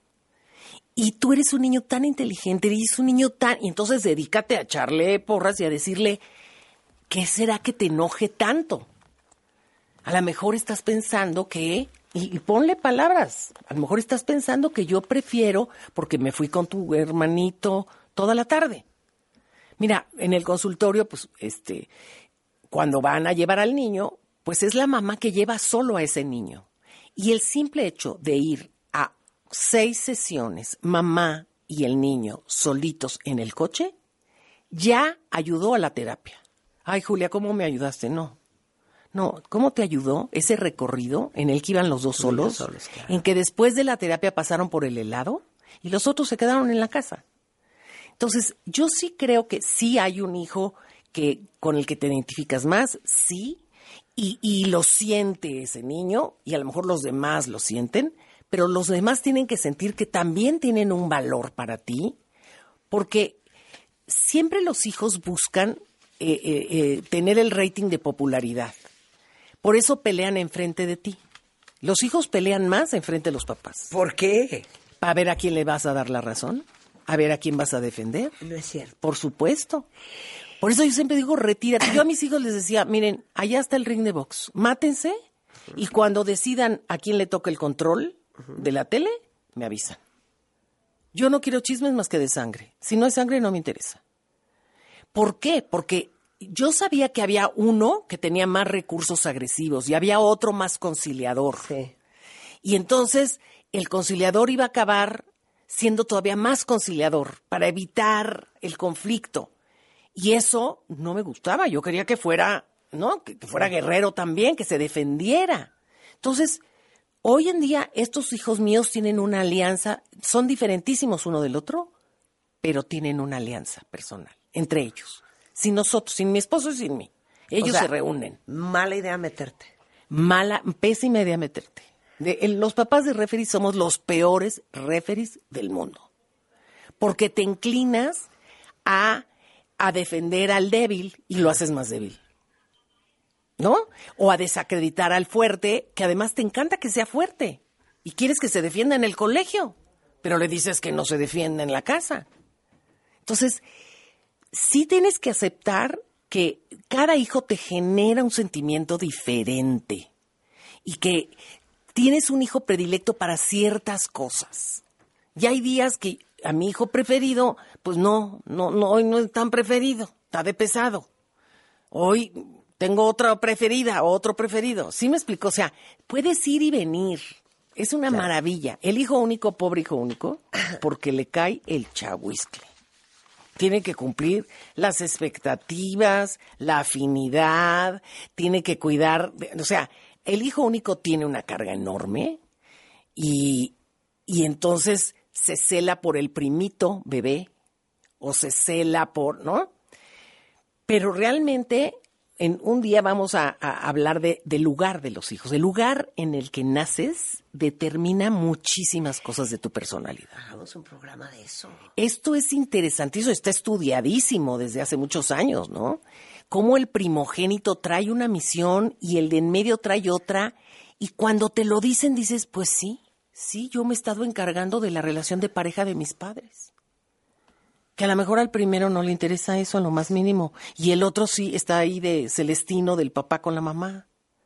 Y tú eres un niño tan inteligente, eres un niño tan... Y entonces dedícate a echarle porras y a decirle, ¿qué será que te enoje tanto? A lo mejor estás pensando que... Y, y ponle palabras. A lo mejor estás pensando que yo prefiero porque me fui con tu hermanito toda la tarde. Mira, en el consultorio, pues, este, cuando van a llevar al niño, pues es la mamá que lleva solo a ese niño. Y el simple hecho de ir a seis sesiones, mamá y el niño solitos en el coche, ya ayudó a la terapia. Ay, Julia, ¿cómo me ayudaste? No. No, ¿cómo te ayudó ese recorrido en el que iban los dos solos? solos claro. En que después de la terapia pasaron por el helado y los otros se quedaron en la casa. Entonces, yo sí creo que sí hay un hijo que con el que te identificas más, sí, y, y lo siente ese niño, y a lo mejor los demás lo sienten, pero los demás tienen que sentir que también tienen un valor para ti, porque siempre los hijos buscan eh, eh, eh, tener el rating de popularidad. Por eso pelean enfrente de ti. Los hijos pelean más enfrente de los papás. ¿Por qué? Para ver a quién le vas a dar la razón, a ver a quién vas a defender. No es cierto. Por supuesto. Por eso yo siempre digo, retírate. Yo a mis hijos les decía, miren, allá está el ring de box, mátense y cuando decidan a quién le toca el control de la tele, me avisan. Yo no quiero chismes más que de sangre. Si no hay sangre, no me interesa. ¿Por qué? Porque yo sabía que había uno que tenía más recursos agresivos y había otro más conciliador. Sí. Y entonces el conciliador iba a acabar siendo todavía más conciliador para evitar el conflicto. Y eso no me gustaba. Yo quería que fuera, ¿no? Que, que fuera guerrero también, que se defendiera. Entonces, hoy en día estos hijos míos tienen una alianza, son diferentísimos uno del otro, pero tienen una alianza personal entre ellos. Sin nosotros, sin mi esposo y sin mí. Ellos O sea, se reúnen. Mala idea meterte. Mala, pésima idea meterte. De, el, los papás de referees somos los peores referees del mundo. Porque te inclinas a, a defender al débil y lo haces más débil. ¿No? O a desacreditar al fuerte, que además te encanta que sea fuerte. Y quieres que se defienda en el colegio, pero le dices que no se defienda en la casa. Entonces, sí tienes que aceptar que cada hijo te genera un sentimiento diferente y que tienes un hijo predilecto para ciertas cosas. Y hay días que a mi hijo preferido, pues no, no, no, hoy no es tan preferido, está de pesado. Hoy tengo otra preferida, otro preferido. ¿Sí me explico? O sea, puedes ir y venir. Es una claro. maravilla. El hijo único, pobre hijo único, porque le cae el chahuiscle. Tiene que cumplir las expectativas, la afinidad, tiene que cuidar, de, o sea, el hijo único tiene una carga enorme y, y entonces se cela por el primito bebé o se cela por, ¿no? Pero realmente en un día vamos a, a hablar de, del lugar de los hijos. El lugar en el que naces determina muchísimas cosas de tu personalidad. Hagamos un programa de eso. Esto es interesante, eso está estudiadísimo desde hace muchos años, ¿no? Cómo el primogénito trae una misión y el de en medio trae otra, y cuando te lo dicen dices, pues sí, sí, yo me he estado encargando de la relación de pareja de mis padres. Que a lo mejor al primero no le interesa eso en lo más mínimo, y el otro sí está ahí de Celestino, del papá con la mamá.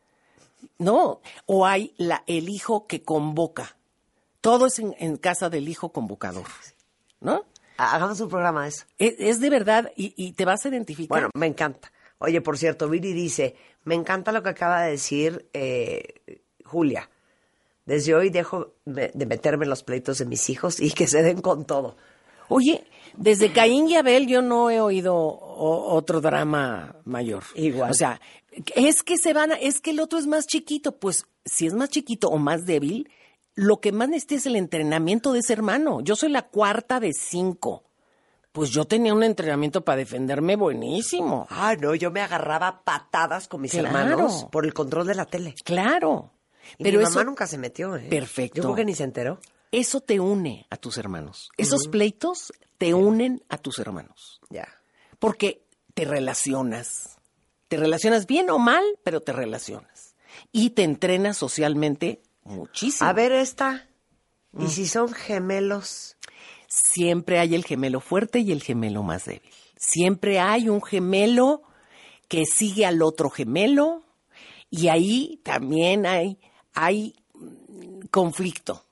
No, o hay la, el hijo que convoca. Todo es en, en casa del hijo convocador, ¿no? Hagamos un programa de eso. Es, es de verdad, y, y te vas a identificar. Bueno, me encanta. Oye, por cierto, Viri dice, me encanta lo que acaba de decir eh, Julia. Desde hoy dejo de meterme en los pleitos de mis hijos y que se den con todo. Oye, desde Caín y Abel yo no he oído o, otro drama mayor. Igual. O sea, es que se van a, es que el otro es más chiquito. Pues si es más chiquito o más débil, lo que más necesita es el entrenamiento de ese hermano. Yo soy la cuarta de cinco. Pues yo tenía un entrenamiento para defenderme buenísimo. Ah, no, yo me agarraba patadas con mis claro. hermanos por el control de la tele. Claro. Y pero mi eso, mamá nunca se metió, ¿eh? Perfecto. Yo creo que ni se enteró. Eso te une a tus hermanos. Esos uh-huh. pleitos te unen a tus hermanos. Ya. Porque te relacionas. Te relacionas bien o mal, pero te relacionas. Y te entrenas socialmente muchísimo. A ver esta. ¿Y mm. si son gemelos? Siempre hay el gemelo fuerte y el gemelo más débil. Siempre hay un gemelo que sigue al otro gemelo y ahí también hay, hay conflicto.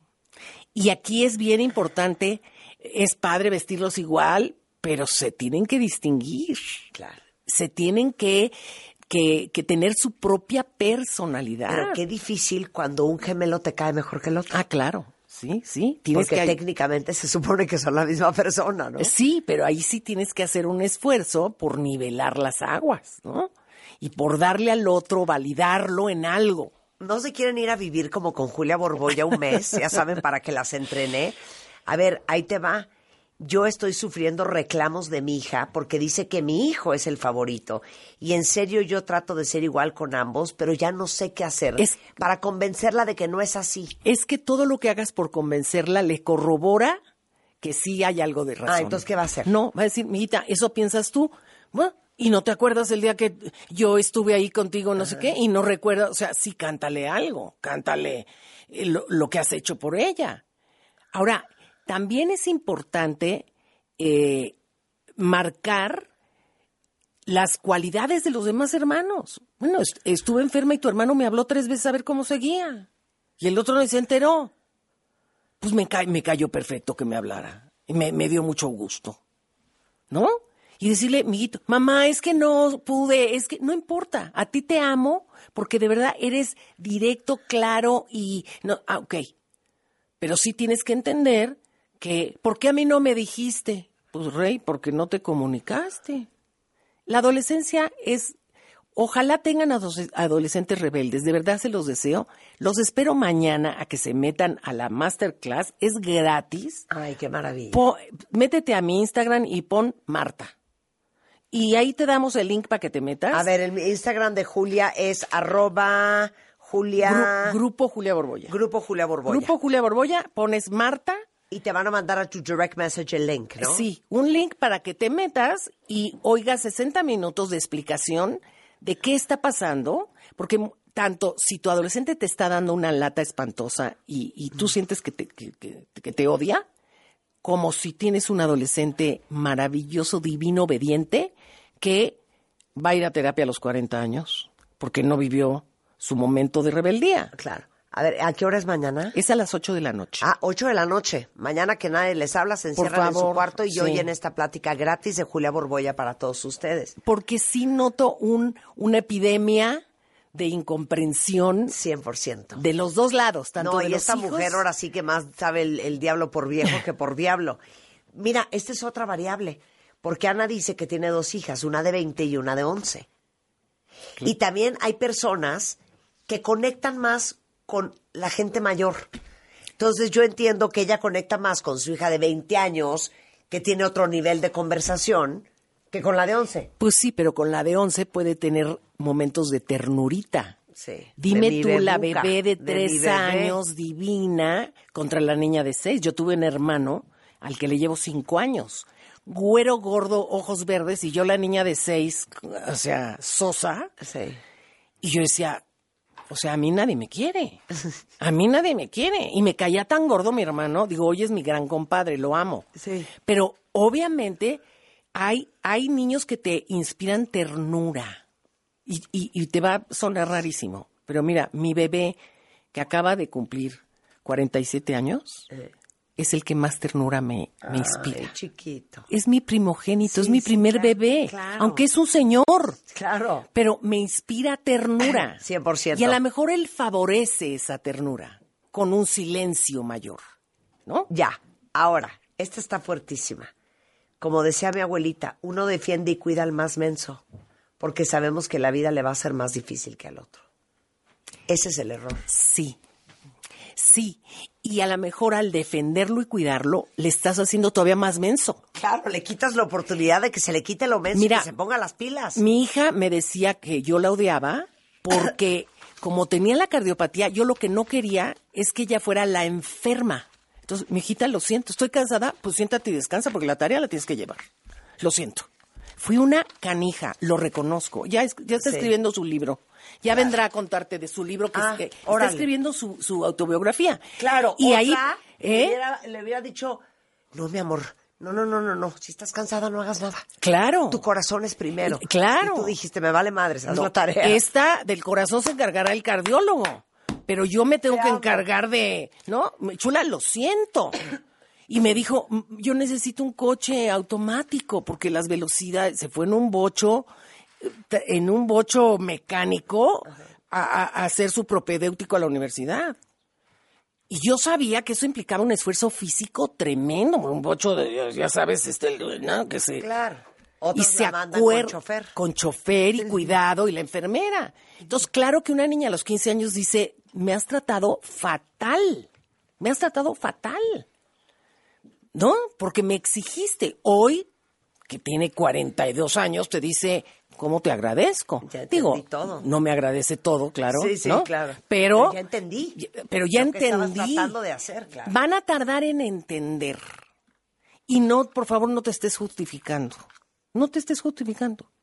Y aquí es bien importante, es padre vestirlos igual, pero se tienen que distinguir. Claro. Se tienen que, que, que tener su propia personalidad. Pero qué difícil cuando un gemelo te cae mejor que el otro. Ah, claro. Sí, sí. Tienes Porque que... técnicamente se supone que son la misma persona, ¿no? Sí, pero ahí sí tienes que hacer un esfuerzo por nivelar las aguas, ¿no? Y por darle al otro, validarlo en algo. ¿No se quieren ir a vivir como con Julia Borbolla un mes? Ya saben, para que las entrené. A ver, ahí te va. Yo estoy sufriendo reclamos de mi hija porque dice que mi hijo es el favorito. Y en serio yo trato de ser igual con ambos, pero ya no sé qué hacer es, para convencerla de que no es así. Es que todo lo que hagas por convencerla le corrobora que sí hay algo de razón. Ah, ¿entonces qué va a hacer? No, va a decir, mijita, ¿eso piensas tú? Bueno, y no te acuerdas el día que yo estuve ahí contigo, no Ajá. sé qué, y no recuerdas, o sea, sí, cántale algo, cántale lo, lo que has hecho por ella. Ahora, también es importante eh, marcar las cualidades de los demás hermanos. Bueno, est- estuve enferma y tu hermano me habló tres veces a ver cómo seguía. Y el otro no se enteró. Pues me, ca- me cayó perfecto que me hablara. Y me, me dio mucho gusto. ¿No? Y decirle, mijito, mamá, es que no pude, es que no importa, a ti te amo porque de verdad eres directo, claro y... no, ah, ok, pero sí tienes que entender que, ¿por qué a mí no me dijiste? Pues, Rey, porque no te comunicaste. La adolescencia es... Ojalá tengan adolescentes rebeldes, de verdad se los deseo. Los espero mañana a que se metan a la masterclass, es gratis. Ay, qué maravilla. Po- métete a mi Instagram y pon Marta. Y ahí te damos el link para que te metas. A ver, el Instagram de Julia es arroba Julia... Gru- Grupo Julia Borbolla. Grupo Julia Borbolla. Grupo Julia Borbolla, pones Marta. Y te van a mandar a tu direct message el link, ¿no? Sí, un link para que te metas y oigas sesenta minutos de explicación de qué está pasando, porque tanto si tu adolescente te está dando una lata espantosa y, y tú sientes que te, que, que, que te odia, como si tienes un adolescente maravilloso, divino, obediente, que va a ir a terapia a los cuarenta años, porque no vivió su momento de rebeldía. Claro. A ver, ¿a qué hora es mañana? Es a las ocho de la noche. Ah, ocho de la noche. Mañana que nadie les habla, se Por encierran en su favor, cuarto y sí. oyen esta plática gratis de Julia Borbolla para todos ustedes. Porque sí noto un, una epidemia de incomprensión. cien por ciento. De los dos lados, tanto No, de y los esta hijos. mujer ahora sí que más sabe el, el diablo por viejo que por diablo. Mira, esta es otra variable, porque Ana dice que tiene dos hijas, una de veinte y una de once. Y también hay personas que conectan más con la gente mayor. Entonces yo entiendo que ella conecta más con su hija de veinte años, que tiene otro nivel de conversación, que con la de once. Pues sí, pero con la de once puede tener momentos de ternurita. Sí. Dime De mi tú, la bebuca, bebé de de mi tres bebé. años, divina, contra la niña de seis. Yo tuve un hermano al que le llevo cinco años. Güero, gordo, ojos verdes, y yo la niña de seis, o sea, sosa. Sí. Y yo decía, o sea, a mí nadie me quiere. A mí nadie me quiere. Y me caía tan gordo mi hermano. Digo, oye, es mi gran compadre, lo amo. Sí. Pero obviamente hay, hay niños que te inspiran ternura. Y, y, y te va a sonar rarísimo. Pero mira, mi bebé, que acaba de cumplir cuarenta y siete años, eh. es el que más ternura me, me inspira. Ay, chiquito. Es mi primogénito, Sí, es mi sí, primer claro, bebé. claro. Aunque es un señor. Claro. Pero me inspira ternura. cien por ciento. Y a lo mejor él favorece esa ternura con un silencio mayor, ¿no? Ya. Ahora, esta está fuertísima. Como decía mi abuelita, uno defiende y cuida al más menso, porque sabemos que la vida le va a ser más difícil que al otro. Ese es el error. Sí. Sí. Y a lo mejor al defenderlo y cuidarlo, le estás haciendo todavía más menso. Claro, le quitas la oportunidad de que se le quite lo menso Mira, y que se ponga las pilas. Mi hija me decía que yo la odiaba porque como tenía la cardiopatía, yo lo que no quería es que ella fuera la enferma. Entonces, mi hijita, lo siento, estoy cansada, pues siéntate y descansa porque la tarea la tienes que llevar. Lo siento. Fui una canija, lo reconozco. Ya, es, ya está Sí. escribiendo su libro. Ya Claro. vendrá a contarte de su libro que, Ah, es, que está órale. escribiendo su, su autobiografía. Claro, y otra, ahí, le, ¿eh? hubiera, le hubiera dicho, no, mi amor, no, no, no, no, no, si estás cansada no hagas nada. Claro. Tu corazón es primero. Claro. Y tú dijiste, me vale madres, haz No, la tarea. esta del corazón se encargará el cardiólogo, pero yo me tengo Te que amo. encargar de, ¿no? Chula, lo siento. Y me dijo, "M- yo necesito un coche automático porque las velocidades, se fue en un bocho, eh, en un bocho mecánico a, a- a hacer su propedéutico a la universidad. Y yo sabía que eso implicaba un esfuerzo físico tremendo, un bocho de, ya sabes, este, ¿no? Que se... Claro. y Otros se la mandan acuer- con chofer. con chofer y cuidado y la enfermera. Entonces, claro que una niña a los quince años dice, me has tratado fatal, me has tratado fatal, ¿no? Porque me exigiste. Hoy, que tiene cuarenta y dos años, te dice, ¿cómo te agradezco? Ya entendí Digo, todo. no me agradece todo, claro, Sí, sí, ¿no? claro. Pero, Pero ya entendí. pero ya Lo que estabas entendí. tratando de hacer, claro. Van a tardar en entender. Y no, por favor, no te estés justificando. No te estés justificando.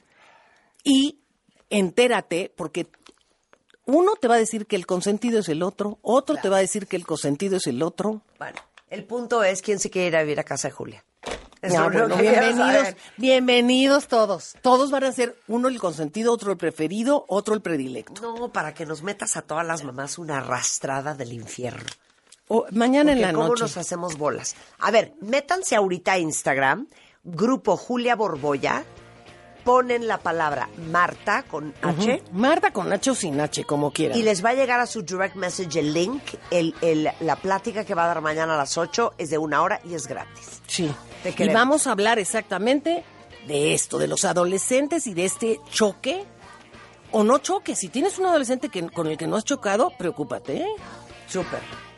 Y entérate, porque uno te va a decir que el consentido es el otro, otro te va a decir que el consentido es el otro. Bueno, el punto es quién se quiere ir a vivir a casa de Julia. Eso Ya, es lo bueno, que quiero bienvenidos, saber. bienvenidos todos. Todos van a ser uno el consentido, otro el preferido, otro el predilecto. No, para que nos metas a todas las mamás una arrastrada del infierno. O mañana en Porque la cómo noche. nos hacemos bolas. A ver, métanse ahorita a Instagram, Grupo Julia Borbolla, ponen la palabra Marta con H. Uh-huh. Marta con H o sin H, como quieran. Y les va a llegar a su direct message el link. El, el, la plática que va a dar mañana a las ocho es de una hora y es gratis. Sí. Y vamos a hablar exactamente de esto, de los adolescentes y de este choque. O no choque. Si tienes un adolescente que, con el que no has chocado, preocúpate. ¿eh? Súper.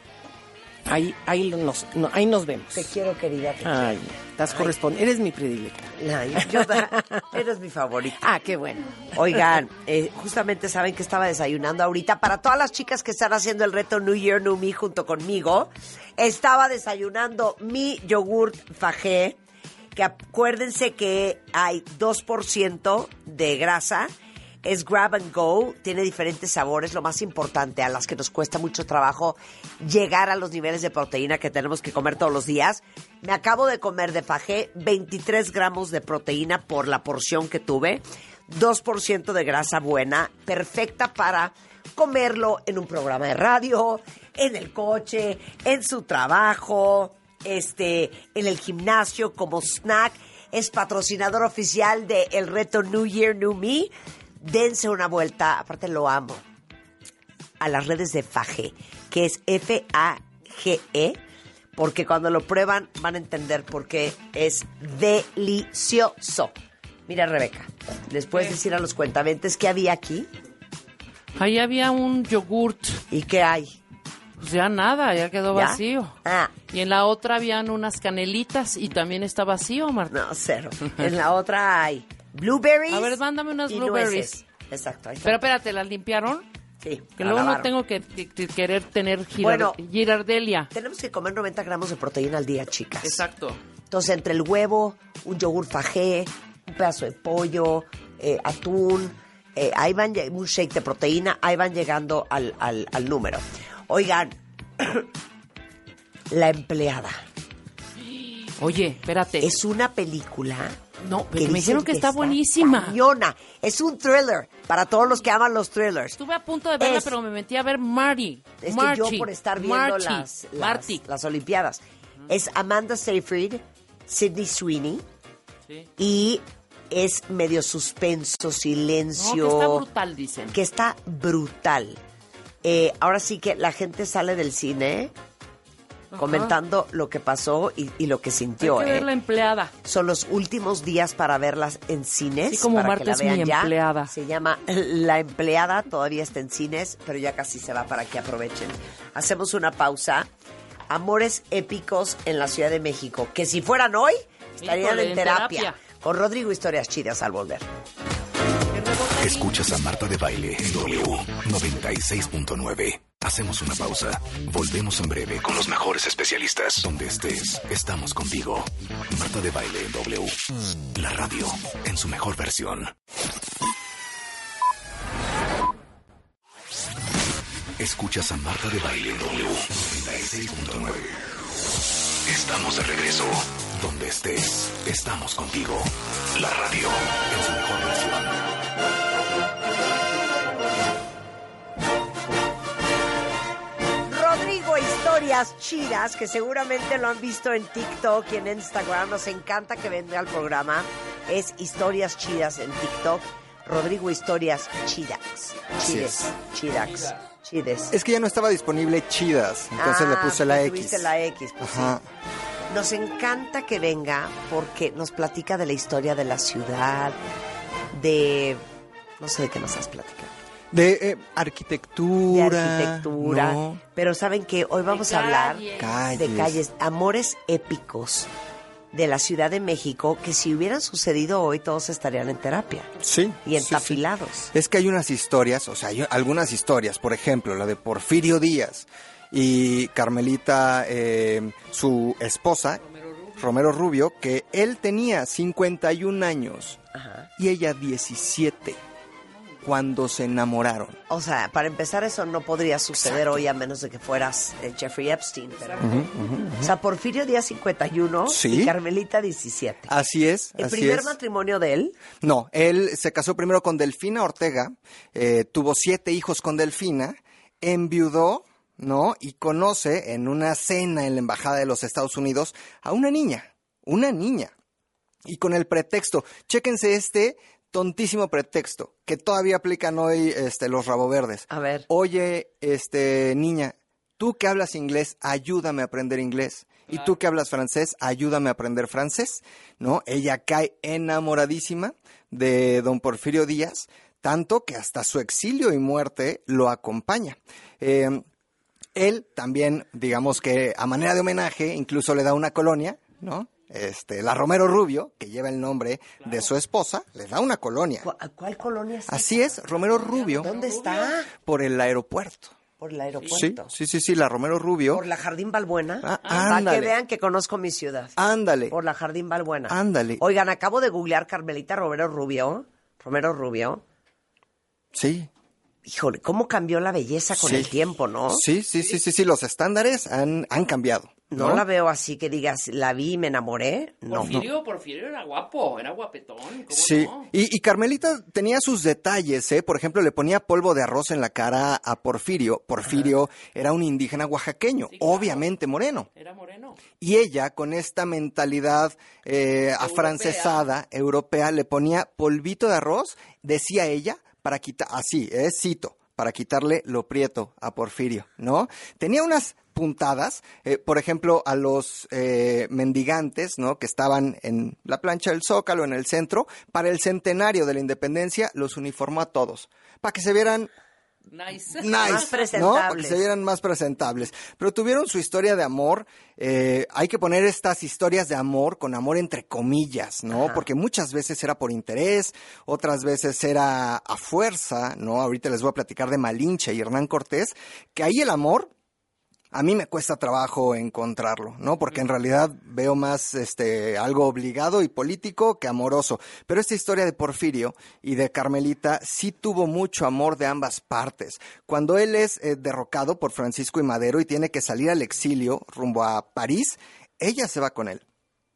Ahí, ahí, nos, no, ahí nos vemos. Te quiero, querida. Te Ay, quiero. estás correspondiendo. Eres mi predilecta. Ay, yo, eres mi favorita. Ah, qué bueno. Oigan, eh, justamente saben que estaba desayunando ahorita. Para todas las chicas que están haciendo el reto New Year, New Me junto conmigo, estaba desayunando mi yogurt Fagé, que acuérdense que hay dos por ciento de grasa. Es grab and go, tiene diferentes sabores. Lo más importante, a las que nos cuesta mucho trabajo llegar a los niveles de proteína que tenemos que comer todos los días. Me acabo de comer de Fagé veintitrés gramos de proteína por la porción que tuve. dos por ciento de grasa buena, perfecta para comerlo en un programa de radio, en el coche, en su trabajo, este, en el gimnasio, como snack. Es patrocinador oficial de el reto New Year, New Me. Dense una vuelta, aparte lo amo, a las redes de Fagé, que es F A G E, porque cuando lo prueban van a entender por qué es delicioso. Mira, Rebeca, ¿les puedes decir a los cuentaventes qué había aquí? Ahí había un yogurt. ¿Y qué hay? Pues ya nada, ya quedó ¿Ya? vacío. Ah. Y en la otra habían unas canelitas y también está vacío, Marta. No, cero. En la otra hay blueberries. A ver, mándame unas y blueberries. nueces. Exacto. Ahí está. Pero espérate, ¿las limpiaron? Sí. Que la luego no lavaron. tengo que, que- que querer tener girar- Bueno. girardelia. Tenemos que comer noventa gramos de proteína al día, chicas. Exacto. Entonces, entre el huevo, un yogur Fagé, un pedazo de pollo, eh, atún, eh, ahí van, lle- un shake de proteína, ahí van llegando al, al, al número. Oigan, La empleada. Oye, espérate. Es una película... No, pero que me dijeron dicen que está buenísima. cañona. Es un thriller para todos los que aman los thrillers. Estuve a punto de verla, Es- pero me metí a ver Marty. Es Marty, que yo por estar viendo Marty, las, Marty. las, las Olimpiadas. Es Amanda Seyfried, Sydney Sweeney Sí. y es medio suspenso, silencio. No, que está brutal, dicen. Que está brutal. Eh, ahora sí que la gente sale del cine Ajá. comentando lo que pasó y, y lo que sintió. Hay que ver ¿eh? la empleada. Son los últimos días para verlas en cines. Sí, como para Marta que la es vean mi ya. empleada. Se llama La Empleada, todavía está en cines, pero ya casi se va para que aprovechen. Hacemos una pausa. Amores épicos en la Ciudad de México, que si fueran hoy, estarían Híjole, en en terapia. terapia. Con Rodrigo, historias chidas al volver. Escuchas a Marta de Baile en W noventa y seis punto nueve. Hacemos una pausa. Volvemos en breve con los mejores especialistas. Donde estés, estamos contigo. Marta de Baile en W. La radio en su mejor versión. Escuchas a Marta de Baile en W noventa y seis punto nueve. Estamos de regreso. Donde estés, estamos contigo. La radio en su mejor versión. Rodrigo, historias chidas, que seguramente lo han visto en TikTok y en Instagram. Nos encanta que venga al programa. Es historias chidas en TikTok. Rodrigo, historias chidas. Así Chides. es. Chidax. Chides. Es que ya no estaba disponible chidas, entonces Ah, le puse la le X. tuviste la X, pues sí. Ajá. Nos encanta que venga porque nos platica de la historia de la ciudad, de... No sé de qué nos has platicado. De eh, arquitectura. De arquitectura. ¿no? Pero ¿saben qué? Hoy vamos a hablar Calles. de calles, amores épicos de la Ciudad de México que si hubieran sucedido hoy todos estarían en terapia. Sí. Y sí, entafilados. sí. Es que hay unas historias, o sea, hay algunas historias, por ejemplo, la de Porfirio Díaz y Carmelita, eh, su esposa, Romero Rubio, que él tenía cincuenta y un años Ajá. y ella diecisiete cuando se enamoraron. O sea, para empezar eso no podría suceder Exacto. hoy a menos de que fueras eh, Jeffrey Epstein. Pero... Ujú, ujú, ujú. O sea, Porfirio Díaz cincuenta y uno Sí. y Carmelita diecisiete. Así es, ¿El así primer es. matrimonio de él? No, él se casó primero con Delfina Ortega, eh, tuvo siete hijos con Delfina, enviudó, ¿no? Y conoce en una cena en la Embajada de los Estados Unidos a una niña, una niña. y con el pretexto, chéquense este tontísimo pretexto que todavía aplican hoy este, los raboverdes. A ver. Oye, este, niña, tú que hablas inglés, ayúdame a aprender inglés. Y tú que hablas francés, ayúdame a aprender francés, ¿no? Ella cae enamoradísima de don Porfirio Díaz, tanto que hasta su exilio y muerte lo acompaña. Eh, él también, digamos que a manera de homenaje, incluso le da una colonia, ¿no? Este, la Romero Rubio, que lleva el nombre claro. de su esposa, le da una colonia. ¿Cu- ¿Cuál colonia es? Así es, Romero Rubio. ¿Dónde está? Por el aeropuerto. Por el aeropuerto. Sí, sí, sí, sí, la Romero Rubio. Por la Jardín Balbuena. Ah, Para ándale. que vean que conozco mi ciudad. Ándale. Por la Jardín Balbuena. Ándale. Oigan, acabo de googlear Carmelita Romero Rubio. Romero Rubio. Sí. Híjole, cómo cambió la belleza con Sí. el tiempo, ¿no? Sí, sí, sí, sí, sí, los estándares han, han cambiado. No, ¿no? la veo así que digas, la vi y me enamoré. No. Porfirio, Porfirio era guapo, era guapetón. ¿Cómo Sí, no? y, y Carmelita tenía sus detalles, ¿eh? Por ejemplo, le ponía polvo de arroz en la cara a Porfirio. Porfirio Ajá. era un indígena oaxaqueño, sí, claro. obviamente moreno. Era moreno. Y ella, con esta mentalidad eh, afrancesada, europea, le ponía polvito de arroz, decía ella, para quitar, así, eh, cito, para quitarle lo prieto a Porfirio, ¿no? Tenía unas puntadas, eh, por ejemplo, a los eh, mendigantes, ¿no? Que estaban en la plancha del Zócalo, en el centro, para el centenario de la independencia, los uniformó a todos, para que se vieran nice, nice más ¿no? presentables. Para que se vieran más presentables. Pero tuvieron su historia de amor, eh, hay que poner estas historias de amor con amor entre comillas, ¿no? Ajá. Porque muchas veces era por interés, otras veces era a fuerza, ¿no? Ahorita les voy a platicar de Malinche y Hernán Cortés, que ahí el amor a mí me cuesta trabajo encontrarlo, ¿no? Porque en realidad veo más este algo obligado y político que amoroso. Pero esta historia de Porfirio y de Carmelita sí tuvo mucho amor de ambas partes. Cuando él es eh, derrocado por Francisco I. Madero y tiene que salir al exilio rumbo a París, ella se va con él.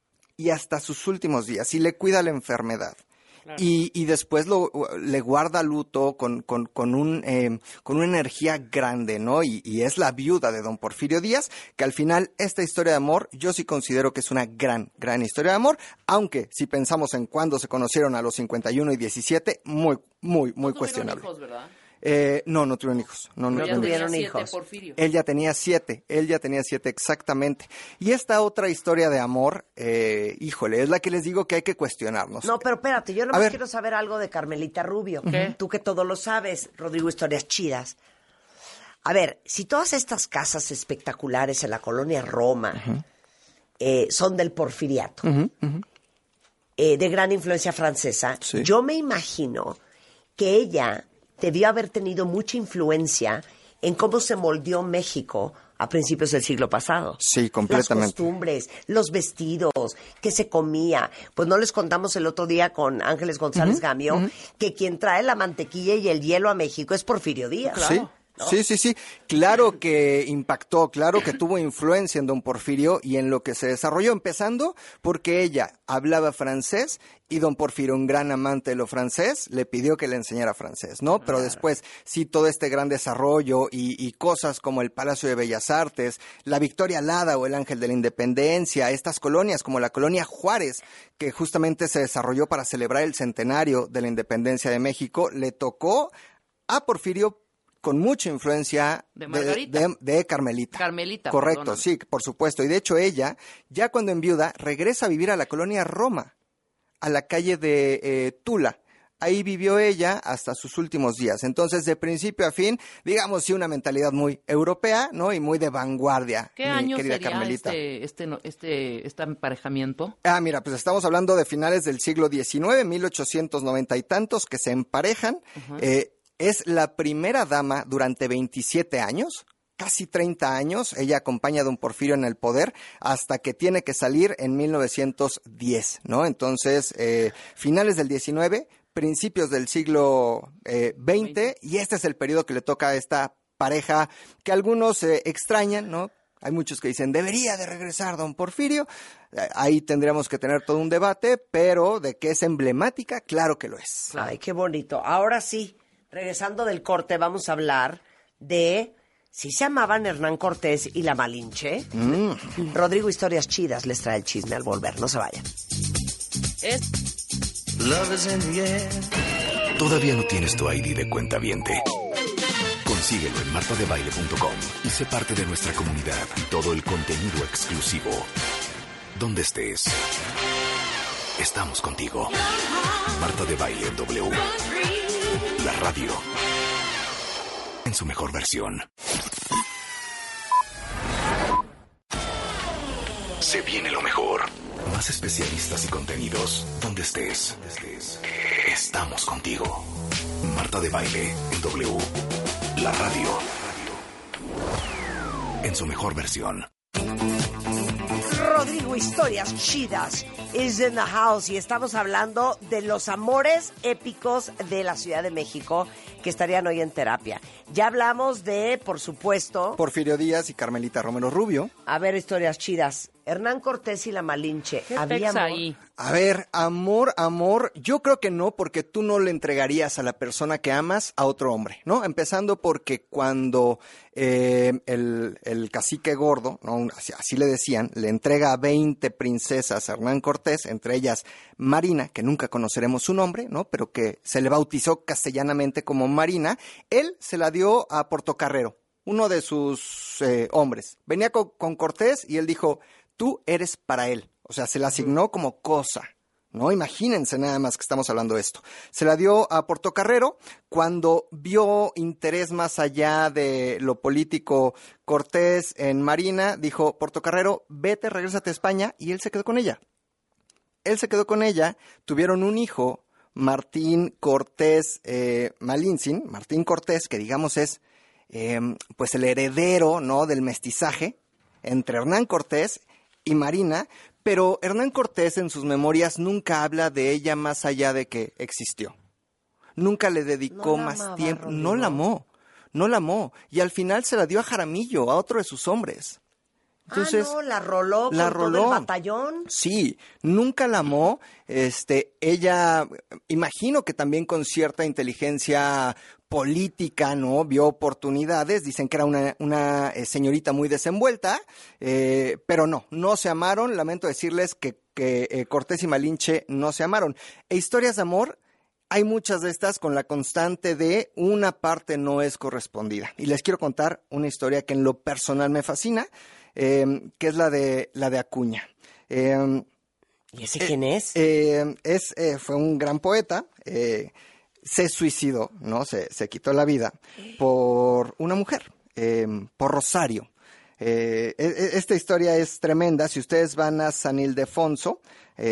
Y hasta sus últimos días, y le cuida la enfermedad. Claro. Y, y después lo, le guarda luto con, con, con, un, eh, con una energía grande, ¿no? Y, y es la viuda de don Porfirio Díaz, que al final esta historia de amor yo sí considero que es una gran, gran historia de amor, aunque si pensamos en cuándo se conocieron a los cincuenta y uno y diecisiete, muy, muy, muy no cuestionable. Hijos, ¿verdad? Eh, no, no tuvieron hijos. No, no ya tuvieron tuvieron siete, hijos. Porfirio. Él ya tenía siete, él ya tenía siete exactamente. Y esta otra historia de amor, eh, híjole, es la que les digo que hay que cuestionarnos. No, pero espérate, yo A nomás ver. quiero saber algo de Carmelita Rubio. ¿Qué? Tú que todo lo sabes, Rodrigo, historias chidas. A ver, si todas estas casas espectaculares en la colonia Roma uh-huh. eh, son del porfiriato, Uh-huh, uh-huh. eh, de gran influencia francesa, Sí. yo me imagino que ella debió haber tenido mucha influencia en cómo se moldeó México a principios del siglo pasado. Sí, completamente. Las costumbres, los vestidos, qué se comía. Pues no les contamos el otro día con Ángeles González Uh-huh, Gamio uh-huh. que quien trae la mantequilla y el hielo a México es Porfirio Díaz. Sí, ¿no? sí, sí, sí. Claro que impactó, claro que tuvo influencia en don Porfirio y en lo que se desarrolló, empezando porque ella hablaba francés y don Porfirio, un gran amante de lo francés, le pidió que le enseñara francés, ¿no? Pero después, sí, todo este gran desarrollo y, y cosas como el Palacio de Bellas Artes, la Victoria Alada o el Ángel de la Independencia, estas colonias como la colonia Juárez, que justamente se desarrolló para celebrar el centenario de la independencia de México, le tocó a Porfirio con mucha influencia De de, Margarita. de- de Carmelita. Carmelita, Correcto, perdóname. sí, por supuesto. Y de hecho ella, ya cuando enviuda, regresa a vivir a la colonia Roma, a la calle de eh, Tula. Ahí vivió ella hasta sus últimos días. Entonces, de principio a fin, digamos, sí, una mentalidad muy europea, ¿no? Y muy de vanguardia, ¿Qué mi año querida sería Carmelita. este, este, no- este, este emparejamiento? Ah, mira, pues estamos hablando de finales del siglo diecinueve, mil ochocientos noventa y tantos, que se emparejan. Ajá. Eh, es la primera dama durante veintisiete años, casi treinta años. Ella acompaña a don Porfirio en el poder hasta que tiene que salir en mil novecientos diez, ¿no? Entonces, eh, finales del diecinueve, principios del siglo eh, veinte, y este es el periodo que le toca a esta pareja que algunos eh, extrañan, ¿no? Hay muchos que dicen, debería de regresar don Porfirio. Eh, Ahí tendríamos que tener todo un debate, pero de que es emblemática, claro que lo es. Ay, qué bonito. Ahora sí, regresando del corte, vamos a hablar de si se amaban Hernán Cortés y la Malinche. Mm. Rodrigo Historias Chidas les trae el chisme al volver. No se vayan. Es... ¿Todavía no tienes tu I D de cuentaviente? Consíguelo en marta de baile punto com y sé parte de nuestra comunidad y todo el contenido exclusivo. Donde estés, estamos contigo. Marta de Baile en W. La radio. En su mejor versión. Se viene lo mejor. Más especialistas y contenidos. Donde estés, estamos contigo. Marta de Baile en W. La radio. En su mejor versión. Rodrigo Historias Chidas is in the house y estamos hablando de los amores épicos de la Ciudad de México que estarían hoy en terapia. Ya hablamos de, por supuesto... Porfirio Díaz y Carmelita Romero Rubio. A ver, historias chidas. Hernán Cortés y la Malinche. ¿Qué ¿Había amor? ahí? A ver, amor, amor, yo creo que no, porque tú no le entregarías a la persona que amas a otro hombre, ¿no? Empezando porque cuando eh, el, el cacique gordo, ¿no? Así, así le decían, le entrega a veinte princesas a Hernán Cortés, entre ellas Marina, que nunca conoceremos su nombre, ¿no? Pero que se le bautizó castellanamente como Marina, él se la dio a Portocarrero, uno de sus eh, hombres. Venía con, con Cortés y él dijo, tú eres para él. O sea, se la asignó como cosa, ¿no? Imagínense nada más que estamos hablando de esto. Se la dio a Portocarrero cuando vio interés más allá de lo político Cortés en Marina. Dijo, Portocarrero, vete, regrésate a España, y él se quedó con ella. Él se quedó con ella, tuvieron un hijo, Martín Cortés eh, Malintzin, Martín Cortés, que digamos es eh, pues el heredero, ¿no?, del mestizaje entre Hernán Cortés y Marina, pero Hernán Cortés en sus memorias nunca habla de ella más allá de que existió. Nunca le dedicó No la más amaba, tiempo, Rodrigo. no la amó, no la amó, y al final se la dio a Jaramillo, a otro de sus hombres. Entonces, ah, no, la roló la con roló. todo el batallón. Sí, nunca la amó. Este, ella, imagino que también con cierta inteligencia política, ¿no? Vio oportunidades. Dicen que era una, una eh, señorita muy desenvuelta, eh, pero no, no se amaron. Lamento decirles que, que eh, Cortés y Malinche no se amaron. E historias de amor, hay muchas de estas con la constante de una parte no es correspondida. Y les quiero contar una historia que en lo personal me fascina. Eh, que es la de la de Acuña. Eh, ¿Y ese quién es? Eh, es eh, fue un gran poeta. Eh, se suicidó, ¿no? Se, se quitó la vida por una mujer, eh, por Rosario. Eh, esta historia es tremenda. Si ustedes van a San Ildefonso,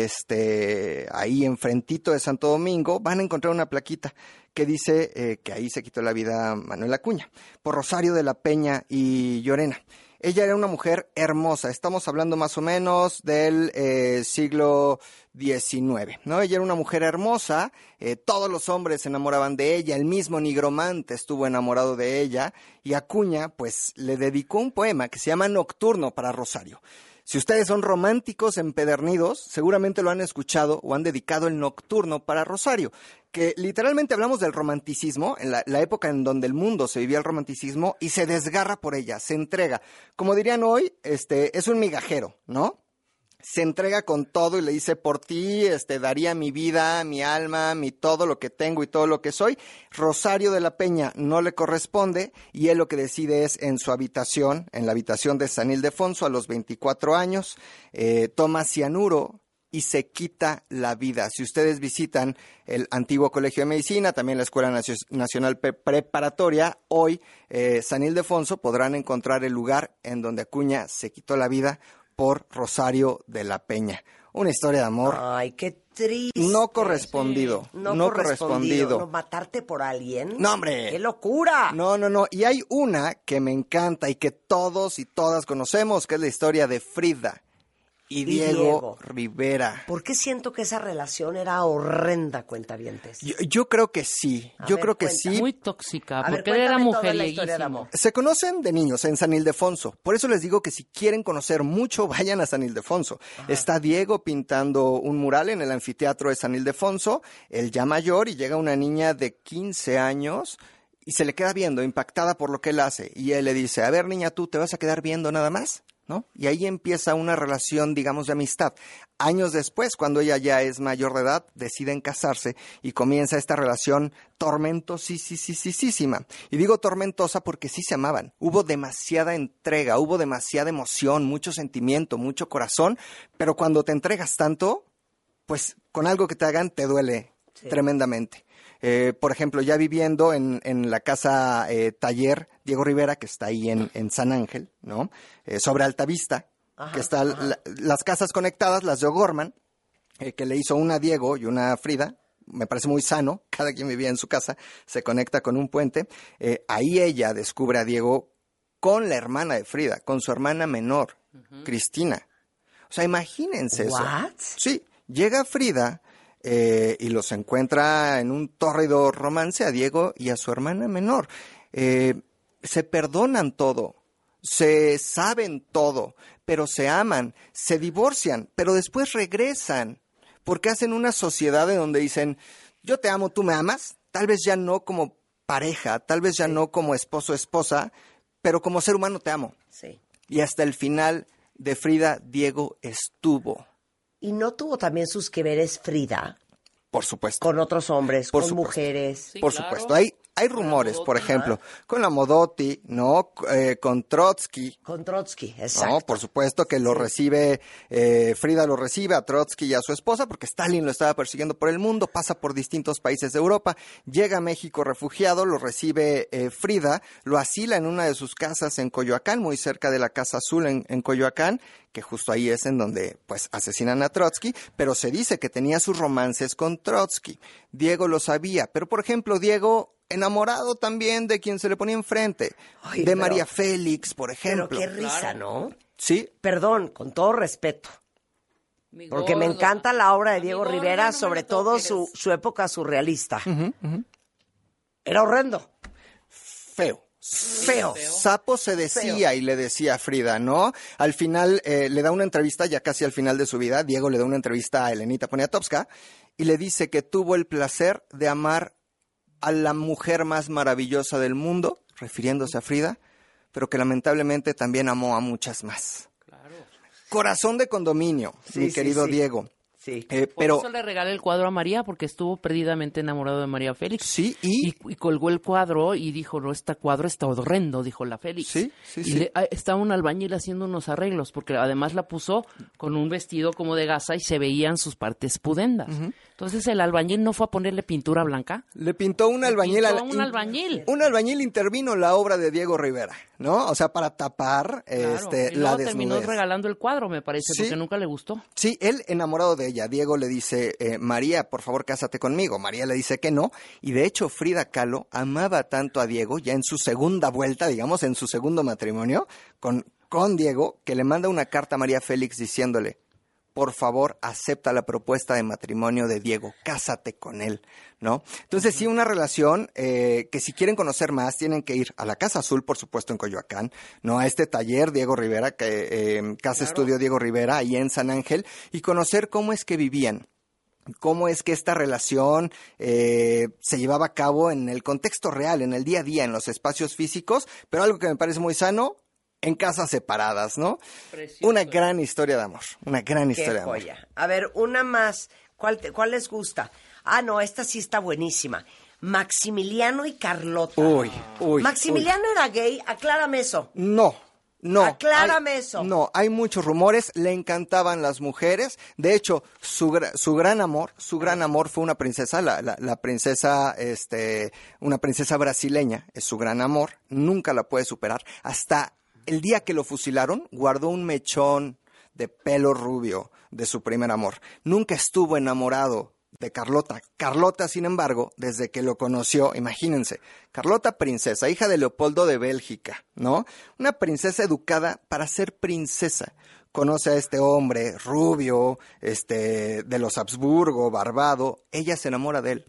este, ahí enfrentito de Santo Domingo, van a encontrar una plaquita que dice eh, que ahí se quitó la vida Manuel Acuña, por Rosario de la Peña y Llorena. Ella era una mujer hermosa, estamos hablando más o menos del eh, siglo diecinueve, ¿no? Ella era una mujer hermosa, eh, todos los hombres se enamoraban de ella, el mismo Nigromante estuvo enamorado de ella, y Acuña, pues, le dedicó un poema que se llama Nocturno para Rosario. Si ustedes son románticos empedernidos, seguramente lo han escuchado o han dedicado el Nocturno para Rosario, que literalmente hablamos del romanticismo, en la, la época en donde el mundo se vivía el romanticismo, y se desgarra por ella, se entrega. Como dirían hoy, este, es un migajero, ¿no? Se entrega con todo y le dice, por ti este, daría mi vida, mi alma, mi todo lo que tengo y todo lo que soy. Rosario de la Peña no le corresponde, y él lo que decide es en su habitación, en la habitación de San Ildefonso a los veinticuatro años, eh, toma cianuro y se quita la vida. Si ustedes visitan el antiguo Colegio de Medicina, también la Escuela Nacional Preparatoria, hoy eh, San Ildefonso, podrán encontrar el lugar en donde Acuña se quitó la vida por Rosario de la Peña. Una historia de amor. Ay, qué triste. No correspondido. No, no correspondido. correspondido. No, matarte por alguien. No, hombre. ¡Qué locura! No, no, no. Y hay una que me encanta y que todos y todas conocemos, que es la historia de Frida y, Y Diego, Diego. Rivera. ¿Por qué siento que esa relación era horrenda, cuentavientes? Yo, yo creo que sí. A Yo ver, creo que cuenta. sí. Muy tóxica, A ver, porque él era cuéntame toda la historia de mujerieguísimo. amor. Se conocen de niños en San Ildefonso. Por eso les digo que si quieren conocer mucho, vayan a San Ildefonso. Está Diego pintando un mural en el anfiteatro de San Ildefonso, él ya mayor, y llega una niña de quince años y se le queda viendo, impactada por lo que él hace. Y él le dice, a ver, niña, ¿tú te vas a quedar viendo nada más? ¿no? Y ahí empieza una relación, digamos, de amistad. Años después, cuando ella ya es mayor de edad, deciden casarse y comienza esta relación tormentosísima. Y digo tormentosa porque sí se amaban. Hubo demasiada entrega, hubo demasiada emoción, mucho sentimiento, mucho corazón, pero cuando te entregas tanto, pues con algo que te hagan te duele sí. tremendamente. Eh, por ejemplo, ya viviendo en, en la casa eh, taller Diego Rivera, que está ahí en, en San Ángel, ¿no? Eh, sobre Altavista, ajá, que están la, las casas conectadas, las de O'Gorman, eh, que le hizo una a Diego y una a Frida. Me parece muy sano, cada quien vivía en su casa, se conecta con un puente. Eh, ahí ella descubre a Diego con la hermana de Frida, con su hermana menor, uh-huh. Cristina. O sea, imagínense eso. ¿What? Sí, llega Frida... Eh, y los encuentra en un tórrido romance a Diego y a su hermana menor. Eh, se perdonan todo, se saben todo, pero se aman, se divorcian, pero después regresan, porque hacen una sociedad en donde dicen, yo te amo, tú me amas, tal vez ya no como pareja, tal vez ya sí. no como esposo o esposa, pero como ser humano te amo. Sí. Y hasta el final de Frida, Diego estuvo. ¿Y no tuvo también sus que veres Frida? Por supuesto. Con otros hombres, por con supuesto. mujeres. Sí, por claro. supuesto. Hay, hay rumores, por ejemplo, con la Modotti, ¿no? Eh, con Trotsky. Con Trotsky, exacto. No, por supuesto que lo sí. recibe, eh, Frida lo recibe a Trotsky y a su esposa, porque Stalin lo estaba persiguiendo por el mundo, pasa por distintos países de Europa, llega a México refugiado, lo recibe eh, Frida, lo asila en una de sus casas en Coyoacán, muy cerca de la Casa Azul en, en Coyoacán, que justo ahí es en donde pues asesinan a Trotsky, pero se dice que tenía sus romances con Trotsky. Diego lo sabía, pero por ejemplo, Diego enamorado también de quien se le ponía enfrente, Ay, de pero, María Félix, por ejemplo. Pero qué risa, claro. ¿no? Sí. Perdón, con todo respeto. Mi porque gordo. Me encanta la obra de Diego Rivera, no sobre todo su, su época surrealista. Uh-huh, uh-huh. Era horrendo. Feo. Feo. Sapo se decía Feo. Y le decía a Frida, ¿no? Al final eh, le da una entrevista, ya casi al final de su vida, Diego le da una entrevista a Elenita Poniatowska y le dice que tuvo el placer de amar a la mujer más maravillosa del mundo, refiriéndose a Frida, pero que lamentablemente también amó a muchas más. Claro. Corazón de condominio, sí, mi sí, querido sí. Diego. Sí. Eh, pero por eso le regalé el cuadro a María, porque estuvo perdidamente enamorado de María Félix. Sí, y... Y, y colgó el cuadro y dijo, no, este cuadro está horrendo, dijo la Félix. Sí, sí, y sí. Le, estaba un albañil haciendo unos arreglos, porque además la puso con un vestido como de gasa y se veían sus partes pudendas. Uh-huh. Entonces el albañil no fue a ponerle pintura blanca. Le pintó un albañil. Le pintó un albañil. Un albañil intervino en la obra de Diego Rivera, ¿no? O sea, para tapar claro. este, y la desnudez. Terminó regalando el cuadro, me parece, ¿sí? Porque nunca le gustó. Sí, él enamorado de ella. Diego le dice, eh, María, por favor, cásate conmigo. María le dice que no. Y de hecho, Frida Kahlo amaba tanto a Diego, ya en su segunda vuelta, digamos, en su segundo matrimonio, con, con Diego, que le manda una carta a María Félix diciéndole, por favor, acepta la propuesta de matrimonio de Diego, cásate con él, ¿no? Entonces, sí, una relación eh, que si quieren conocer más, tienen que ir a la Casa Azul, por supuesto, en Coyoacán, ¿no? A este taller Diego Rivera, que eh, Casa claro. Estudio Diego Rivera, ahí en San Ángel, y conocer cómo es que vivían. Cómo es que esta relación eh, se llevaba a cabo en el contexto real, en el día a día, en los espacios físicos, pero algo que me parece muy sano, en casas separadas, ¿no? Precioso. Una gran historia de amor, una gran Qué historia joya. de amor. A ver, una más. ¿Cuál, te, ¿Cuál les gusta? Ah, no, esta sí está buenísima. Maximiliano y Carlota. Uy, uy. ¿Maximiliano uy. era gay? Aclárame eso. No. No, aclárame hay, eso. No, hay muchos rumores, le encantaban las mujeres. De hecho, su, su gran amor, su gran amor fue una princesa, la, la, la princesa, este, una princesa brasileña, es su gran amor, nunca la puede superar. Hasta el día que lo fusilaron, guardó un mechón de pelo rubio de su primer amor. Nunca estuvo enamorado de Carlota. Carlota, sin embargo, desde que lo conoció, imagínense, Carlota princesa, hija de Leopoldo de Bélgica, ¿no? Una princesa educada para ser princesa. Conoce a este hombre rubio, este, de los Habsburgo, barbado. Ella se enamora de él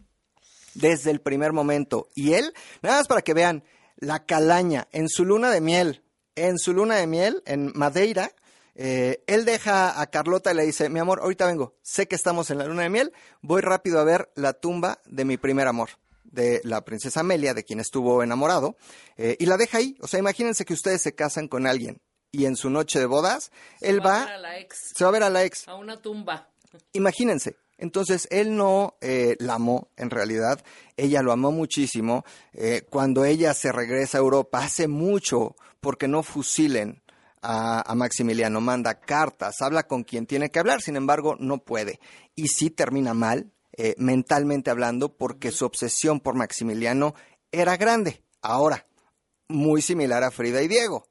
desde el primer momento. Y él, nada más para que vean, la calaña en su luna de miel, en su luna de miel, en Madeira, Eh, él deja a Carlota y le dice, mi amor, ahorita vengo, sé que estamos en la luna de miel, voy rápido a ver la tumba de mi primer amor, de la princesa Amelia, de quien estuvo enamorado, eh, y la deja ahí. O sea, imagínense que ustedes se casan con alguien y en su noche de bodas, Se él va va, a ver a la ex. se va a ver a la ex. A una tumba. Imagínense. Entonces, él no eh, la amó, en realidad. Ella lo amó muchísimo. Eh, cuando ella se regresa a Europa, hace mucho porque no fusilen a, a Maximiliano. Manda cartas, habla con quien tiene que hablar, sin embargo, no puede. Y sí termina mal, eh, mentalmente hablando, porque su obsesión por Maximiliano era grande. Ahora, muy similar a Frida y Diego.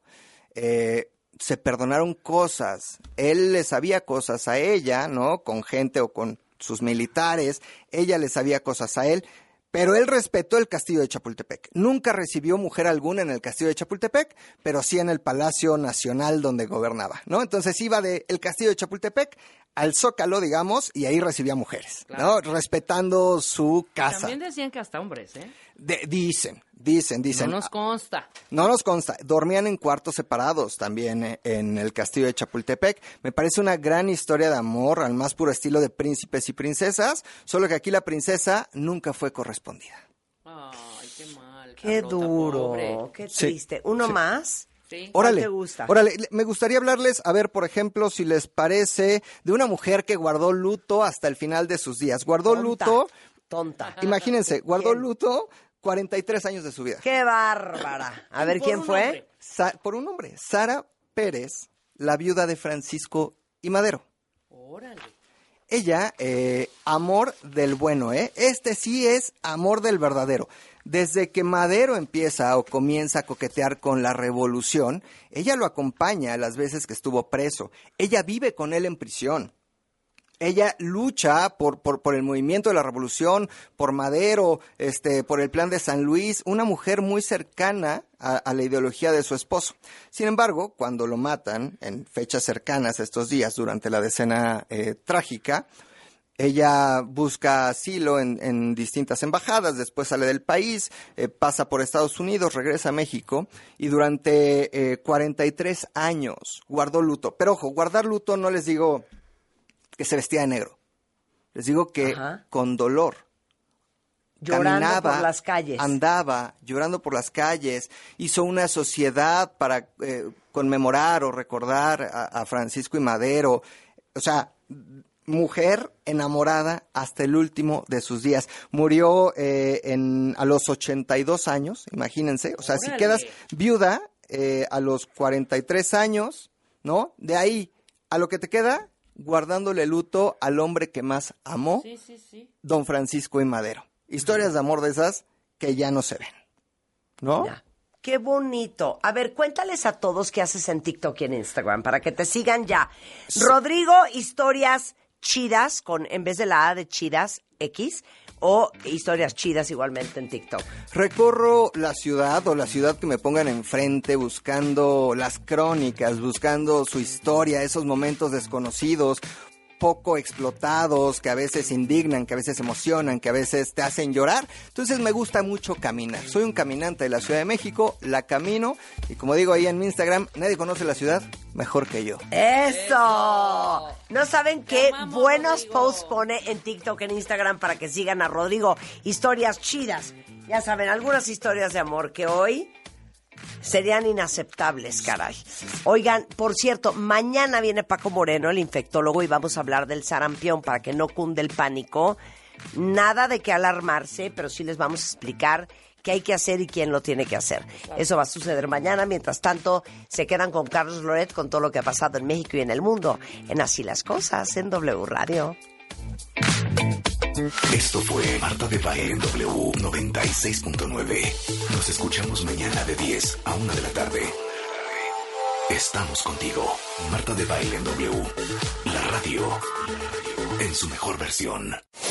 Eh, se perdonaron cosas. Él le sabía cosas a ella, ¿no? Con gente o con sus militares, ella le sabía cosas a él, pero él respetó el castillo de Chapultepec. Nunca recibió mujer alguna en el castillo de Chapultepec, pero sí en el Palacio Nacional donde gobernaba, ¿no? Entonces iba del castillo de Chapultepec al Zócalo, digamos, y ahí recibía mujeres, claro, ¿no? Respetando su casa. También decían que hasta hombres, ¿eh? De, dicen, dicen, dicen. No nos consta. No nos consta. Dormían en cuartos separados también eh, en el castillo de Chapultepec. Me parece una gran historia de amor al más puro estilo de príncipes y princesas, solo que aquí la princesa nunca fue correspondida. Ay, qué mal. Qué Carlota, duro, pobre. qué Sí, triste. ¿Uno sí. más? Sí. Órale, ¿Cuál te gusta? órale, me gustaría hablarles, a ver, por ejemplo, si les parece, de una mujer que guardó luto hasta el final de sus días. Guardó Tonta. luto, Tonta. imagínense, guardó ¿Quién? luto cuarenta y tres años de su vida. ¡Qué bárbara! A ver, Por ¿quién un fue? hombre. Sa- por un hombre, Sara Pérez, la viuda de Francisco y Madero. Órale. Ella, eh, amor del bueno, ¿eh? Este sí es amor del verdadero. Desde que Madero empieza o comienza a coquetear con la revolución, ella lo acompaña las veces que estuvo preso. Ella vive con él en prisión. Ella lucha por, por, por el movimiento de la revolución, por Madero, este, por el plan de San Luis, una mujer muy cercana a, a la ideología de su esposo. Sin embargo, cuando lo matan, en fechas cercanas a estos días, durante la decena eh, trágica, ella busca asilo en, en distintas embajadas, después sale del país, eh, pasa por Estados Unidos, regresa a México y durante eh, cuarenta y tres años guardó luto. Pero ojo, guardar luto no les digo que se vestía de negro. Les digo que Ajá. con dolor. Llorando Caminaba, por las calles. andaba llorando por las calles, hizo una sociedad para eh, conmemorar o recordar a, a Francisco y Madero. O sea, mujer enamorada hasta el último de sus días. Murió eh, en, a los ochenta y dos años, imagínense. O sea, si Órale. quedas viuda eh, a los cuarenta y tres años, ¿no? De ahí a lo que te queda, guardándole luto al hombre que más amó, Sí, sí, sí. don Francisco y Madero. Historias de amor de esas que ya no se ven, ¿no? Ya. Qué bonito. A ver, cuéntales a todos qué haces en TikTok y en Instagram para que te sigan ya. Rodrigo, historias chidas, con en vez de la A de chidas, X, o historias chidas igualmente en TikTok. Recorro la ciudad o la ciudad que me pongan enfrente buscando las crónicas, buscando su historia, esos momentos desconocidos, poco explotados, que a veces indignan, que a veces emocionan, que a veces te hacen llorar. Entonces me gusta mucho caminar. Soy un caminante de la Ciudad de México, la camino y como digo ahí en mi Instagram, nadie conoce la ciudad mejor que yo. ¡Eso! No saben qué amamos, buenos Rodrigo. posts pone en TikTok, en Instagram para que sigan a Rodrigo. Historias chidas. Ya saben, algunas historias de amor que hoy serían inaceptables, caray. Oigan, por cierto, mañana viene Paco Moreno, el infectólogo, y vamos a hablar del sarampión para que no cunde el pánico. Nada de qué alarmarse, pero sí les vamos a explicar qué hay que hacer y quién lo tiene que hacer. Eso va a suceder mañana. Mientras tanto, se quedan con Carlos Loret con todo lo que ha pasado en México y en el mundo. En Así las Cosas, en W Radio. Esto fue Marta de Baile en W noventa y seis punto nueve. Nos escuchamos mañana de diez a una de la tarde. Estamos contigo. Marta de Baile en W. La radio en su mejor versión.